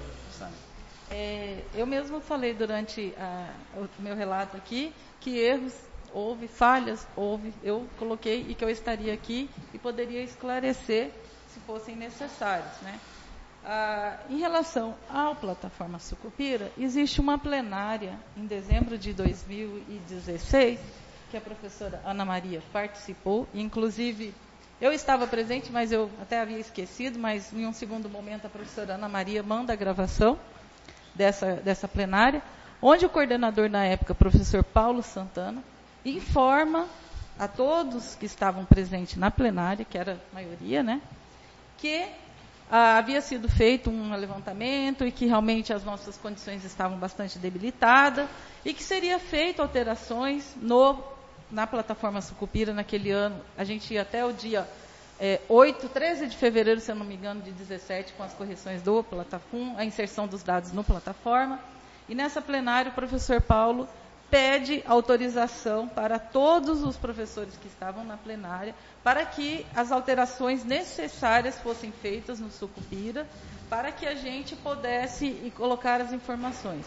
É, eu mesmo falei durante a, o meu relato aqui que erros houve, falhas houve, eu coloquei e que eu estaria aqui e poderia esclarecer se fossem necessários, né? Ah, em relação à plataforma Sucupira, existe uma plenária em dezembro de dois mil e dezesseis que a professora Ana Maria participou, e inclusive eu estava presente, mas eu até havia esquecido, mas em um segundo momento a professora Ana Maria manda a gravação dessa, dessa plenária, onde o coordenador na época, professor Paulo Santana, informa a todos que estavam presentes na plenária, que era a maioria, né, que ah, havia sido feito um levantamento e que realmente as nossas condições estavam bastante debilitadas e que seria feito alterações no, na plataforma Sucupira naquele ano. A gente ia até o dia é, oito, treze de fevereiro, se eu não me engano, de dezessete, com as correções do plataforma, a inserção dos dados no plataforma. E nessa plenária o professor Paulo pede autorização para todos os professores que estavam na plenária para que as alterações necessárias fossem feitas no Sucupira para que a gente pudesse colocar as informações.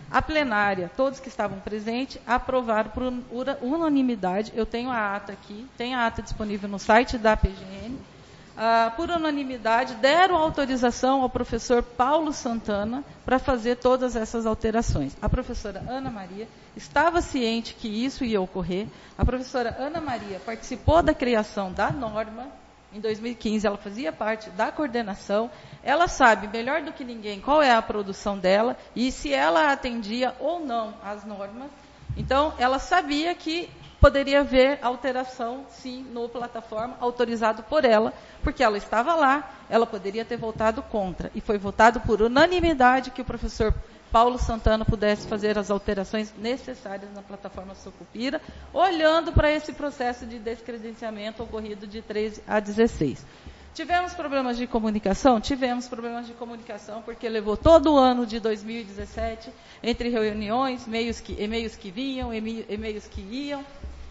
A plenária, todos que estavam presentes, aprovaram por unanimidade. Eu tenho a ata aqui, tem a ata disponível no site da P G N. Ah, por unanimidade, deram autorização ao professor Paulo Santana para fazer todas essas alterações. A professora Ana Maria estava ciente que isso ia ocorrer. A professora Ana Maria participou da criação da norma. Em dois mil e quinze, ela fazia parte da coordenação. Ela sabe melhor do que ninguém qual é a produção dela e se ela atendia ou não às normas. Então, ela sabia que poderia haver alteração, sim, no plataforma, autorizado por ela, porque ela estava lá, ela poderia ter votado contra. E foi votado por unanimidade que o professor Paulo Santana pudesse fazer as alterações necessárias na plataforma Sucupira, olhando para esse processo de descredenciamento ocorrido de treze a dezesseis. Tivemos problemas de comunicação? Tivemos problemas de comunicação, porque levou todo o ano de dois mil e dezessete, entre reuniões, e-mails que, e-mails que vinham, e-mails que iam,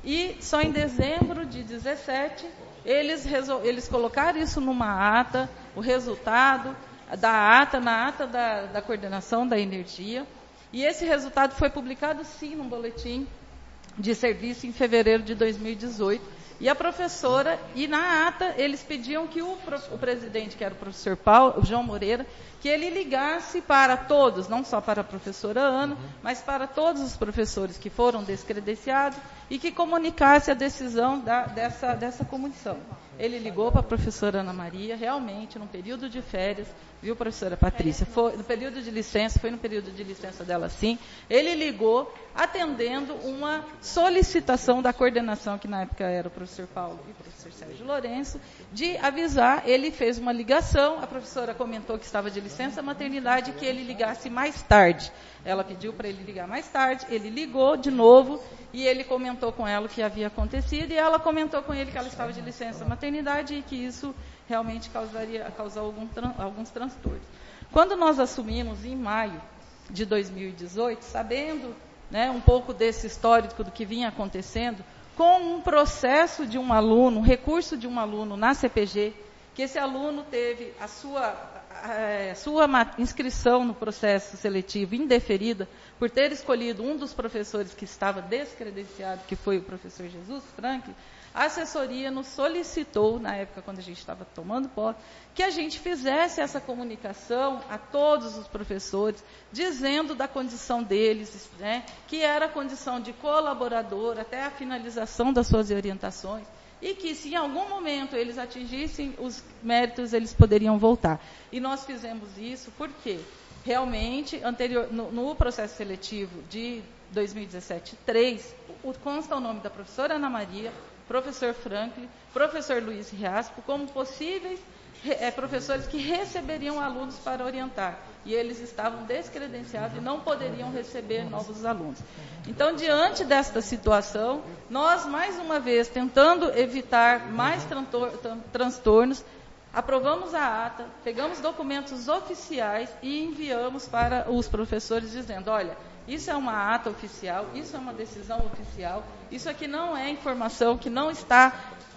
e só em dezembro de dezessete, eles, resol... eles colocaram isso numa ata, o resultado da ata, na ata da, da coordenação da energia, e esse resultado foi publicado, sim, num boletim de serviço em fevereiro de dois mil e dezoito, e a professora, e na ata, eles pediam que o, o presidente, que era o professor Paulo, o João Moreira, que ele ligasse para todos, não só para a professora Ana, uhum. mas para todos os professores que foram descredenciados, e que comunicasse a decisão da, dessa, dessa comissão. Ele ligou para a professora Ana Maria, realmente, num período de férias, viu, professora Patrícia? Foi no período de licença, foi no período de licença dela, sim. Ele ligou, atendendo uma solicitação da coordenação, que na época era o professor Paulo e o professor Sérgio Lourenço, de avisar. Ele fez uma ligação, a professora comentou que estava de licença maternidade, que ele ligasse mais tarde. Ela pediu para ele ligar mais tarde, ele ligou de novo, e ele comentou com ela o que havia acontecido, e ela comentou com ele que ela estava de licença maternidade e que isso realmente causaria, causou algum, alguns transtornos. Quando nós assumimos em maio de dois mil e dezoito, sabendo, né, um pouco desse histórico do que vinha acontecendo, com um processo de um aluno, um recurso de um aluno na C P G, que esse aluno teve a sua, a, a sua inscrição no processo seletivo indeferida por ter escolhido um dos professores que estava descredenciado, que foi o professor Jesus Franklin, a assessoria nos solicitou, na época quando a gente estava tomando posse, que a gente fizesse essa comunicação a todos os professores, dizendo da condição deles, né, que era a condição de colaborador até a finalização das suas orientações, e que se em algum momento eles atingissem os méritos, eles poderiam voltar. E nós fizemos isso porque, realmente, anterior, no, no processo seletivo de dois mil e dezessete três, o, consta o nome da professora Ana Maria, professor Franklin, professor Luiz Riasco, como possíveis é, professores que receberiam alunos para orientar. E eles estavam descredenciados e não poderiam receber novos alunos. Então, diante desta situação, nós, mais uma vez, tentando evitar mais transtornos, aprovamos a ata, pegamos documentos oficiais e enviamos para os professores dizendo, olha, isso é uma ata oficial, isso é uma decisão oficial, isso aqui não é informação que não está,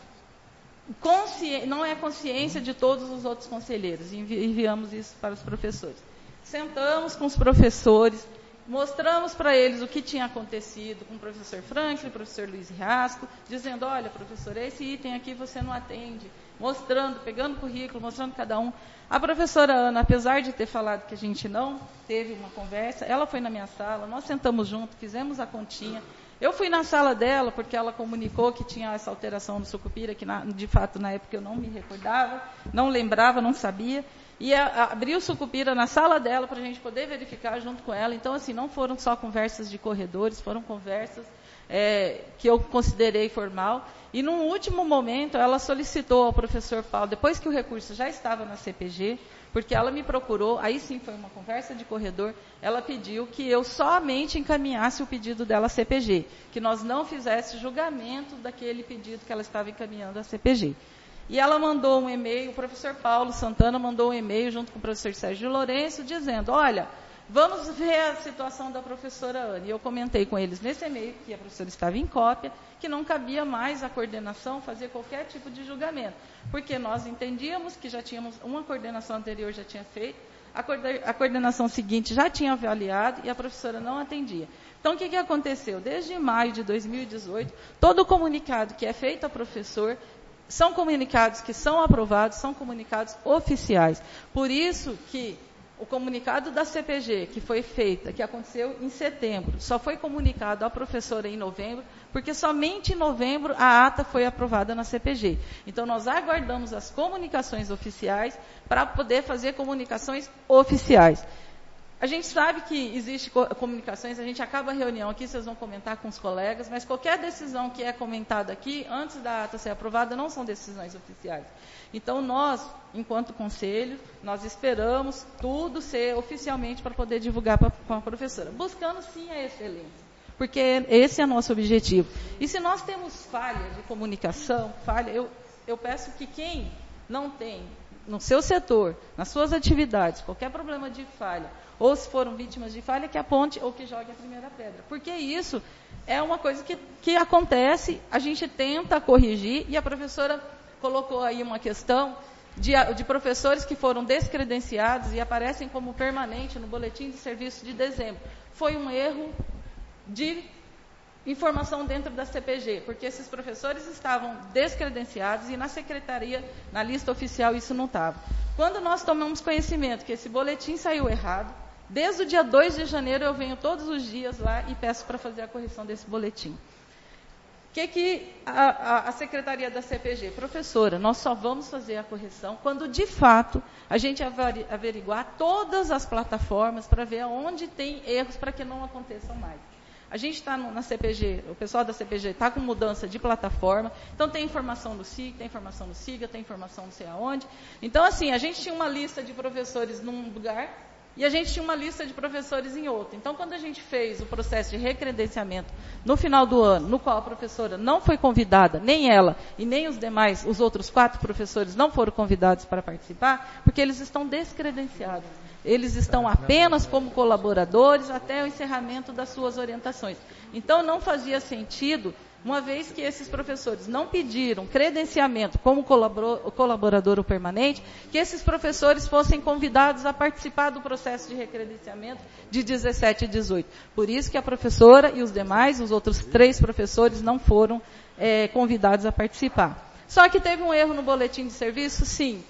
consci... não é consciência de todos os outros conselheiros. Envi... enviamos isso para os professores. Sentamos com os professores, mostramos para eles o que tinha acontecido com o professor Franklin, o professor Luiz Riasco, dizendo, olha, professor, esse item aqui você não atende, mostrando, pegando o currículo, mostrando cada um. A professora Ana, apesar de ter falado que a gente não teve uma conversa, ela foi na minha sala, nós sentamos juntos, fizemos a continha. Eu fui na sala dela, porque ela comunicou que tinha essa alteração no Sucupira, que na, de fato na época eu não me recordava, não lembrava, não sabia. E a, a, abri o Sucupira na sala dela para a gente poder verificar junto com ela. Então, assim, não foram só conversas de corredores, foram conversas é, que eu considerei formal. E, num último momento, ela solicitou ao professor Paulo, depois que o recurso já estava na C P G, porque ela me procurou, aí sim foi uma conversa de corredor, ela pediu que eu somente encaminhasse o pedido dela à C P G, que nós não fizesse julgamento daquele pedido que ela estava encaminhando à C P G. E ela mandou um e-mail, o professor Paulo Santana mandou um e-mail junto com o professor Sérgio Lourenço, dizendo, olha, vamos ver a situação da professora Ana. E eu comentei com eles nesse e-mail, que a professora estava em cópia, que não cabia mais a coordenação fazer qualquer tipo de julgamento, porque nós entendíamos que já tínhamos, uma coordenação anterior já tinha feito a coordenação seguinte já tinha avaliado e a professora não atendia. Então, o que, que aconteceu? Desde maio de dois mil e dezoito, todo o comunicado que é feito ao professor são comunicados que são aprovados, são comunicados oficiais. Por isso que o comunicado da C P G, que foi feita, que aconteceu em setembro, só foi comunicado à professora em novembro, porque somente em novembro a ata foi aprovada na C P G. Então, nós aguardamos as comunicações oficiais para poder fazer comunicações oficiais. A gente sabe que existe comunicações, a gente acaba a reunião aqui, vocês vão comentar com os colegas, mas qualquer decisão que é comentada aqui, antes da ata ser aprovada, não são decisões oficiais. Então, nós, enquanto conselho, nós esperamos tudo ser oficialmente para poder divulgar para a professora, buscando sim a excelência, porque esse é nosso objetivo. E se nós temos falha de comunicação, falha, eu, eu peço que quem não tem no seu setor, nas suas atividades, qualquer problema de falha, ou se foram vítimas de falha, que aponte ou que jogue a primeira pedra. Porque isso é uma coisa que, que acontece, a gente tenta corrigir, e a professora colocou aí uma questão de, de professores que foram descredenciados e aparecem como permanente no boletim de serviço de dezembro. Foi um erro de informação dentro da C P G, porque esses professores estavam descredenciados e na secretaria, na lista oficial, isso não estava. Quando nós tomamos conhecimento que esse boletim saiu errado, desde o dia dois de janeiro eu venho todos os dias lá e peço para fazer a correção desse boletim. O que, que a, a, a secretaria da C P G? Professora, nós só vamos fazer a correção quando, de fato, a gente averiguar todas as plataformas para ver onde tem erros para que não aconteçam mais. A gente está na C P G, o pessoal da C P G está com mudança de plataforma, então tem informação no S I G, tem informação no SIGA, tem informação não sei aonde. Então, assim, a gente tinha uma lista de professores num lugar e a gente tinha uma lista de professores em outro. Então, quando a gente fez o processo de recredenciamento no final do ano, no qual a professora não foi convidada, nem ela e nem os demais, os outros quatro professores não foram convidados para participar, porque eles estão descredenciados. Eles estão apenas como colaboradores até o encerramento das suas orientações. Então, não fazia sentido, uma vez que esses professores não pediram credenciamento como colaborador ou permanente, que esses professores fossem convidados a participar do processo de recredenciamento de dezessete e dezoito. Por isso que a professora e os demais, os outros três professores, não foram é, convidados a participar. Só que teve um erro no boletim de serviço? Sim.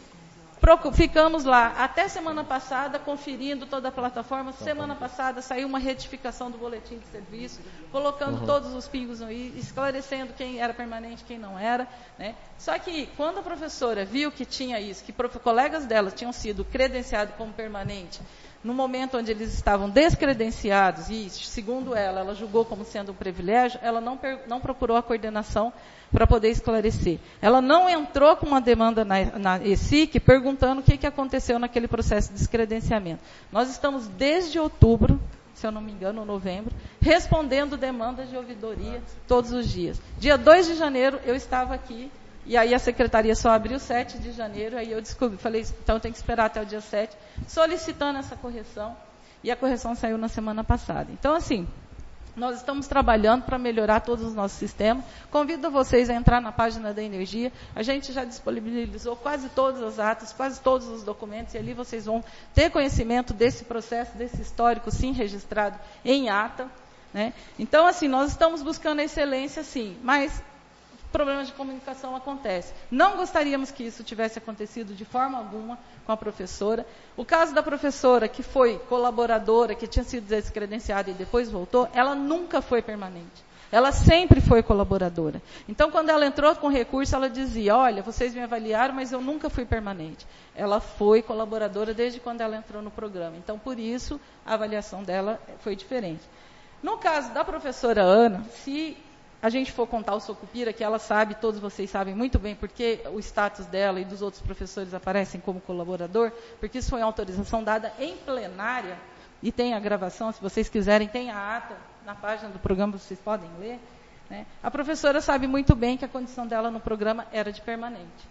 Ficamos lá até semana passada conferindo toda a plataforma. Semana passada saiu uma retificação do boletim de serviço, colocando uhum. todos os pingos aí, esclarecendo quem era permanente e quem não era. Né? Só que quando a professora viu que tinha isso, que prof... colegas dela tinham sido credenciados como permanente, no momento onde eles estavam descredenciados, e segundo ela, ela julgou como sendo um privilégio, ela não, per... não procurou a coordenação para poder esclarecer. Ela não entrou com uma demanda na, na E S I C perguntando o que, que aconteceu naquele processo de descredenciamento. Nós estamos desde outubro, se eu não me engano, novembro, respondendo demandas de ouvidoria todos os dias. Dia dois de janeiro eu estava aqui, e aí a secretaria só abriu sete de janeiro, aí eu descobri, falei, então eu tenho que esperar até o dia sete, solicitando essa correção, e a correção saiu na semana passada. Então, assim, nós estamos trabalhando para melhorar todos os nossos sistemas. Convido vocês a entrar na página da Energia. A gente já disponibilizou quase todas as atas, quase todos os documentos, e ali vocês vão ter conhecimento desse processo, desse histórico, sim, registrado em ata. Né? Então, assim, nós estamos buscando a excelência, sim, mas problemas de comunicação acontecem. Não gostaríamos que isso tivesse acontecido de forma alguma com a professora. O caso da professora que foi colaboradora, que tinha sido descredenciada e depois voltou, ela nunca foi permanente. Ela sempre foi colaboradora. Então, quando ela entrou com recurso, ela dizia, olha, vocês me avaliaram, mas eu nunca fui permanente. Ela foi colaboradora desde quando ela entrou no programa. Então, por isso, a avaliação dela foi diferente. No caso da professora Ana, se a gente for contar o Socupira, que ela sabe, todos vocês sabem muito bem porque o status dela e dos outros professores aparecem como colaborador, porque isso foi uma autorização dada em plenária, e tem a gravação, se vocês quiserem, tem a ata na página do programa, vocês podem ler. Né? A professora sabe muito bem que a condição dela no programa era de permanente.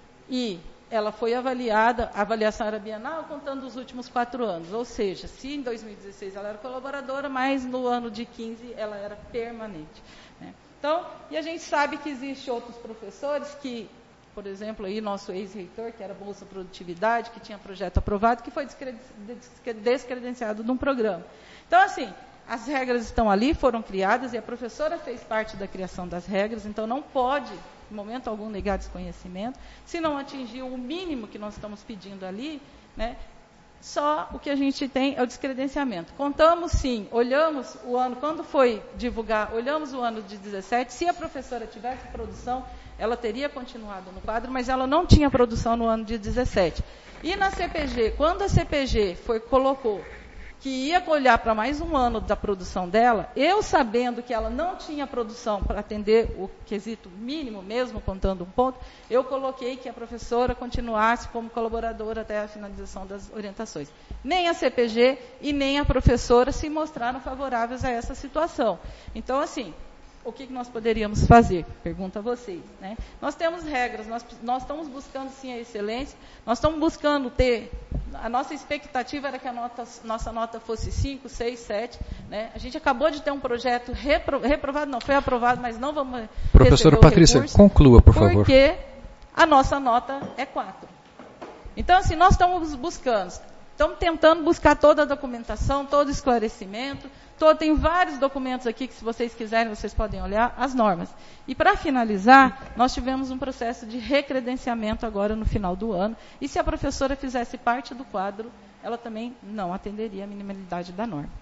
E ela foi avaliada, a avaliação era bienal, contando os últimos quatro anos. Ou seja, se em dois mil e dezesseis ela era colaboradora, mas no ano de quinze ela era permanente. Né? Então, e a gente sabe que existem outros professores que por exemplo, aí nosso ex-reitor, que era Bolsa Produtividade, que tinha projeto aprovado, que foi descredenciado de um programa. Então, assim, as regras estão ali, foram criadas, e a professora fez parte da criação das regras, então não pode, em momento algum, negar desconhecimento. Se não atingir o mínimo que nós estamos pedindo ali, né, só o que a gente tem é o descredenciamento. Contamos, sim, olhamos o ano, quando foi divulgar, olhamos o ano de dezessete, se a professora tivesse produção, ela teria continuado no quadro, mas ela não tinha produção no ano de dezessete. E na C P G, quando a C P G foi, colocou que ia olhar para mais um ano da produção dela, eu sabendo que ela não tinha produção para atender o quesito mínimo, mesmo contando um ponto, eu coloquei que a professora continuasse como colaboradora até a finalização das orientações. Nem a C P G e nem a professora se mostraram favoráveis a essa situação. Então, assim, o que nós poderíamos fazer? Pergunto a vocês. Né? Nós temos regras, nós, nós estamos buscando sim a excelência, nós estamos buscando ter, a nossa expectativa era que a nota, nossa nota fosse cinco, seis, sete. Né? A gente acabou de ter um projeto repro, reprovado, não foi aprovado, mas não vamos Professora Patrícia, recurso, conclua, por favor. Porque a nossa nota é quatro. Então, assim, nós estamos buscando, estamos tentando buscar toda a documentação, todo o esclarecimento. Tô, tem vários documentos aqui que, se vocês quiserem, vocês podem olhar as normas. E, para finalizar, nós tivemos um processo de recredenciamento agora no final do ano. E se a professora fizesse parte do quadro, ela também não atenderia a minimalidade da norma.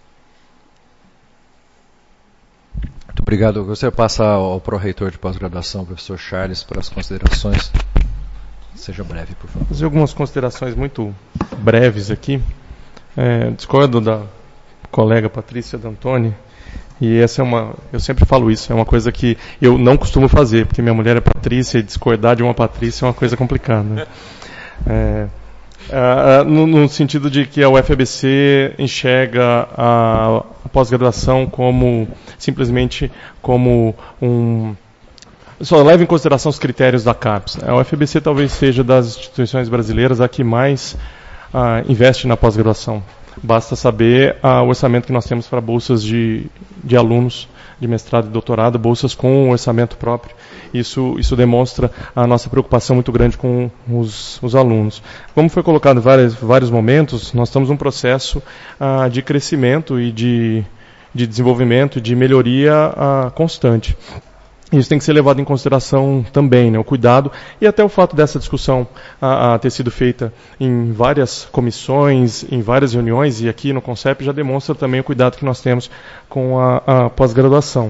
Muito obrigado. Você passa ao pró-reitor de pós-graduação, professor Charles, para as considerações. Seja breve, por favor. Vou fazer algumas considerações muito breves aqui. É, discordo da colega Patrícia D'Antoni, e essa é uma, eu sempre falo isso, é uma coisa que eu não costumo fazer, porque minha mulher é Patrícia e discordar de uma Patrícia é uma coisa complicada. Né? É, é, no, no sentido de que a U F A B C enxerga a, a pós-graduação como simplesmente como um só leva em consideração os critérios da CAPES. A U F A B C talvez seja das instituições brasileiras a que mais a, investe na pós-graduação. Basta saber ah, o orçamento que nós temos para bolsas de, de alunos de mestrado e doutorado, bolsas com orçamento próprio. Isso, isso demonstra a nossa preocupação muito grande com os, os alunos. Como foi colocado em vários, vários momentos, nós estamos num processo ah, de crescimento e de, de desenvolvimento e de melhoria ah, constante. Isso tem que ser levado em consideração também, né, o cuidado, e até o fato dessa discussão a, a ter sido feita em várias comissões, em várias reuniões, e aqui no CONCEP já demonstra também o cuidado que nós temos com a, a pós-graduação.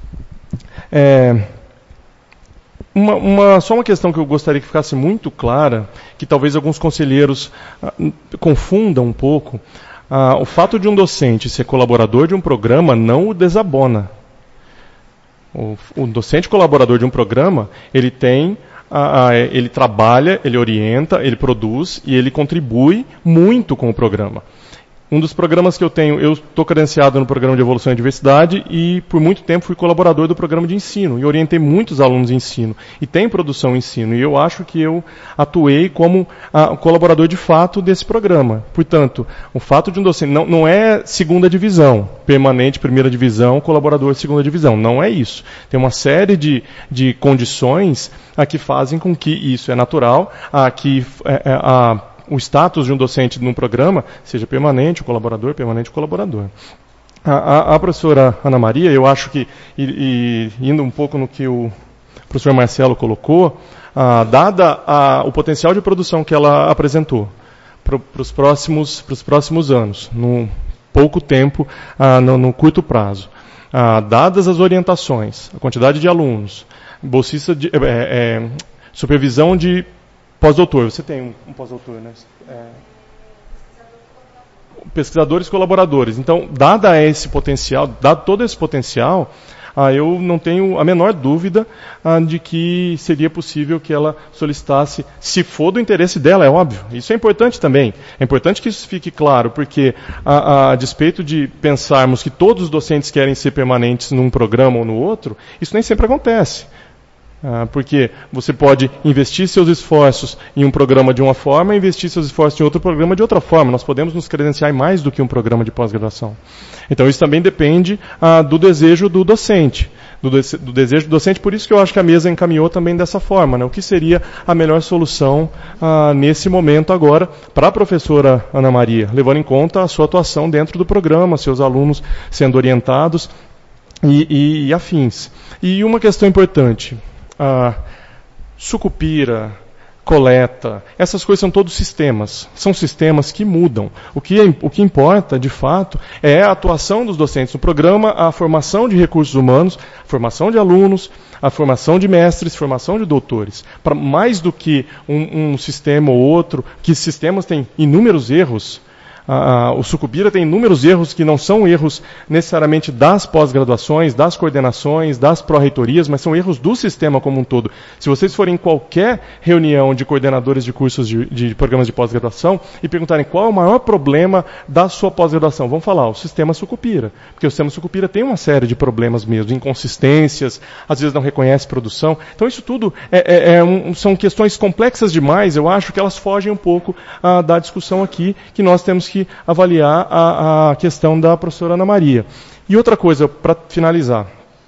É, uma, uma, só uma questão que eu gostaria que ficasse muito clara, que talvez alguns conselheiros ah, confundam um pouco, ah, o fato de um docente ser colaborador de um programa não o desabona. O, o docente colaborador de um programa, ele tem, a, a, ele trabalha, ele orienta, ele produz e ele contribui muito com o programa. Um dos programas que eu tenho, eu estou credenciado no programa de evolução e diversidade e por muito tempo fui colaborador do programa de ensino e orientei muitos alunos em ensino e tem produção em ensino e eu acho que eu atuei como a, colaborador de fato desse programa. Portanto, o fato de um docente não, não é segunda divisão, permanente primeira divisão, colaborador segunda divisão, não é isso. Tem uma série de, de condições a que fazem com que isso é natural, a que é, é, a o status de um docente num programa seja permanente, o colaborador, permanente, o colaborador. A, a, a professora Ana Maria, eu acho que, e, e indo um pouco no que o professor Marcelo colocou, ah, dada a, o potencial de produção que ela apresentou para os próximos, pros próximos anos, no pouco tempo, ah, no, no curto prazo, ah, dadas as orientações, a quantidade de alunos, bolsista de, é, é, supervisão de pós-doutor, você tem um, um pós-doutor, né? É... Pesquisadores colaboradores. Então, dada esse potencial, dado todo esse potencial, ah, eu não tenho a menor dúvida ah, de que seria possível que ela solicitasse, se for do interesse dela, é óbvio. Isso é importante também. É importante que isso fique claro, porque a, a despeito de pensarmos que todos os docentes querem ser permanentes num programa ou no outro, isso nem sempre acontece. Ah, porque você pode investir seus esforços em um programa de uma forma e investir seus esforços em outro programa de outra forma. Nós podemos nos credenciar em mais do que um programa de pós-graduação. Então isso também depende ah, do desejo do docente. Do, de- do desejo do docente, por isso que eu acho que a mesa encaminhou também dessa forma, né? O que seria a melhor solução ah, nesse momento agora para a professora Ana Maria, levando em conta a sua atuação dentro do programa, seus alunos sendo orientados e, e, e afins. E uma questão importante, a sucupira, coleta, essas coisas são todos sistemas, são sistemas que mudam. O que, é, o que importa, de fato, é a atuação dos docentes no programa, a formação de recursos humanos, a formação de alunos, a formação de mestres, formação de doutores. Para mais do que um, um sistema ou outro, que sistemas têm inúmeros erros. Ah, o Sucupira tem inúmeros erros que não são erros necessariamente das pós-graduações, das coordenações, das pró-reitorias, mas são erros do sistema como um todo. Se vocês forem em qualquer reunião de coordenadores de cursos de, de programas de pós-graduação e perguntarem qual é o maior problema da sua pós-graduação, vão falar o sistema Sucupira. Porque o sistema Sucupira tem uma série de problemas mesmo, inconsistências, às vezes não reconhece produção. Então isso tudo é, é, é um, são questões complexas demais, eu acho que elas fogem um pouco ah, da discussão aqui, que nós temos que avaliar a, a questão da professora Ana Maria. E outra coisa, para finalizar,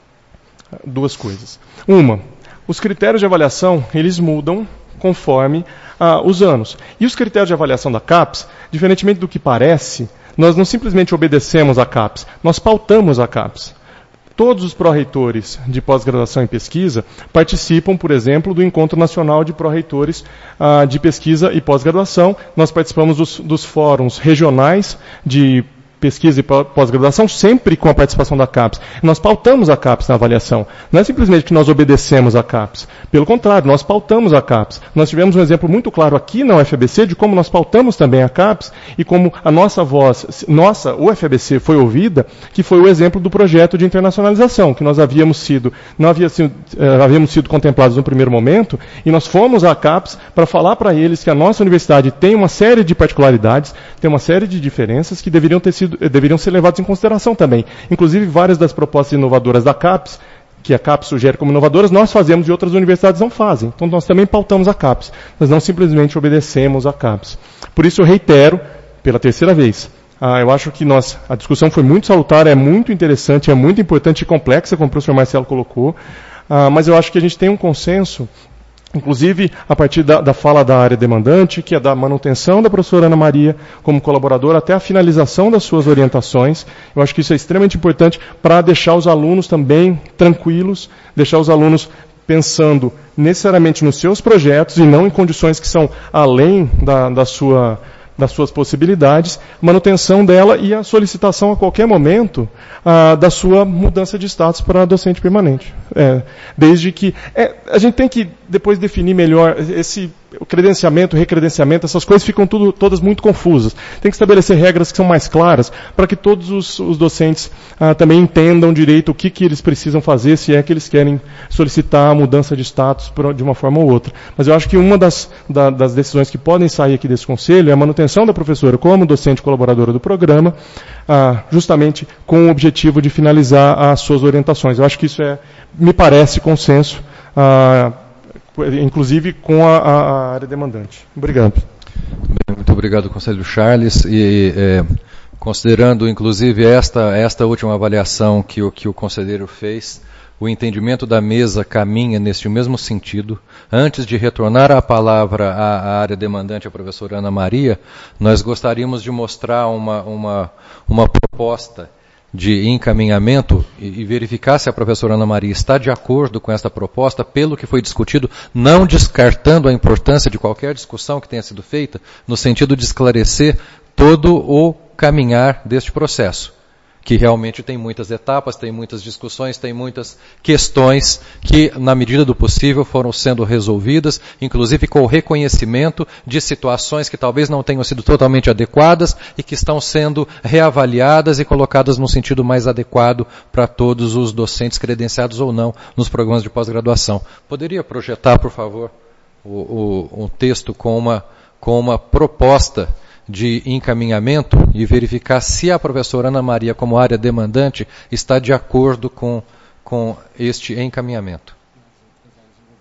duas coisas. Uma, os critérios de avaliação, eles mudam conforme ah, os anos. E os critérios de avaliação da CAPES, diferentemente do que parece, nós não simplesmente obedecemos a CAPES, nós pautamos a CAPES. Todos os pró-reitores de pós-graduação em pesquisa participam, por exemplo, do Encontro Nacional de Pró-reitores ah, de Pesquisa e Pós-graduação. Nós participamos dos, dos fóruns regionais de pesquisa e pós-graduação, sempre com a participação da CAPES. Nós pautamos a CAPES na avaliação. Não é simplesmente que nós obedecemos a CAPES. Pelo contrário, nós pautamos a CAPES. Nós tivemos um exemplo muito claro aqui na U F A B C de como nós pautamos também a CAPES e como a nossa voz, nossa U F A B C foi ouvida, que foi o exemplo do projeto de internacionalização, que nós havíamos sido, não havia sido, eh, havíamos sido contemplados no primeiro momento, e nós fomos à CAPES para falar para eles que a nossa universidade tem uma série de particularidades, tem uma série de diferenças que deveriam ter sido deveriam ser levados em consideração também. Inclusive, várias das propostas inovadoras da CAPES, que a CAPES sugere como inovadoras, nós fazemos e outras universidades não fazem. Então, nós também pautamos a CAPES. Nós não simplesmente obedecemos a CAPES. Por isso, eu reitero, pela terceira vez, ah, eu acho que nós, a discussão foi muito salutar, é muito interessante, é muito importante e complexa, como o professor Marcelo colocou, ah, mas eu acho que a gente tem um consenso, inclusive a partir da, da fala da área demandante, que é da manutenção da professora Ana Maria como colaboradora até a finalização das suas orientações. Eu acho que isso é extremamente importante para deixar os alunos também tranquilos, deixar os alunos pensando necessariamente nos seus projetos e não em condições que são além da, da sua... das suas possibilidades, manutenção dela e a solicitação a qualquer momento ah, da sua mudança de status para docente permanente. É, desde que... É, a gente tem que depois definir melhor esse o credenciamento, o recredenciamento, essas coisas ficam tudo, todas muito confusas. Tem que estabelecer regras que são mais claras para que todos os, os docentes ah, também entendam direito o que, que eles precisam fazer, se é que eles querem solicitar a mudança de status por, de uma forma ou outra. Mas eu acho que uma das, da, das decisões que podem sair aqui desse conselho é a manutenção da professora como docente colaboradora do programa, ah, justamente com o objetivo de finalizar as suas orientações. Eu acho que isso é, me parece, consenso, ah, inclusive com a, a área demandante. Obrigado. Bem, muito obrigado, conselheiro Charles. E é, considerando, inclusive, esta, esta última avaliação que o, que o conselheiro fez, o entendimento da mesa caminha neste mesmo sentido. Antes de retornar a palavra à, à área demandante, a professora Ana Maria, nós gostaríamos de mostrar uma, uma, uma proposta de encaminhamento e, e verificar se a professora Ana Maria está de acordo com esta proposta, pelo que foi discutido, não descartando a importância de qualquer discussão que tenha sido feita, no sentido de esclarecer todo o caminhar deste processo, que realmente tem muitas etapas, tem muitas discussões, tem muitas questões que, na medida do possível, foram sendo resolvidas, inclusive com o reconhecimento de situações que talvez não tenham sido totalmente adequadas e que estão sendo reavaliadas e colocadas no sentido mais adequado para todos os docentes credenciados ou não nos programas de pós-graduação. Poderia projetar, por favor, o, o, um texto com uma, com uma proposta de encaminhamento e verificar se a professora Ana Maria, como área demandante, está de acordo com, com este encaminhamento.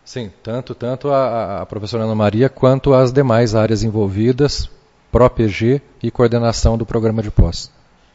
Sim, tanto, tanto a, a professora Ana Maria quanto as demais áreas envolvidas, Pro-P G e coordenação do programa de pós.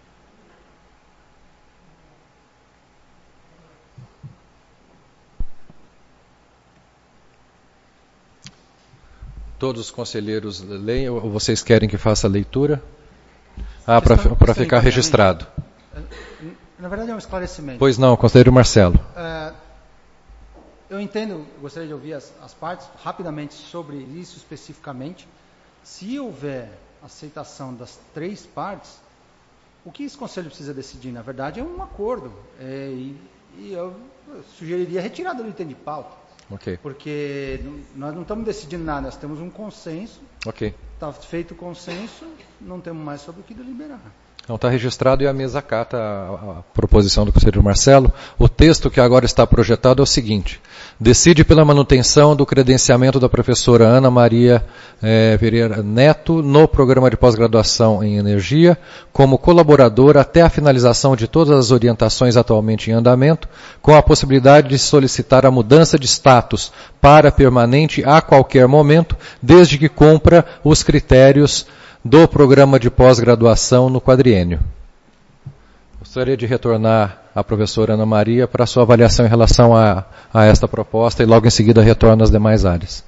Todos os conselheiros leem, ou vocês querem que faça a leitura? Ah, para ficar registrado. Na verdade é um esclarecimento. Pois não, conselheiro Marcelo. É, eu entendo, gostaria de ouvir as, as partes rapidamente sobre isso especificamente. Se houver aceitação das três partes, o que esse conselho precisa decidir? Na verdade é um acordo. É, e, e eu, eu sugeriria retirada do item de pauta. Okay. Porque nós não estamos decidindo nada, nós temos um consenso. Ok. Está feito o consenso, não temos mais sobre o que deliberar. Então está registrado e a mesa acata a, a proposição do conselheiro Marcelo. O texto que agora está projetado é o seguinte: decide pela manutenção do credenciamento da professora Ana Maria eh, Pereira Neto no programa de pós-graduação em energia, como colaboradora até a finalização de todas as orientações atualmente em andamento, com a possibilidade de solicitar a mudança de status para permanente a qualquer momento, desde que cumpra os critérios do programa de pós-graduação no quadriênio. Gostaria de retornar à professora Ana Maria para a sua avaliação em relação a, a esta proposta e logo em seguida retorno às demais áreas.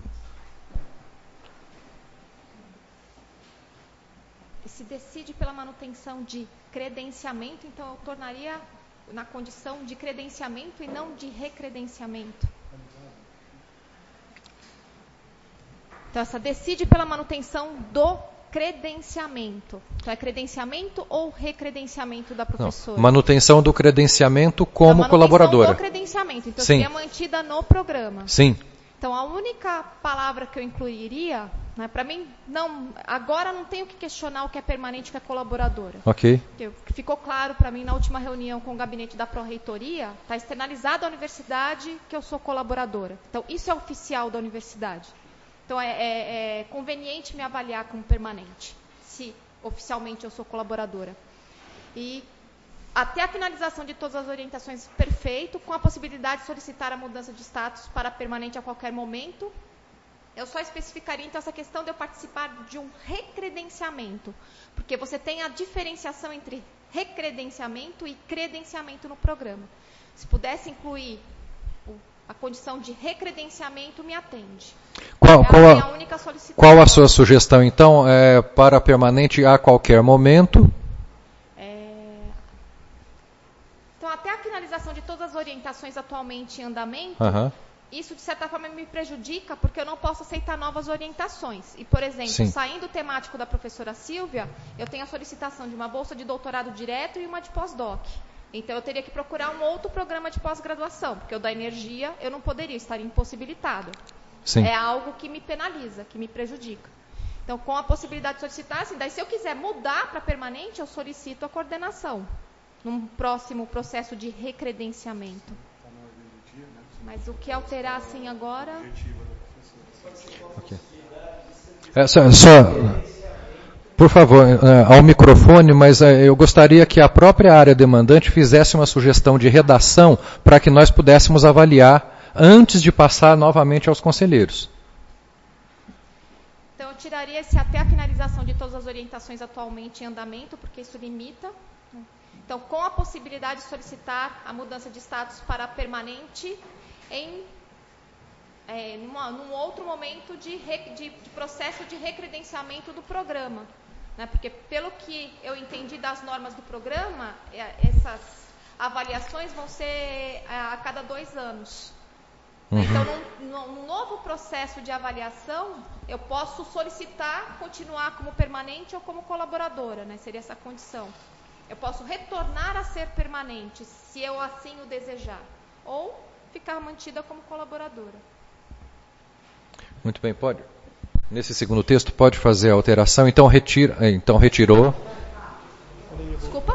Se decide pela manutenção de credenciamento, então eu tornaria na condição de credenciamento e não de recredenciamento. Então, essa decide pela manutenção do credenciamento. Então, é credenciamento ou recredenciamento da professora? Não, manutenção do credenciamento como então, manutenção colaboradora. do credenciamento. Então, Sim. seria mantida no programa. Sim. Então, a única palavra que eu incluiria, né, para mim, não, agora não tenho que questionar o que é permanente e o que é colaboradora. Ok. Porque ficou claro para mim na última reunião com o gabinete da Pró-Reitoria, está externalizado à universidade que eu sou colaboradora. Então, isso é oficial da universidade. Então, é, é, é conveniente me avaliar como permanente, se oficialmente eu sou colaboradora. E até a finalização de todas as orientações, perfeito, com a possibilidade de solicitar a mudança de status para permanente a qualquer momento. Eu só especificaria, então, essa questão de eu participar de um recredenciamento, porque você tem a diferenciação entre recredenciamento e credenciamento no programa. Se pudesse incluir a condição de recredenciamento, me atende. Qual, é qual, a, a única solicitação. Qual a sua sugestão, então, é, para permanente a qualquer momento? É... Então, até a finalização de todas as orientações atualmente em andamento, uhum. Isso, de certa forma, me prejudica, porque eu não posso aceitar novas orientações. E, por exemplo, Sim. saindo temático da professora Silvia, eu tenho a solicitação de uma bolsa de doutorado direto e uma de pós-doc. Então, eu teria que procurar um outro programa de pós-graduação, porque o da energia eu não poderia, estaria impossibilitada. Sim. É algo que me penaliza, que me prejudica. Então, com a possibilidade de solicitar, assim, daí se eu quiser mudar para permanente, eu solicito a coordenação, num próximo processo de recredenciamento. Mas o que alterar, assim, agora... Okay. É, só... só... Por favor, ao microfone, mas eu gostaria que a própria área demandante fizesse uma sugestão de redação para que nós pudéssemos avaliar antes de passar novamente aos conselheiros. Então, eu tiraria esse até a finalização de todas as orientações atualmente em andamento, porque isso limita. Então, com a possibilidade de solicitar a mudança de status para permanente em... É, numa, num outro momento de, de, de processo de recredenciamento do programa. Né? Porque, pelo que eu entendi das normas do programa, essas avaliações vão ser a cada dois anos. Uhum. Então, num, num novo processo de avaliação, eu posso solicitar continuar como permanente ou como colaboradora, né? Seria essa condição. Eu posso retornar a ser permanente, se eu assim o desejar, ou ficar mantida como colaboradora. Muito bem, pode. Nesse segundo texto, pode fazer a alteração. Então, retira, então retirou. Desculpa?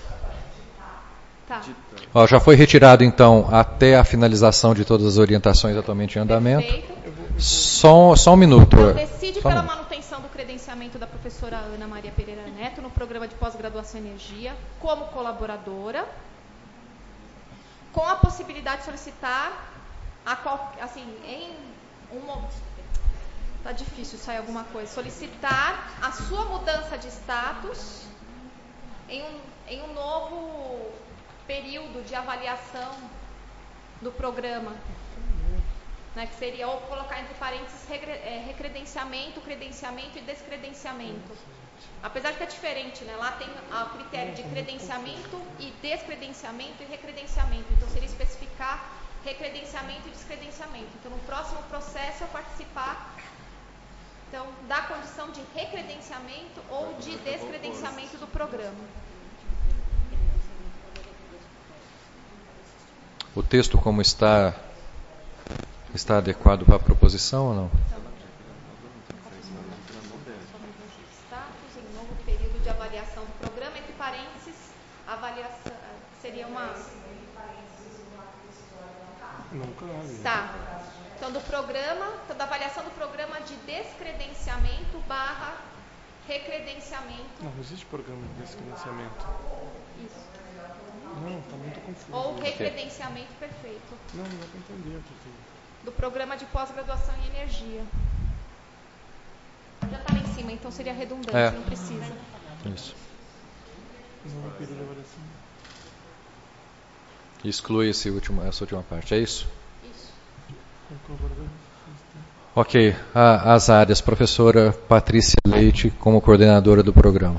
Tá. Ó, já foi retirado, então, até a finalização de todas as orientações atualmente em andamento. Perfeito. Só, só um minuto. Então, decide só pela um manutenção do credenciamento da professora Ana Maria Pereira Neto no programa de pós-graduação em energia como colaboradora, com a possibilidade de solicitar a qual, assim, em um tá difícil sair alguma coisa, solicitar a sua mudança de status em um, em um novo período de avaliação do programa, né, que seria, ou colocar entre parênteses, regre, é, recredenciamento, credenciamento e descredenciamento. Apesar de que é diferente, né? Lá tem o critério de credenciamento e descredenciamento e recredenciamento. Então, seria especificar recredenciamento e descredenciamento. Então, no próximo processo, eu participar então, da condição de recredenciamento ou de descredenciamento do programa. O texto como está, está adequado para a proposição ou não? Status em novo período de avaliação do programa, entre parênteses, avaliação, seria uma... Não, tá. Então, do programa, então, da avaliação do programa de descredenciamento barra recredenciamento. Não, não existe programa de descredenciamento. Isso. Não, está muito confuso. Ou recredenciamento perfeito. Não, não dá para entender. Porque... do programa de pós-graduação em energia. Já está lá em cima, então seria redundante, é. não precisa. Isso. Não, período de avaliação. Exclui esse último, essa última parte, é isso? Isso. Ok, a, as áreas, professora Patrícia Leite, como coordenadora do programa.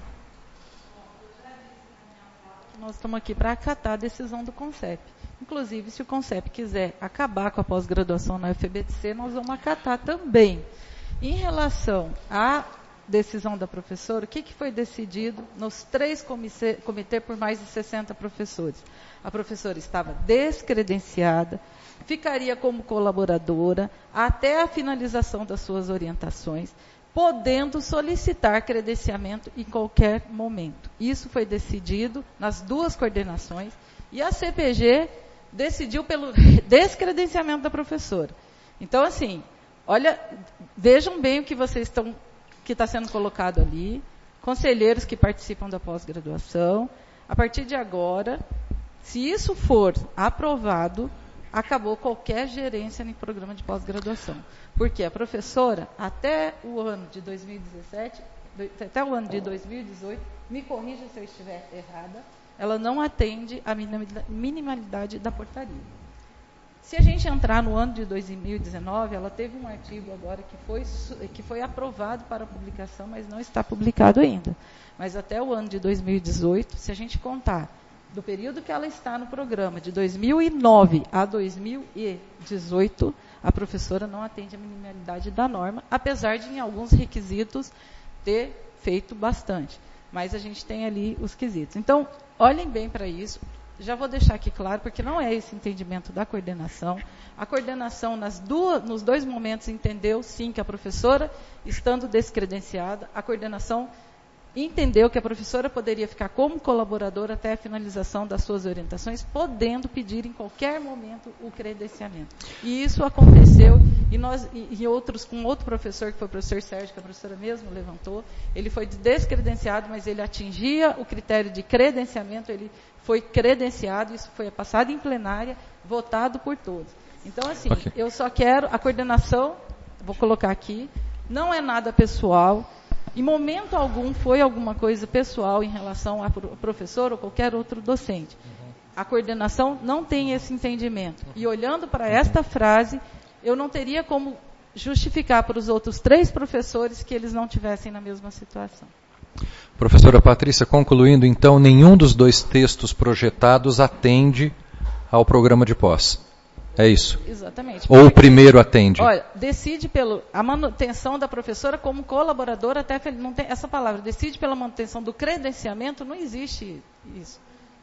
Nós estamos aqui para acatar a decisão do CONCEP. Inclusive, se o CONCEP quiser acabar com a pós-graduação na U F B C, nós vamos acatar também. Em relação à decisão da professora, o que, que foi decidido nos três comitês comitê por mais de sessenta professores? A professora estava descredenciada, ficaria como colaboradora até a finalização das suas orientações, podendo solicitar credenciamento em qualquer momento. Isso foi decidido nas duas coordenações e a C P G decidiu pelo descredenciamento da professora. Então, assim, olha, vejam bem o que vocês estão, que está sendo colocado ali, conselheiros que participam da pós-graduação. A partir de agora, se isso for aprovado, acabou qualquer gerência no programa de pós-graduação. Porque a professora, até o ano de dois mil e dezessete, até o ano de dois mil e dezoito, me corrija se eu estiver errada, ela não atende a minimalidade da portaria. Se a gente entrar no ano de dois mil e dezenove, ela teve um artigo agora que foi, que foi aprovado para publicação, mas não está publicado ainda. Mas até o ano de dois mil e dezoito, se a gente contar do período que ela está no programa, de dois mil e nove a dois mil e dezoito, a professora não atende a minimalidade da norma, apesar de em alguns requisitos ter feito bastante. Mas a gente tem ali os quesitos. Então, olhem bem para isso. Já vou deixar aqui claro, porque não é esse entendimento da coordenação. A coordenação, nas duas, nos dois momentos, entendeu, sim, que a professora, estando descredenciada, a coordenação entendeu que a professora poderia ficar como colaboradora até a finalização das suas orientações, podendo pedir em qualquer momento o credenciamento. E isso aconteceu, e nós, e, e outros, com outro professor, que foi o professor Sérgio, que a professora mesmo levantou, ele foi descredenciado, mas ele atingia o critério de credenciamento, ele foi credenciado, isso foi passado em plenária, votado por todos. Então, assim, okay. Eu só quero, a coordenação, vou colocar aqui, não é nada pessoal. Em momento algum foi alguma coisa pessoal em relação ao professor ou qualquer outro docente. A coordenação não tem esse entendimento. E olhando para esta frase, eu não teria como justificar para os outros três professores que eles não tivessem na mesma situação. Professora Patrícia, concluindo então, nenhum dos dois textos projetados atende ao programa de pós. É isso? Exatamente. Ou o primeiro atende? Olha, decide pela a manutenção da professora como colaboradora, até não tem essa palavra, decide pela manutenção do credenciamento, não existe isso.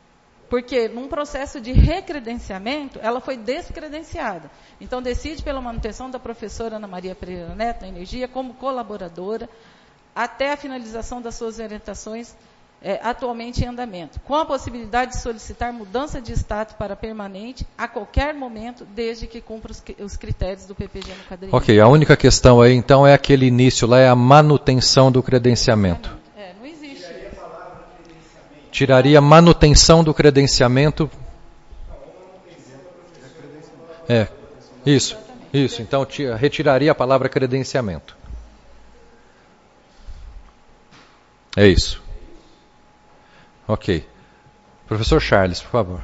Porque num processo de recredenciamento, ela foi descredenciada. Então, decide pela manutenção da professora Ana Maria Pereira Neto, na Energia, como colaboradora, até a finalização das suas orientações, É, atualmente em andamento, com a possibilidade de solicitar mudança de status para permanente a qualquer momento, desde que cumpra os, os critérios do P P G no quadrinho. Ok, a única questão aí então é aquele início lá, é a manutenção do credenciamento. É, não existe. Tiraria manutenção do credenciamento. É, Isso, isso. Então retiraria a palavra credenciamento. É isso. Ok. Professor Charles, por favor.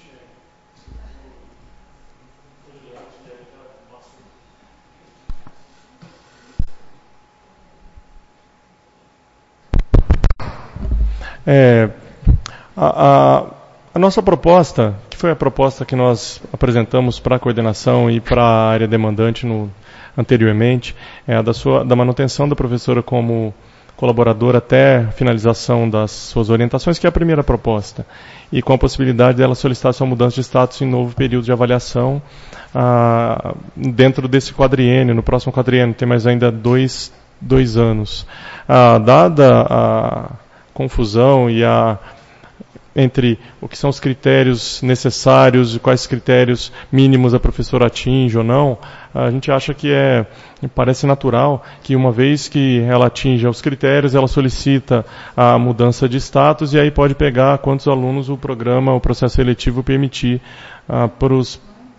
É, a, a, a nossa proposta, que foi a proposta que nós apresentamos para a coordenação e para a área demandante no, anteriormente, é a da, sua, da manutenção da professora como colaboradora até a finalização das suas orientações, que é a primeira proposta, e com a possibilidade dela solicitar sua mudança de status em novo período de avaliação ah, dentro desse quadriênio, no próximo quadriênio, tem mais ainda dois, dois anos. Ah, dada a confusão e a entre o que são os critérios necessários e quais critérios mínimos a professora atinge ou não, a gente acha que é, parece natural que uma vez que ela atinja os critérios, ela solicita a mudança de status e aí pode pegar quantos alunos o programa, o processo seletivo permitir ah, para os...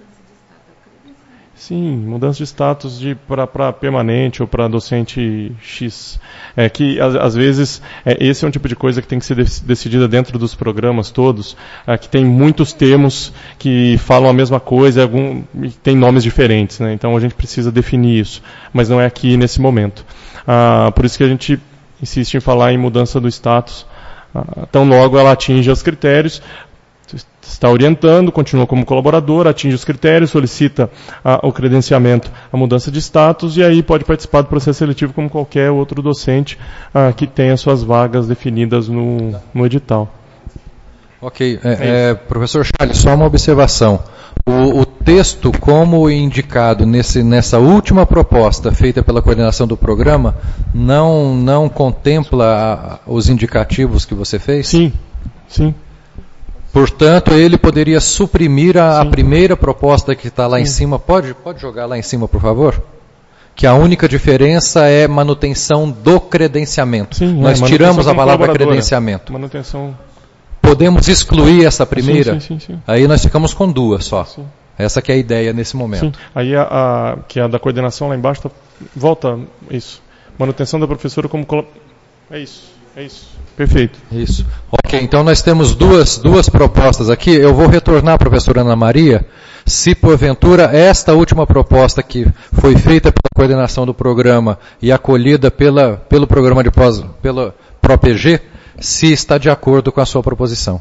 Sim, mudança de status de para permanente ou para docente X. É que, às, às vezes, é, esse é um tipo de coisa que tem que ser de, decidida dentro dos programas todos, é, que tem muitos termos que falam a mesma coisa algum, e tem nomes diferentes, né? Então a gente precisa definir isso, mas não é aqui nesse momento. Ah, por isso que a gente insiste em falar em mudança do status, ah, tão logo ela atinge os critérios, está orientando, continua como colaborador, atinge os critérios, solicita ah, o credenciamento, a mudança de status e aí pode participar do processo seletivo como qualquer outro docente ah, que tenha suas vagas definidas no, no edital. Ok. É, é, professor Charles, só uma observação. O, o texto, como indicado nesse, nessa última proposta feita pela coordenação do programa, não, não contempla a, os indicativos que você fez? Sim, sim. Portanto, ele poderia suprimir a, a primeira proposta que está lá Sim. em cima. Pode, pode jogar lá em cima, por favor? Que a única diferença é manutenção do credenciamento. Sim, Nós é, tiramos a palavra credenciamento. Manutenção. Podemos excluir essa primeira? Sim, sim, sim, sim. Aí nós ficamos com duas só. Sim. Essa que é a ideia nesse momento. Sim. Aí a, a, que é a da coordenação lá embaixo, tá, volta isso. Manutenção da professora como... Colo... É isso, é isso. Perfeito. Isso. Ok, então nós temos duas, duas propostas aqui. Eu vou retornar à professora Ana Maria, se porventura esta última proposta que foi feita pela coordenação do programa e acolhida pela, pelo programa de pós, pelo ProPG, se está de acordo com a sua proposição.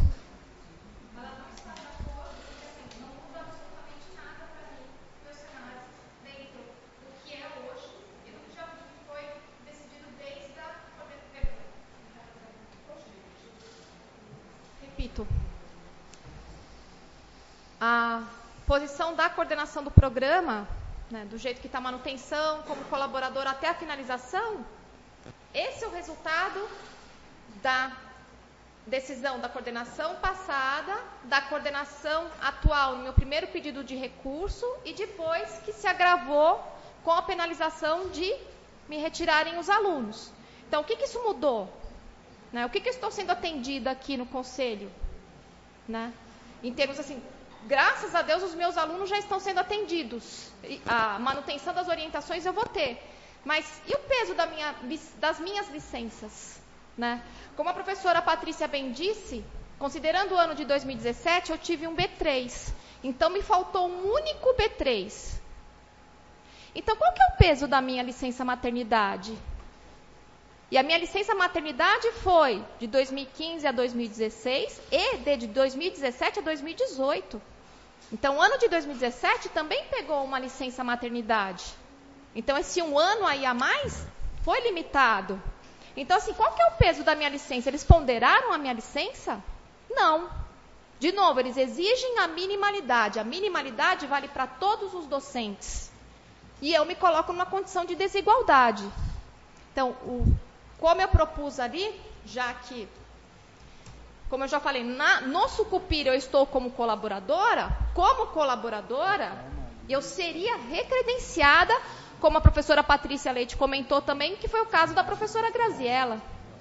A posição da coordenação do programa, né, do jeito que está a manutenção, como colaborador até a finalização, esse é o resultado da decisão da coordenação passada, da coordenação atual no meu primeiro pedido de recurso e depois que se agravou com a penalização de me retirarem os alunos. Então, o que, que isso mudou? Né, o que, que eu estou sendo atendida aqui no Conselho? Né, em termos assim... Graças a Deus, os meus alunos já estão sendo atendidos. A manutenção das orientações eu vou ter. Mas e o peso da minha, das minhas licenças? Né? Como a professora Patrícia bem disse, considerando o ano de dois mil e dezessete, eu tive um B três. Então, me faltou um único B três. Então, qual que é o peso da minha licença maternidade? E a minha licença maternidade foi de dois mil e quinze a dois mil e dezesseis e de dois mil e dezessete a dois mil e dezoito. Então, o ano de dois mil e dezessete também pegou uma licença maternidade. Então, esse um ano aí a mais foi limitado. Então, assim, qual que é o peso da minha licença? Eles ponderaram a minha licença? Não. De novo, eles exigem a minimalidade. A minimalidade vale para todos os docentes. E eu me coloco numa condição de desigualdade. Então, o, como eu propus ali, já que... Como eu já falei, na, no Sucupira eu estou como colaboradora, como colaboradora, eu seria recredenciada, como a professora Patrícia Leite comentou também, que foi o caso da professora Graziella.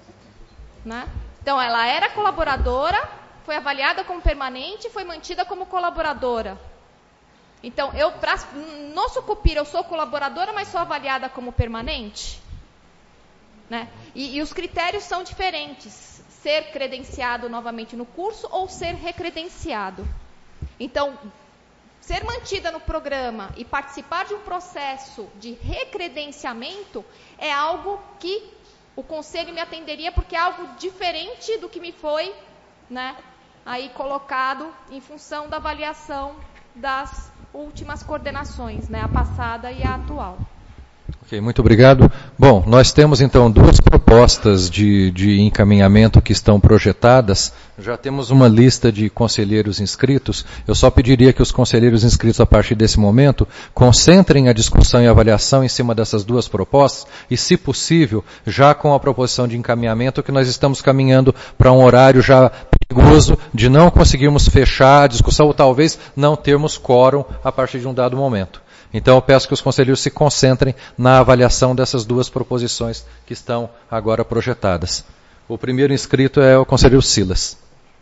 Né? Então, ela era colaboradora, foi avaliada como permanente e foi mantida como colaboradora. Então, eu pra, no Sucupira eu sou colaboradora, mas sou avaliada como permanente? Né? E, e os critérios são diferentes. Ser credenciado novamente no curso ou ser recredenciado. Então, ser mantida no programa e participar de um processo de recredenciamento é algo que o conselho me atenderia, porque é algo diferente do que me foi, né, aí colocado em função da avaliação das últimas coordenações, né, a passada e a atual. Ok, muito obrigado. Bom, nós temos então duas propostas de, de encaminhamento que estão projetadas. Já temos uma lista de conselheiros inscritos. Eu só pediria que os conselheiros inscritos a partir desse momento concentrem a discussão e avaliação em cima dessas duas propostas e, se possível, já com a proposição de encaminhamento, que nós estamos caminhando para um horário já perigoso de não conseguirmos fechar a discussão ou talvez não termos quórum a partir de um dado momento. Então eu peço que os conselheiros se concentrem na avaliação dessas duas proposições que estão agora projetadas. O primeiro inscrito é o conselheiro Silas.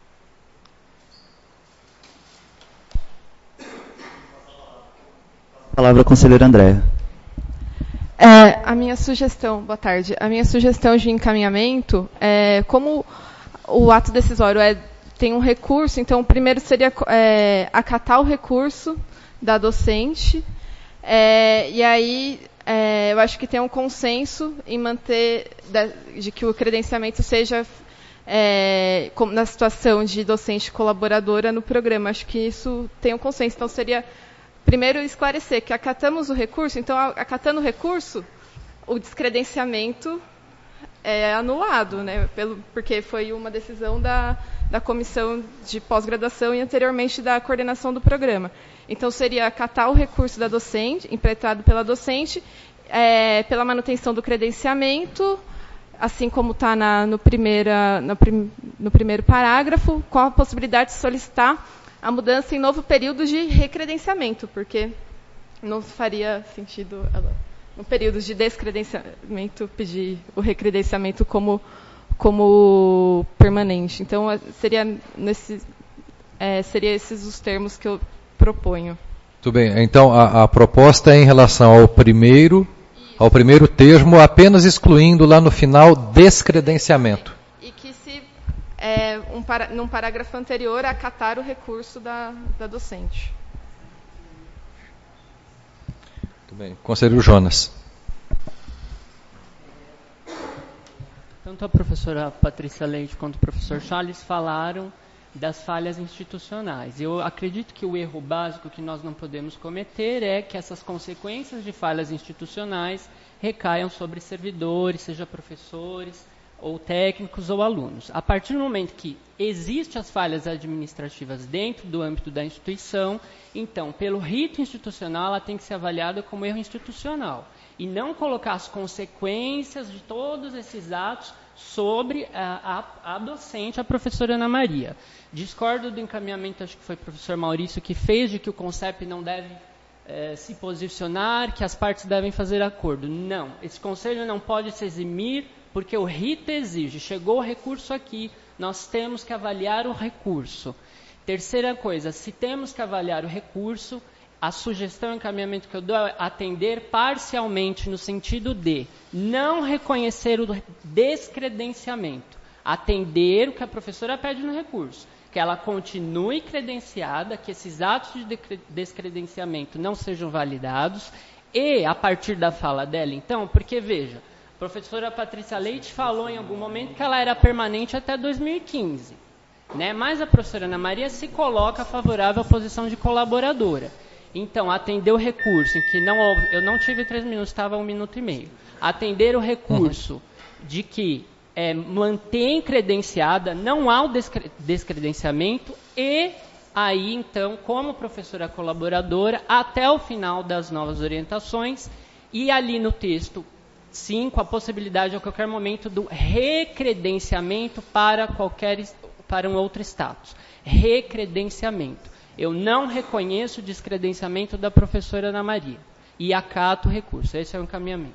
Palavra conselheira Andréa. É, a minha sugestão, boa tarde, a minha sugestão de encaminhamento é, como o ato decisório é, tem um recurso, então o primeiro seria é, acatar o recurso da docente. É, e aí, é, eu acho que tem um consenso em manter, de, de que o credenciamento seja é, como na situação de docente colaboradora no programa. Acho que isso tem um consenso. Então, seria, primeiro, esclarecer que acatamos o recurso. Então, acatando o recurso, o descredenciamento é anulado, né, pelo, porque foi uma decisão da, da comissão de pós-graduação e anteriormente da coordenação do programa. Então, seria acatar o recurso da docente, impetrado pela docente, é, pela manutenção do credenciamento, assim como está no, primeira, no, prim, no primeiro parágrafo, com a possibilidade de solicitar a mudança em novo período de recredenciamento, porque não faria sentido, no período de descredenciamento, pedir o recredenciamento como, como permanente. Então, seria, nesse, é, seria esses os termos que eu proponho. Tudo bem. Então, a, a proposta é em relação ao primeiro, ao primeiro termo, apenas excluindo lá no final descredenciamento. E que se, é, um para, num parágrafo anterior, acatar o recurso da, da docente. Muito bem. Conselheiro Jonas. Tanto a professora Patrícia Leite quanto o professor Charles falaram das falhas institucionais. Eu acredito que o erro básico que nós não podemos cometer é que essas consequências de falhas institucionais recaiam sobre servidores, seja professores, ou técnicos, ou alunos. A partir do momento que existem as falhas administrativas dentro do âmbito da instituição, então, pelo rito institucional, ela tem que ser avaliada como erro institucional. E não colocar as consequências de todos esses atos sobre a, a, a docente, a professora Ana Maria. Discordo do encaminhamento, acho que foi o professor Maurício que fez, de que o CONCEP não deve eh, se posicionar, que as partes devem fazer acordo. Não, esse conselho não pode se eximir, porque o rito exige. Chegou o recurso aqui, nós temos que avaliar o recurso. Terceira coisa, se temos que avaliar o recurso, a sugestão e encaminhamento que eu dou é atender parcialmente no sentido de não reconhecer o descredenciamento, atender o que a professora pede no recurso, que ela continue credenciada, que esses atos de descredenciamento não sejam validados, e a partir da fala dela, então, porque veja, a professora Patrícia Leite falou em algum momento que ela era permanente até dois mil e quinze, né? Mas a professora Ana Maria se coloca favorável à posição de colaboradora. Então, atender o recurso, em que não houve, eu não tive três minutos, estava um minuto e meio. Atender o recurso uhum. de que é, mantém credenciada, não há o descre descredenciamento, e aí, então, como professora colaboradora, até o final das novas orientações, e ali no texto, sim, com a possibilidade a qualquer momento do recredenciamento para, qualquer, para um outro status. Recredenciamento. Eu não reconheço o descredenciamento da professora Ana Maria e acato o recurso. Esse é o encaminhamento.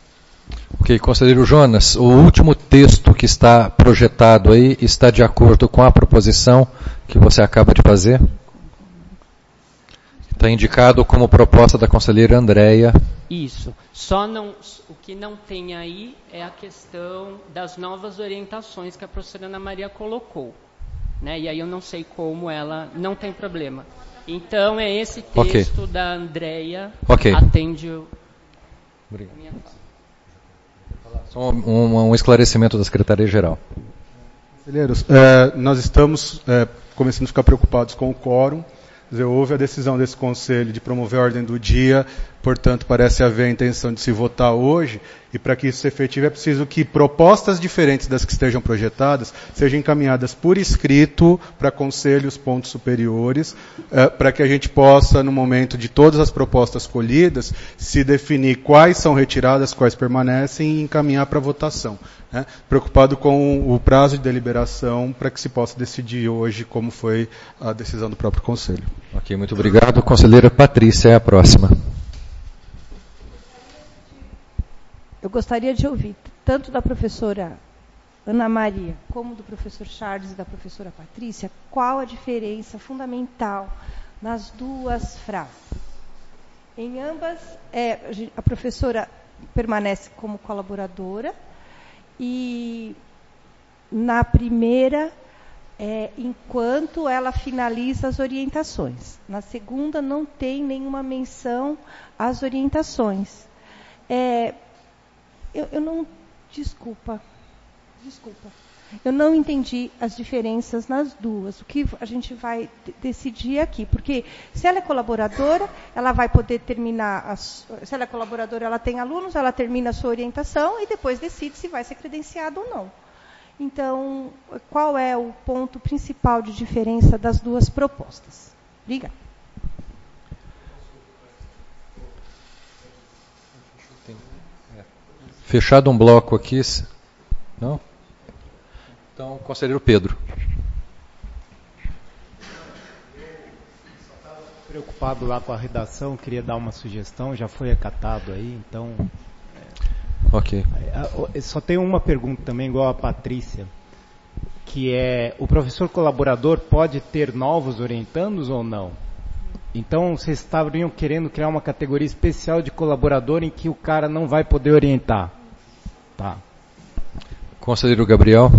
Ok, conselheiro Jonas, o último texto que está projetado aí está de acordo com a proposição que você acaba de fazer? Está indicado como proposta da conselheira Andréia. Isso. Só não, o que não tem aí é a questão das novas orientações que a professora Ana Maria colocou. Né? E aí eu não sei como ela... Não tem problema. Então, é esse texto okay. da Andréia okay. atende o... Obrigado. A minha fala. Só um, um esclarecimento da Secretaria-Geral. Conselheiros, é, nós estamos é, começando a ficar preocupados com o quórum. Quer dizer, houve a decisão desse Conselho de promover a ordem do dia, portanto, parece haver a intenção de se votar hoje, e para que isso se efetive é preciso que propostas diferentes das que estejam projetadas sejam encaminhadas por escrito para conselhos pontos superiores, eh, para que a gente possa, no momento de todas as propostas colhidas, se definir quais são retiradas, quais permanecem e encaminhar para votação. Né? Preocupado com o prazo de deliberação para que se possa decidir hoje como foi a decisão do próprio Conselho. Ok, muito obrigado. Conselheira Patrícia é a próxima. Eu gostaria de ouvir, tanto da professora Ana Maria, como do professor Charles e da professora Patrícia, qual a diferença fundamental nas duas frases. Em ambas, é, a professora permanece como colaboradora, e na primeira, é, enquanto ela finaliza as orientações. Na segunda, não tem nenhuma menção às orientações. É, eu, eu não... Desculpa. Desculpa. Eu não entendi as diferenças nas duas. O que a gente vai decidir aqui. Porque se ela é colaboradora, ela vai poder terminar... As, se ela é colaboradora, ela tem alunos, ela termina a sua orientação e depois decide se vai ser credenciada ou não. Então, qual é o ponto principal de diferença das duas propostas? Obrigada. Fechado um bloco aqui. Não? Então, conselheiro Pedro. Preocupado lá com a redação, queria dar uma sugestão, já foi acatado aí, então... Ok. Só tenho uma pergunta também, igual a Patrícia, que é, o professor colaborador pode ter novos orientandos ou não? Então, vocês estariam querendo criar uma categoria especial de colaborador em que o cara não vai poder orientar. Tá. Conselheiro Gabriel.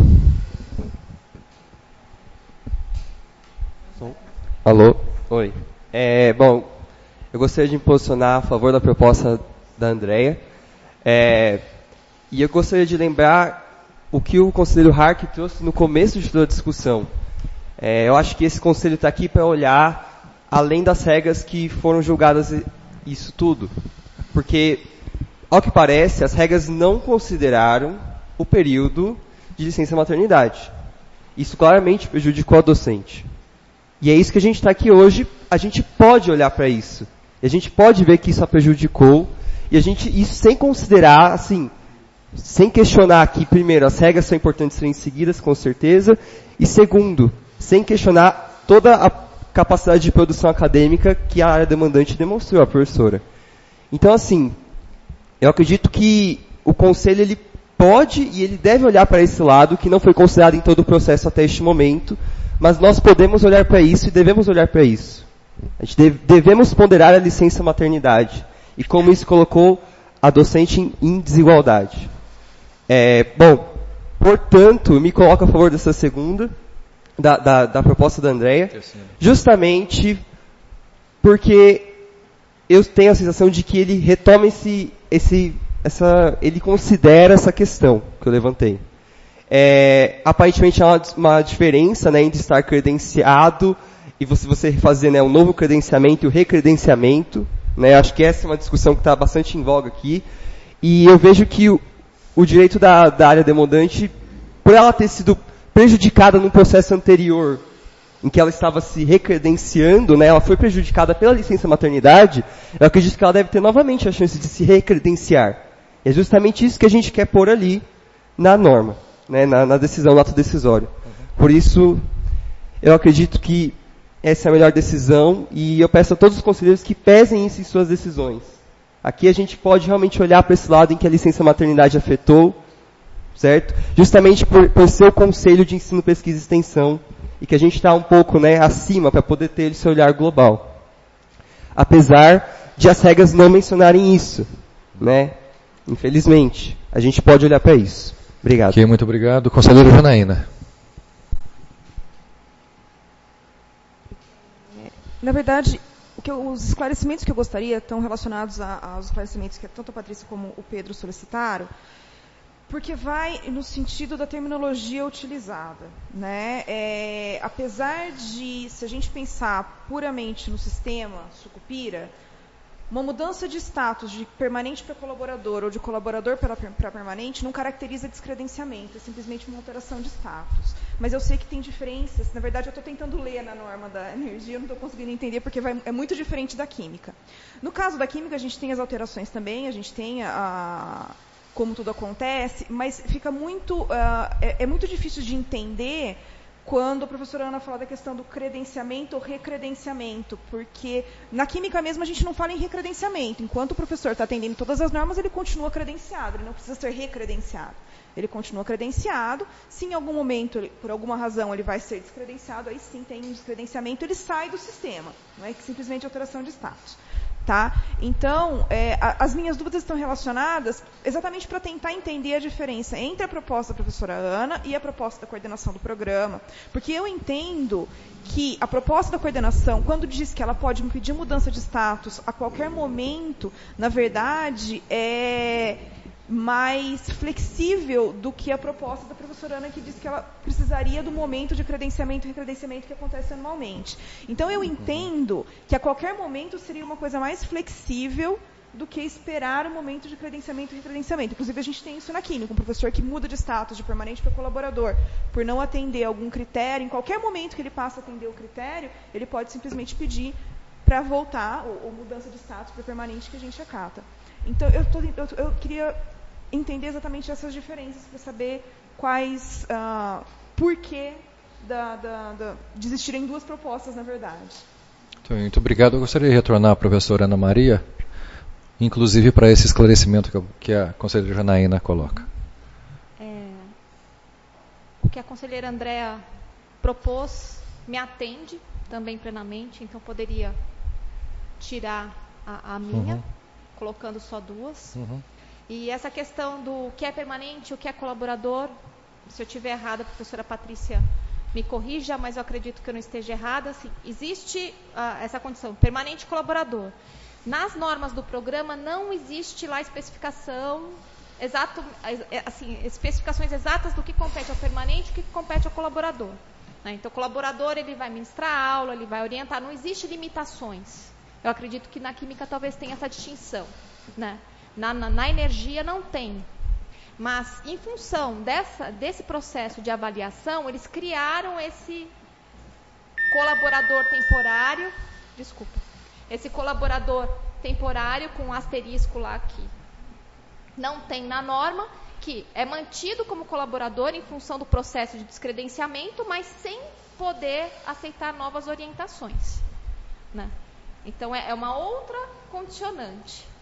Alô? Oi. É, bom, eu gostaria de me posicionar a favor da proposta da Andréia. É, e eu gostaria de lembrar o que o conselheiro Hark trouxe no começo de toda a discussão. É, eu acho que esse conselho está aqui para olhar além das regras que foram julgadas isso tudo. Porque, ao que parece, as regras não consideraram o período de licença maternidade. Isso claramente prejudicou a docente. E é isso que a gente está aqui hoje, a gente pode olhar para isso. E a gente pode ver que isso a prejudicou, e a gente, isso sem considerar, assim, sem questionar que, primeiro, as regras são importantes serem seguidas, com certeza, e segundo, sem questionar toda a capacidade de produção acadêmica que a área demandante demonstrou, a professora. Então, assim, eu acredito que o conselho, ele pode e ele deve olhar para esse lado, que não foi considerado em todo o processo até este momento, mas nós podemos olhar para isso e devemos olhar para isso. A gente deve, devemos ponderar a licença maternidade e como isso colocou a docente em, em desigualdade. É, bom, portanto, me coloco a favor dessa segunda, da, da, da proposta da Andréia, justamente porque eu tenho a sensação de que ele retoma esse, esse, essa, ele considera essa questão que eu levantei. É, aparentemente há uma, uma diferença, né, entre estar credenciado e você, você fazer, né, um novo credenciamento e o recredenciamento. Né, acho que essa é uma discussão que está bastante em voga aqui. E eu vejo que o, o direito da, da área demandante, por ela ter sido prejudicada num processo anterior, em que ela estava se recredenciando, né, ela foi prejudicada pela licença maternidade, eu acredito que ela deve ter novamente a chance de se recredenciar. E é justamente isso que a gente quer pôr ali na norma. Né, na, na decisão, no ato decisório. Por isso, eu acredito que essa é a melhor decisão e eu peço a todos os conselheiros que pesem isso em suas decisões. Aqui a gente pode realmente olhar para esse lado em que a licença maternidade afetou, certo? Justamente por, por ser o Conselho de Ensino, Pesquisa e Extensão e que a gente está um pouco, né, acima para poder ter esse olhar global. apesar de as regras não mencionarem isso, né? Infelizmente, a gente pode olhar para isso. Obrigado. Ok, muito obrigado. Conselheira Janaína. Na verdade, o que eu, os esclarecimentos que eu gostaria estão relacionados a, aos esclarecimentos que tanto a Patrícia como o Pedro solicitaram, porque vai no sentido da terminologia utilizada, né? É, apesar de, se a gente pensar puramente no sistema Sucupira, uma mudança de status de permanente para colaborador ou de colaborador para, para permanente não caracteriza descredenciamento, é simplesmente uma alteração de status. Mas eu sei que tem diferenças, na verdade eu estou tentando ler na norma da energia, eu não estou conseguindo entender porque vai, é muito diferente da química. No caso da química a gente tem as alterações também, a gente tem a, como tudo acontece, mas fica muito, uh, é, é muito difícil de entender quando a professora Ana fala da questão do credenciamento ou recredenciamento, porque na química mesmo a gente não fala em recredenciamento. Enquanto o professor está atendendo todas as normas, ele continua credenciado, ele não precisa ser recredenciado. Ele continua credenciado, se em algum momento, ele, por alguma razão, ele vai ser descredenciado, aí sim tem um descredenciamento, ele sai do sistema, não é simplesmente alteração de status. Tá? Então, é, a, as minhas dúvidas estão relacionadas exatamente para tentar entender a diferença entre a proposta da professora Ana e a proposta da coordenação do programa. Porque eu entendo que a proposta da coordenação, quando diz que ela pode pedir mudança de status a qualquer momento, na verdade, é mais flexível do que a proposta da professora Ana, que diz que ela precisaria do momento de credenciamento e recredenciamento que acontece anualmente. Então, eu entendo que a qualquer momento seria uma coisa mais flexível do que esperar o momento de credenciamento e recredenciamento. Inclusive, a gente tem isso na química, um professor que muda de status de permanente para colaborador, por não atender algum critério, em qualquer momento que ele passa a atender o critério, ele pode simplesmente pedir para voltar, ou, ou mudança de status para permanente, que a gente acata. Então, eu, tô, eu, eu queria entender exatamente essas diferenças, para saber quais, uh, por que da, da, da, de existirem duas propostas, na verdade. Muito obrigado. Eu gostaria de retornar à professora Ana Maria, inclusive para esse esclarecimento que, que a conselheira Janaína coloca. É, o que a conselheira Andréa propôs me atende também plenamente, então poderia tirar a, a minha, uhum. colocando só duas. Uhum. E essa questão do que é permanente, o que é colaborador, se eu estiver errada, a professora Patrícia me corrija, mas eu acredito que eu não esteja errada. Assim, existe uh, essa condição, permanente colaborador. Nas normas do programa não existe lá especificação, exato, assim, especificações exatas do que compete ao permanente e o que compete ao colaborador. Né? Então, o colaborador ele vai ministrar a aula, ele vai orientar, não existe limitações. Eu acredito que na química talvez tenha essa distinção, né? Na, na, na energia não tem. Mas, em função dessa, desse processo de avaliação, eles criaram esse colaborador temporário, desculpa, esse colaborador temporário com um asterisco lá que não tem na norma, que é mantido como colaborador em função do processo de descredenciamento, mas sem poder aceitar novas orientações. Né? Então, é, é uma outra condicionante.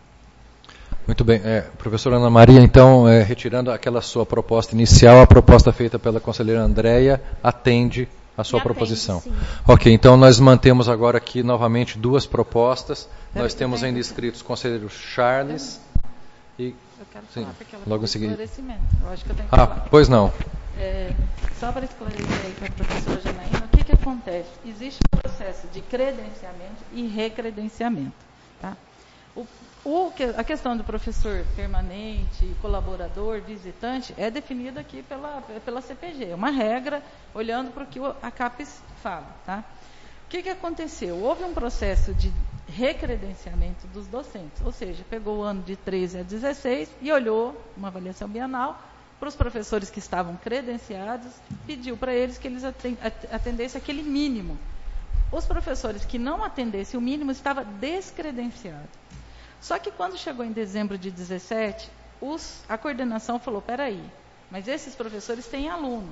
Muito bem. É, professora Ana Maria, então, é, retirando aquela sua proposta inicial, a proposta feita pela conselheira Andréia atende a sua Me proposição. Atende, ok, então nós mantemos agora aqui novamente duas propostas. É, nós temos ainda inscritos o conselheiro Charles e... Eu quero sim, falar porque ela logo tem em seguida. Esclarecimento. Eu acho que eu tenho que ah, falar. Pois não. É, só para esclarecer aí para a professora Janaína, o que, que acontece? Existe um processo de credenciamento e recredenciamento. Tá? O, o, a questão do professor permanente, colaborador, visitante, é definida aqui pela, pela C P G. É uma regra, olhando para o que a CAPES fala. Tá? O que, que aconteceu? Houve um processo de recredenciamento dos docentes, ou seja, pegou o ano de treze a dezesseis e olhou uma avaliação bienal para os professores que estavam credenciados, pediu para eles que eles atendessem aquele mínimo. Os professores que não atendessem o mínimo estavam descredenciados. Só que quando chegou em dezembro de dezessete, os, a coordenação falou, peraí, mas esses professores têm alunos.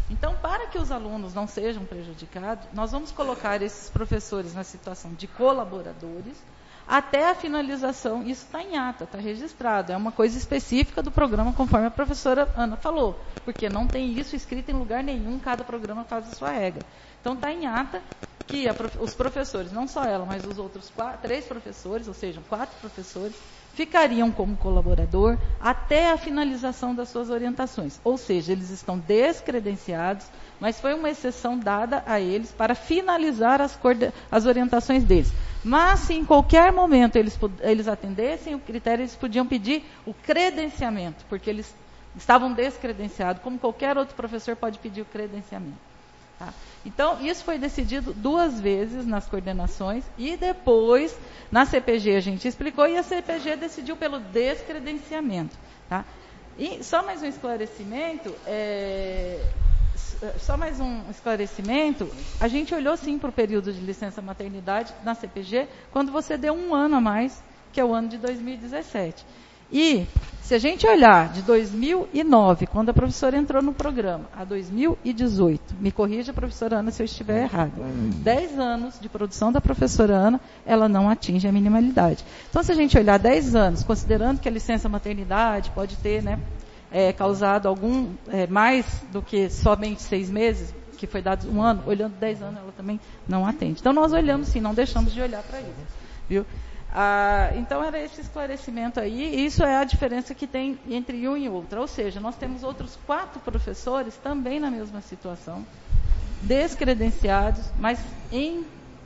Então, para que os alunos não sejam prejudicados, nós vamos colocar esses professores na situação de colaboradores até a finalização. Isso está em ata, está registrado. É uma coisa específica do programa, conforme a professora Ana falou, porque não tem isso escrito em lugar nenhum, cada programa faz a sua regra. Então, está em ata que a, os professores, não só ela, mas os outros quatro, três professores, ou seja, quatro professores, ficariam como colaborador até a finalização das suas orientações. Ou seja, eles estão descredenciados, mas foi uma exceção dada a eles para finalizar as, as orientações deles. Mas, se em qualquer momento eles, eles atendessem o critério, eles podiam pedir o credenciamento, porque eles estavam descredenciados, como qualquer outro professor pode pedir o credenciamento. Tá? Então, isso foi decidido duas vezes nas coordenações e depois, na C P G, a gente explicou e a C P G decidiu pelo descredenciamento. Tá? E só mais um esclarecimento, é, só mais um esclarecimento, a gente olhou sim para o período de licença maternidade na C P G, quando você deu um ano a mais, que é o ano de dois mil e dezessete. E, se a gente olhar de dois mil e nove, quando a professora entrou no programa, a dois mil e dezoito, me corrija, professora Ana, se eu estiver errado, dez anos de produção da professora Ana, ela não atinge a minimalidade. Então, se a gente olhar dez anos, considerando que a licença maternidade pode ter, né, é, causado algum, é, mais do que somente seis meses, que foi dado um ano, olhando dez anos, ela também não atende. Então, nós olhamos sim, não deixamos de olhar para isso, viu? Ah, então, era esse esclarecimento aí, e isso é a diferença que tem entre um e outro. Ou seja, nós temos outros quatro professores também na mesma situação, descredenciados, mas em,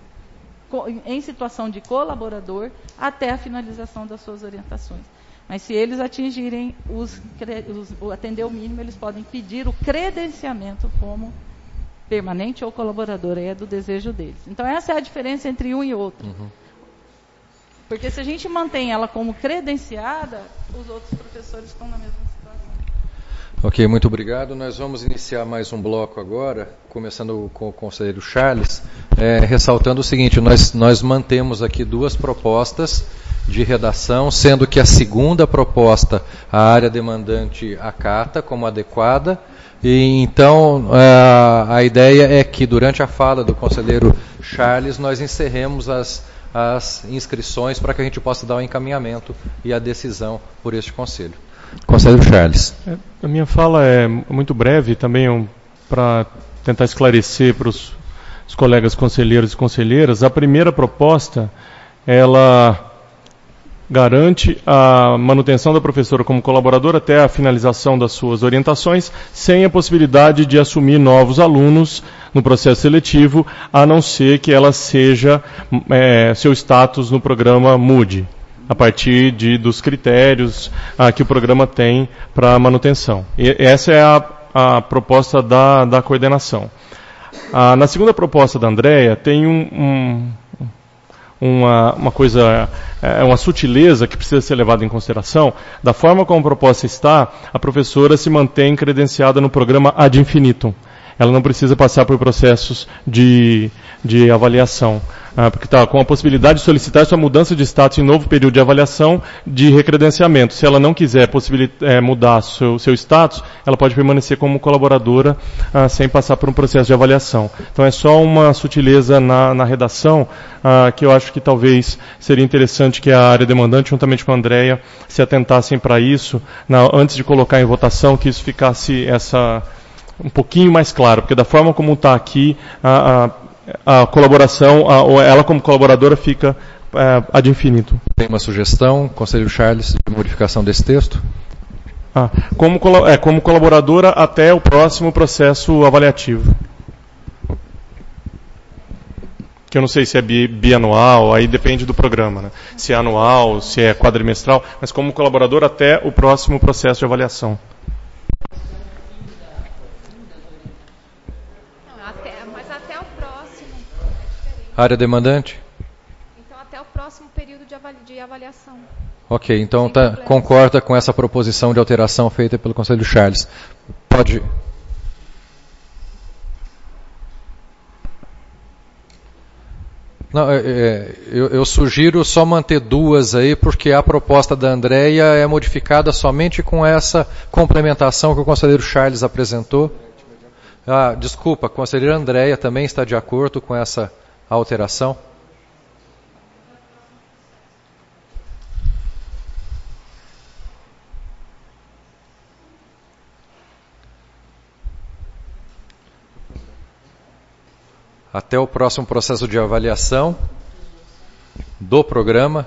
em situação de colaborador, até a finalização das suas orientações. Mas se eles atingirem os, os, o atender o mínimo, eles podem pedir o credenciamento como permanente ou colaborador, aí é do desejo deles. Então, essa é a diferença entre um e outro. Uhum. Porque se a gente mantém ela como credenciada, os outros professores estão na mesma situação. Ok, muito obrigado. Nós vamos iniciar mais um bloco agora, começando com o conselheiro Charles, é, ressaltando o seguinte, nós, nós mantemos aqui duas propostas de redação, sendo que a segunda proposta, a área demandante acata como adequada, e então a, a ideia é que durante a fala do conselheiro Charles, nós encerremos as as inscrições para que a gente possa dar o encaminhamento e a decisão por este conselho. Conselheiro Charles. É, a minha fala é muito breve, também um, para tentar esclarecer para os, os colegas conselheiros e conselheiras. A primeira proposta, ela garante a manutenção da professora como colaboradora até a finalização das suas orientações, sem a possibilidade de assumir novos alunos no processo seletivo, a não ser que ela seja, é, seu status no programa mude, a partir de, dos critérios ah, que o programa tem para manutenção. E essa é a, a proposta da, da coordenação. Ah, na segunda proposta da Andréia, tem um... um Uma, uma coisa, é uma sutileza que precisa ser levada em consideração. Da forma como a proposta está, a professora se mantém credenciada no programa ad infinitum. Ela não precisa passar por processos de, de avaliação, ah, porque está com a possibilidade de solicitar sua mudança de status em novo período de avaliação de recredenciamento. Se ela não quiser é, mudar seu, seu status, ela pode permanecer como colaboradora ah, sem passar por um processo de avaliação. Então é só uma sutileza na, na redação ah, que eu acho que talvez seria interessante que a área demandante, juntamente com a Andréia, se atentassem para isso, na, antes de colocar em votação, que isso ficasse essa... um pouquinho mais claro, porque da forma como está aqui, a, a, a colaboração, a, ela como colaboradora fica é, ad infinitum. Tem uma sugestão, conselheiro Charles, de modificação desse texto? Ah, como, é, como colaboradora até o próximo processo avaliativo. Que eu não sei se é bi, bianual, aí depende do programa, né? Se é anual, se é quadrimestral, mas como colaborador até o próximo processo de avaliação. Área demandante? Então, até o próximo período de, avali- de avaliação. Ok, então tá, concorda com essa proposição de alteração feita pelo Conselho Charles. Pode... Não, é, é, eu, eu sugiro só manter duas aí, porque a proposta da Andréia é modificada somente com essa complementação que o conselheiro Charles apresentou. Ah, desculpa, a conselheira Andréia também está de acordo com essa alteração? Até o próximo processo de avaliação do programa.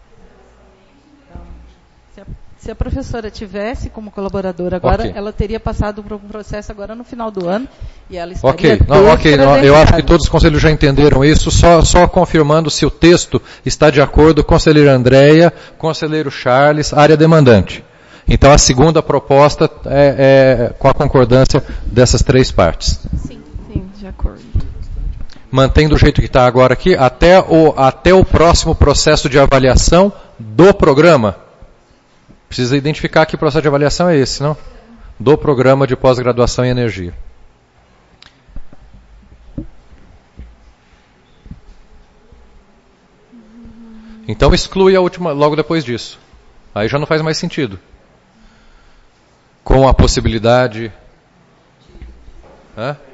Se a professora tivesse como colaboradora agora, okay. ela teria passado por um processo agora no final do ano e ela estaria Ok, não, okay. Não, eu acho que todos os conselheiros já entenderam isso, só, só confirmando se o texto está de acordo com a conselheira Andréia, conselheiro Charles, área demandante. Então a segunda proposta é, é com a concordância dessas três partes. Sim, sim, de acordo. Mantém do jeito que está agora aqui, até o, até o próximo processo de avaliação do programa. Precisa identificar que o processo de avaliação é esse, não? Do programa de pós-graduação em energia. Então exclui a última, logo depois disso. Aí já não faz mais sentido. Com a possibilidade... Hã?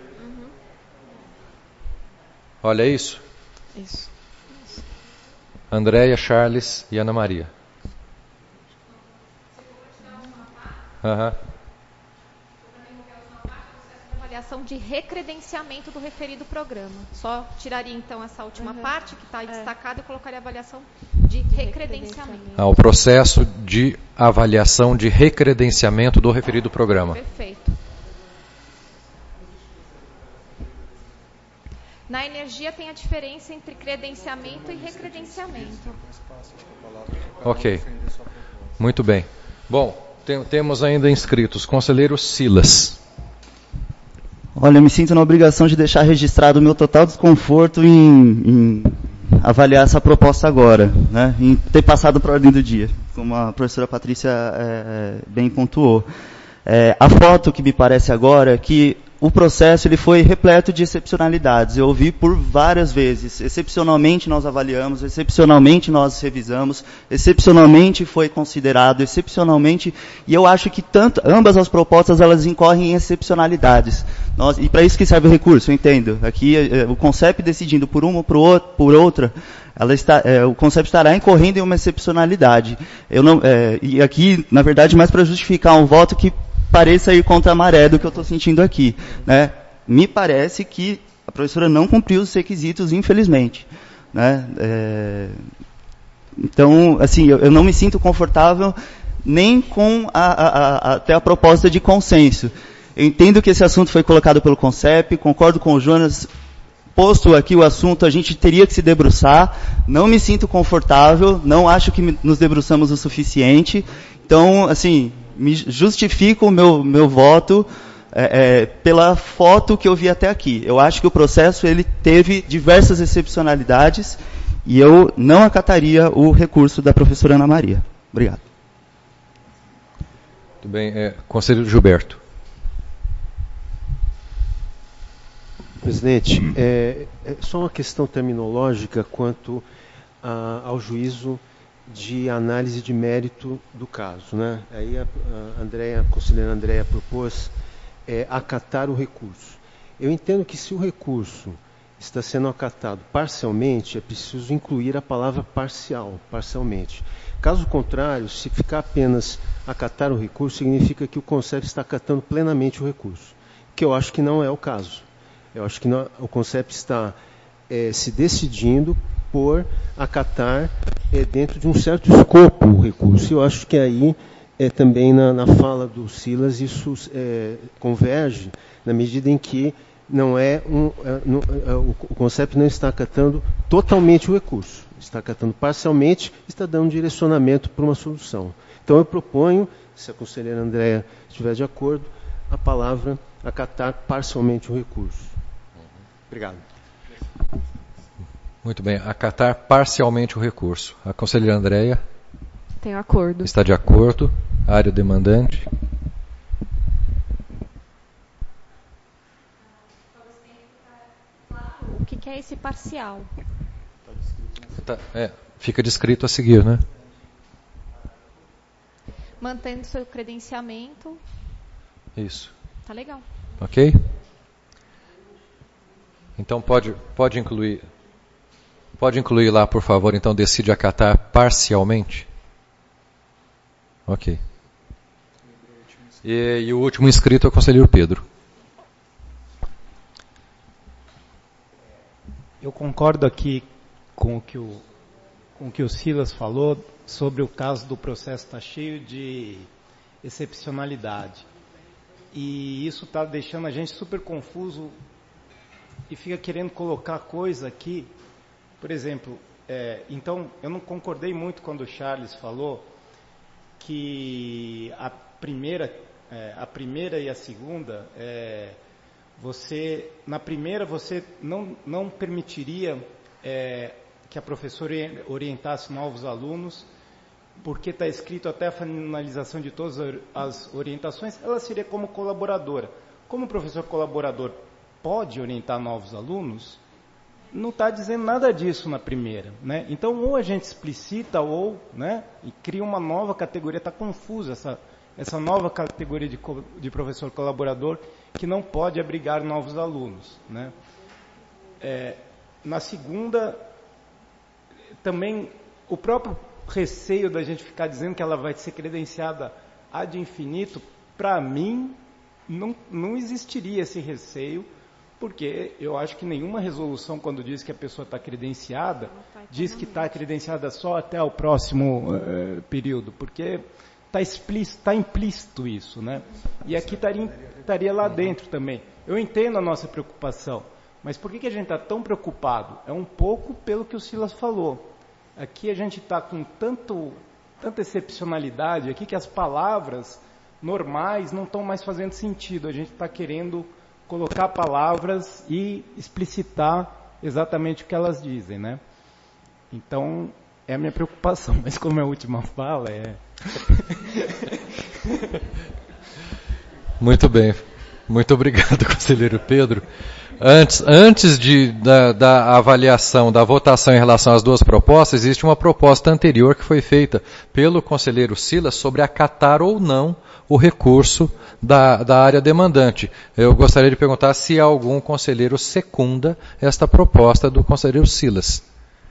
Olha isso. Isso. Isso. Andréia, Charles e Ana Maria. Uhum. Avaliação de recredenciamento do referido programa. Só tiraria então essa última uhum. parte que está é. destacada e colocaria a avaliação de recredenciamento. Ah, o processo de avaliação de recredenciamento do referido programa. Perfeito. Na energia tem a diferença entre credenciamento e recredenciamento. Ok. Muito bem. Bom, tem, temos ainda inscritos. Conselheiro Silas. Olha, eu me sinto na obrigação de deixar registrado o meu total desconforto em, em avaliar essa proposta agora, né? Em ter passado para a ordem do dia, como a professora Patrícia é, bem pontuou. É, a foto que me parece agora é que o processo ele foi repleto de excepcionalidades. Eu ouvi por várias vezes. Excepcionalmente nós avaliamos, excepcionalmente nós revisamos, excepcionalmente foi considerado, excepcionalmente... E eu acho que tanto, ambas as propostas elas incorrem em excepcionalidades. Nós, e para isso que serve o recurso, eu entendo. Aqui o CONCEP decidindo por uma ou por, outro, por outra, ela está, é, o CONCEP estará incorrendo em uma excepcionalidade. Eu não, é, e aqui, na verdade, mais para justificar um voto que pareça ir contra a maré do que eu estou sentindo aqui, né? Me parece que a professora não cumpriu os requisitos, infelizmente, né? É... Então, assim, eu, eu não me sinto confortável nem com a, a, a, até a proposta de consenso. Eu entendo que esse assunto foi colocado pelo CONCEP, concordo com o Jonas, posto aqui o assunto, a gente teria que se debruçar, não me sinto confortável, não acho que nos debruçamos o suficiente, então, assim... me justifico o meu, meu voto é, é, pela foto que eu vi até aqui. Eu acho que o processo ele teve diversas excepcionalidades e eu não acataria o recurso da professora Ana Maria. Obrigado. Muito bem. É, conselheiro Gilberto. Presidente, é, é só uma questão terminológica quanto a, ao juízo de análise de mérito do caso, né? Aí a, a, Andréia, a conselheira Andréia propôs é, acatar o recurso. Eu entendo que se o recurso está sendo acatado parcialmente, é preciso incluir a palavra parcial, parcialmente. Caso contrário, se ficar apenas acatar o recurso, significa que o CONCEP está acatando plenamente o recurso, que eu acho que não é o caso. Eu acho que não, o CONCEP está é, se decidindo por acatar é, dentro de um certo escopo o recurso. Eu acho que aí, é, também na, na fala do Silas, isso é, converge na medida em que não é um, é, não, é, o, o CONCEP não está acatando totalmente o recurso, está acatando parcialmente, está dando direcionamento para uma solução. Então eu proponho, se a conselheira Andréia estiver de acordo, a palavra acatar parcialmente o recurso. Obrigado. Muito bem, acatar parcialmente o recurso. A conselheira Andréia? Tenho acordo. Está de acordo. A área demandante? O que, que é esse parcial? Tá, é, fica descrito a seguir, né? Mantendo seu credenciamento. Isso. Tá legal. Ok? Então pode, pode incluir, pode incluir lá, por favor, então decide acatar parcialmente. Ok. E, e o último inscrito é o conselheiro Pedro. Eu concordo aqui com o que o, com o que o Silas falou sobre o caso do processo estar cheio de excepcionalidade. E isso está deixando a gente super confuso e fica querendo colocar coisa aqui. Por exemplo, é, então eu não concordei muito quando o Charles falou que a primeira, é, a primeira e a segunda, é, você, na primeira você não, não permitiria é, que a professora orientasse novos alunos, porque está escrito até a finalização de todas as orientações, ela seria como colaboradora. Como o professor colaborador pode orientar novos alunos, não está dizendo nada disso na primeira, né? Então, ou a gente explicita ou, né, e cria uma nova categoria, está confusa essa, essa nova categoria de, de professor colaborador que não pode abrigar novos alunos, né? É, na segunda, também o próprio receio da gente ficar dizendo que ela vai ser credenciada ad infinito, para mim, não, não existiria esse receio, porque eu acho que nenhuma resolução, quando diz que a pessoa está credenciada, diz que está credenciada só até o próximo uh, período, porque está explícito, está implícito isso, né? E aqui estaria, estaria lá dentro também. Eu entendo a nossa preocupação, mas por que, que a gente está tão preocupado? É um pouco pelo que o Silas falou. Aqui a gente está com tanto, tanta excepcionalidade, aqui que as palavras normais não estão mais fazendo sentido. A gente está querendo colocar palavras e explicitar exatamente o que elas dizem, né? Então, é a minha preocupação, mas como é a última fala, é... Muito bem. Muito obrigado, conselheiro Pedro. Antes, antes de, da, da avaliação, da votação em relação às duas propostas, existe uma proposta anterior que foi feita pelo conselheiro Silas sobre acatar ou não o recurso da, da área demandante. Eu gostaria de perguntar se algum conselheiro secunda esta proposta do conselheiro Silas.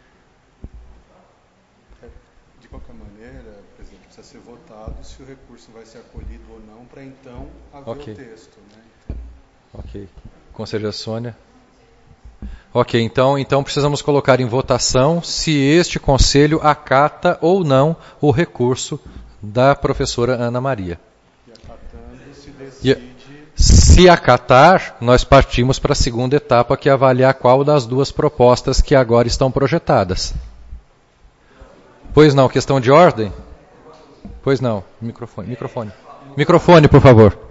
De qualquer maneira, presidente, precisa ser votado se o recurso vai ser acolhido ou não, para então haver okay. o texto. Né? Então... Ok. Conselheira Sônia. Ok, então, então precisamos colocar em votação se este conselho acata ou não o recurso da professora Ana Maria. E acatando, se decide... E, se acatar, nós partimos para a segunda etapa, que é avaliar qual das duas propostas que agora estão projetadas. Pois não, questão de ordem? Pois não, microfone, microfone. Microfone, por favor.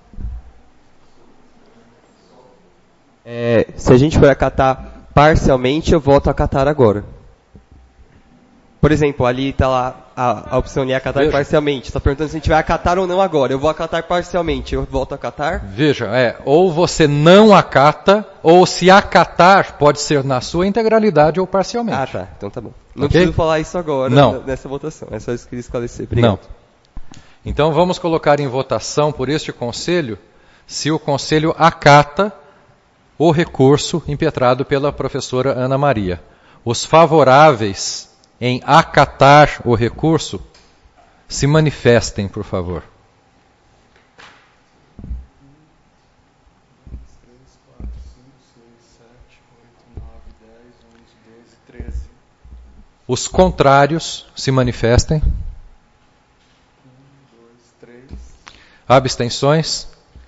É, se a gente for acatar parcialmente, eu voto a acatar agora. Por exemplo, ali está lá a, a opção de acatar Veja. parcialmente. Está perguntando se a gente vai acatar ou não agora. Eu vou acatar parcialmente. Eu voto a acatar? Veja, é, ou você não acata, ou se acatar, pode ser na sua integralidade ou parcialmente. Ah, tá. Então tá bom. Não okay? preciso falar isso agora não. nessa votação. É só isso que eu queria esclarecer. Obrigado. Não. Então vamos colocar em votação por este conselho, se o conselho acata o recurso impetrado pela professora Ana Maria. Os favoráveis em acatar o recurso, se manifestem, por favor. Os contrários, se manifestem. Abstenções?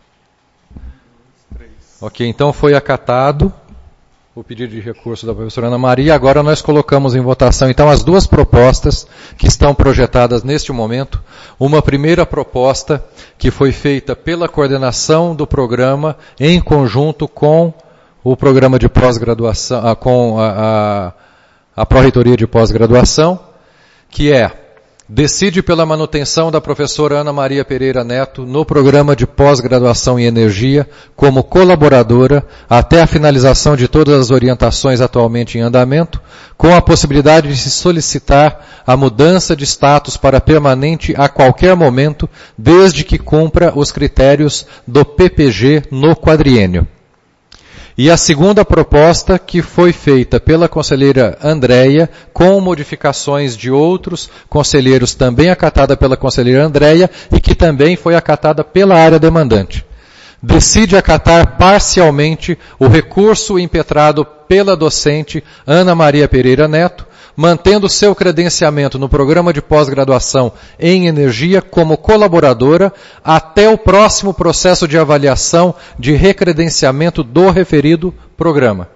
Ok, então foi acatado o pedido de recurso da professora Ana Maria. Agora nós colocamos em votação, então, as duas propostas que estão projetadas neste momento. Uma primeira proposta que foi feita pela coordenação do programa em conjunto com o programa de pós-graduação, com a, a, a Pró-Reitoria de Pós-Graduação, que é: decide pela manutenção da professora Ana Maria Pereira Neto no programa de pós-graduação em energia como colaboradora até a finalização de todas as orientações atualmente em andamento, com a possibilidade de se solicitar a mudança de status para permanente a qualquer momento, desde que cumpra os critérios do P P G no quadriênio. E a segunda proposta, que foi feita pela conselheira Andréia, com modificações de outros conselheiros, também acatada pela conselheira Andréia, e que também foi acatada pela área demandante. Decide acatar parcialmente o recurso impetrado pela docente Ana Maria Pereira Neto, mantendo seu credenciamento no programa de pós-graduação em energia como colaboradora até o próximo processo de avaliação de recredenciamento do referido programa.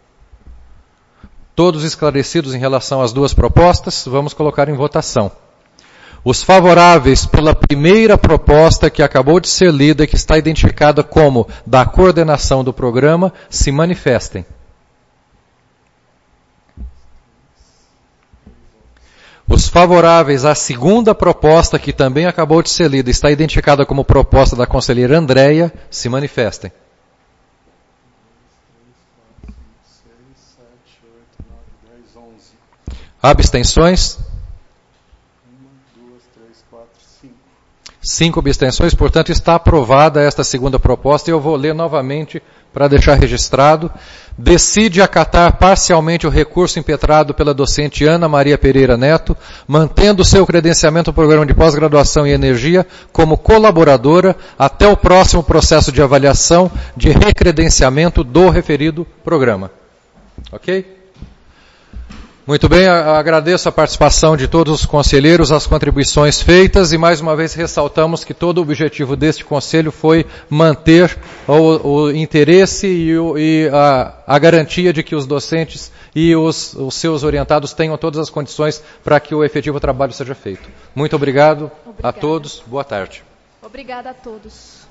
Todos esclarecidos em relação às duas propostas, vamos colocar em votação. Os favoráveis pela primeira proposta que acabou de ser lida e que está identificada como da coordenação do programa, se manifestem. Os favoráveis à segunda proposta, que também acabou de ser lida, está identificada como proposta da conselheira Andréia, se manifestem. Abstenções? Cinco abstenções, portanto está aprovada esta segunda proposta e eu vou ler novamente para deixar registrado. Decide acatar parcialmente o recurso impetrado pela docente Ana Maria Pereira Neto, mantendo seu credenciamento no programa de pós-graduação em energia como colaboradora até o próximo processo de avaliação de recredenciamento do referido programa. Ok? Muito bem, agradeço a participação de todos os conselheiros, as contribuições feitas e mais uma vez ressaltamos que todo o objetivo deste conselho foi manter o, o interesse e, o, e a, a garantia de que os docentes e os, os seus orientados tenham todas as condições para que o efetivo trabalho seja feito. Muito obrigado Obrigada. a todos, boa tarde. Obrigada a todos.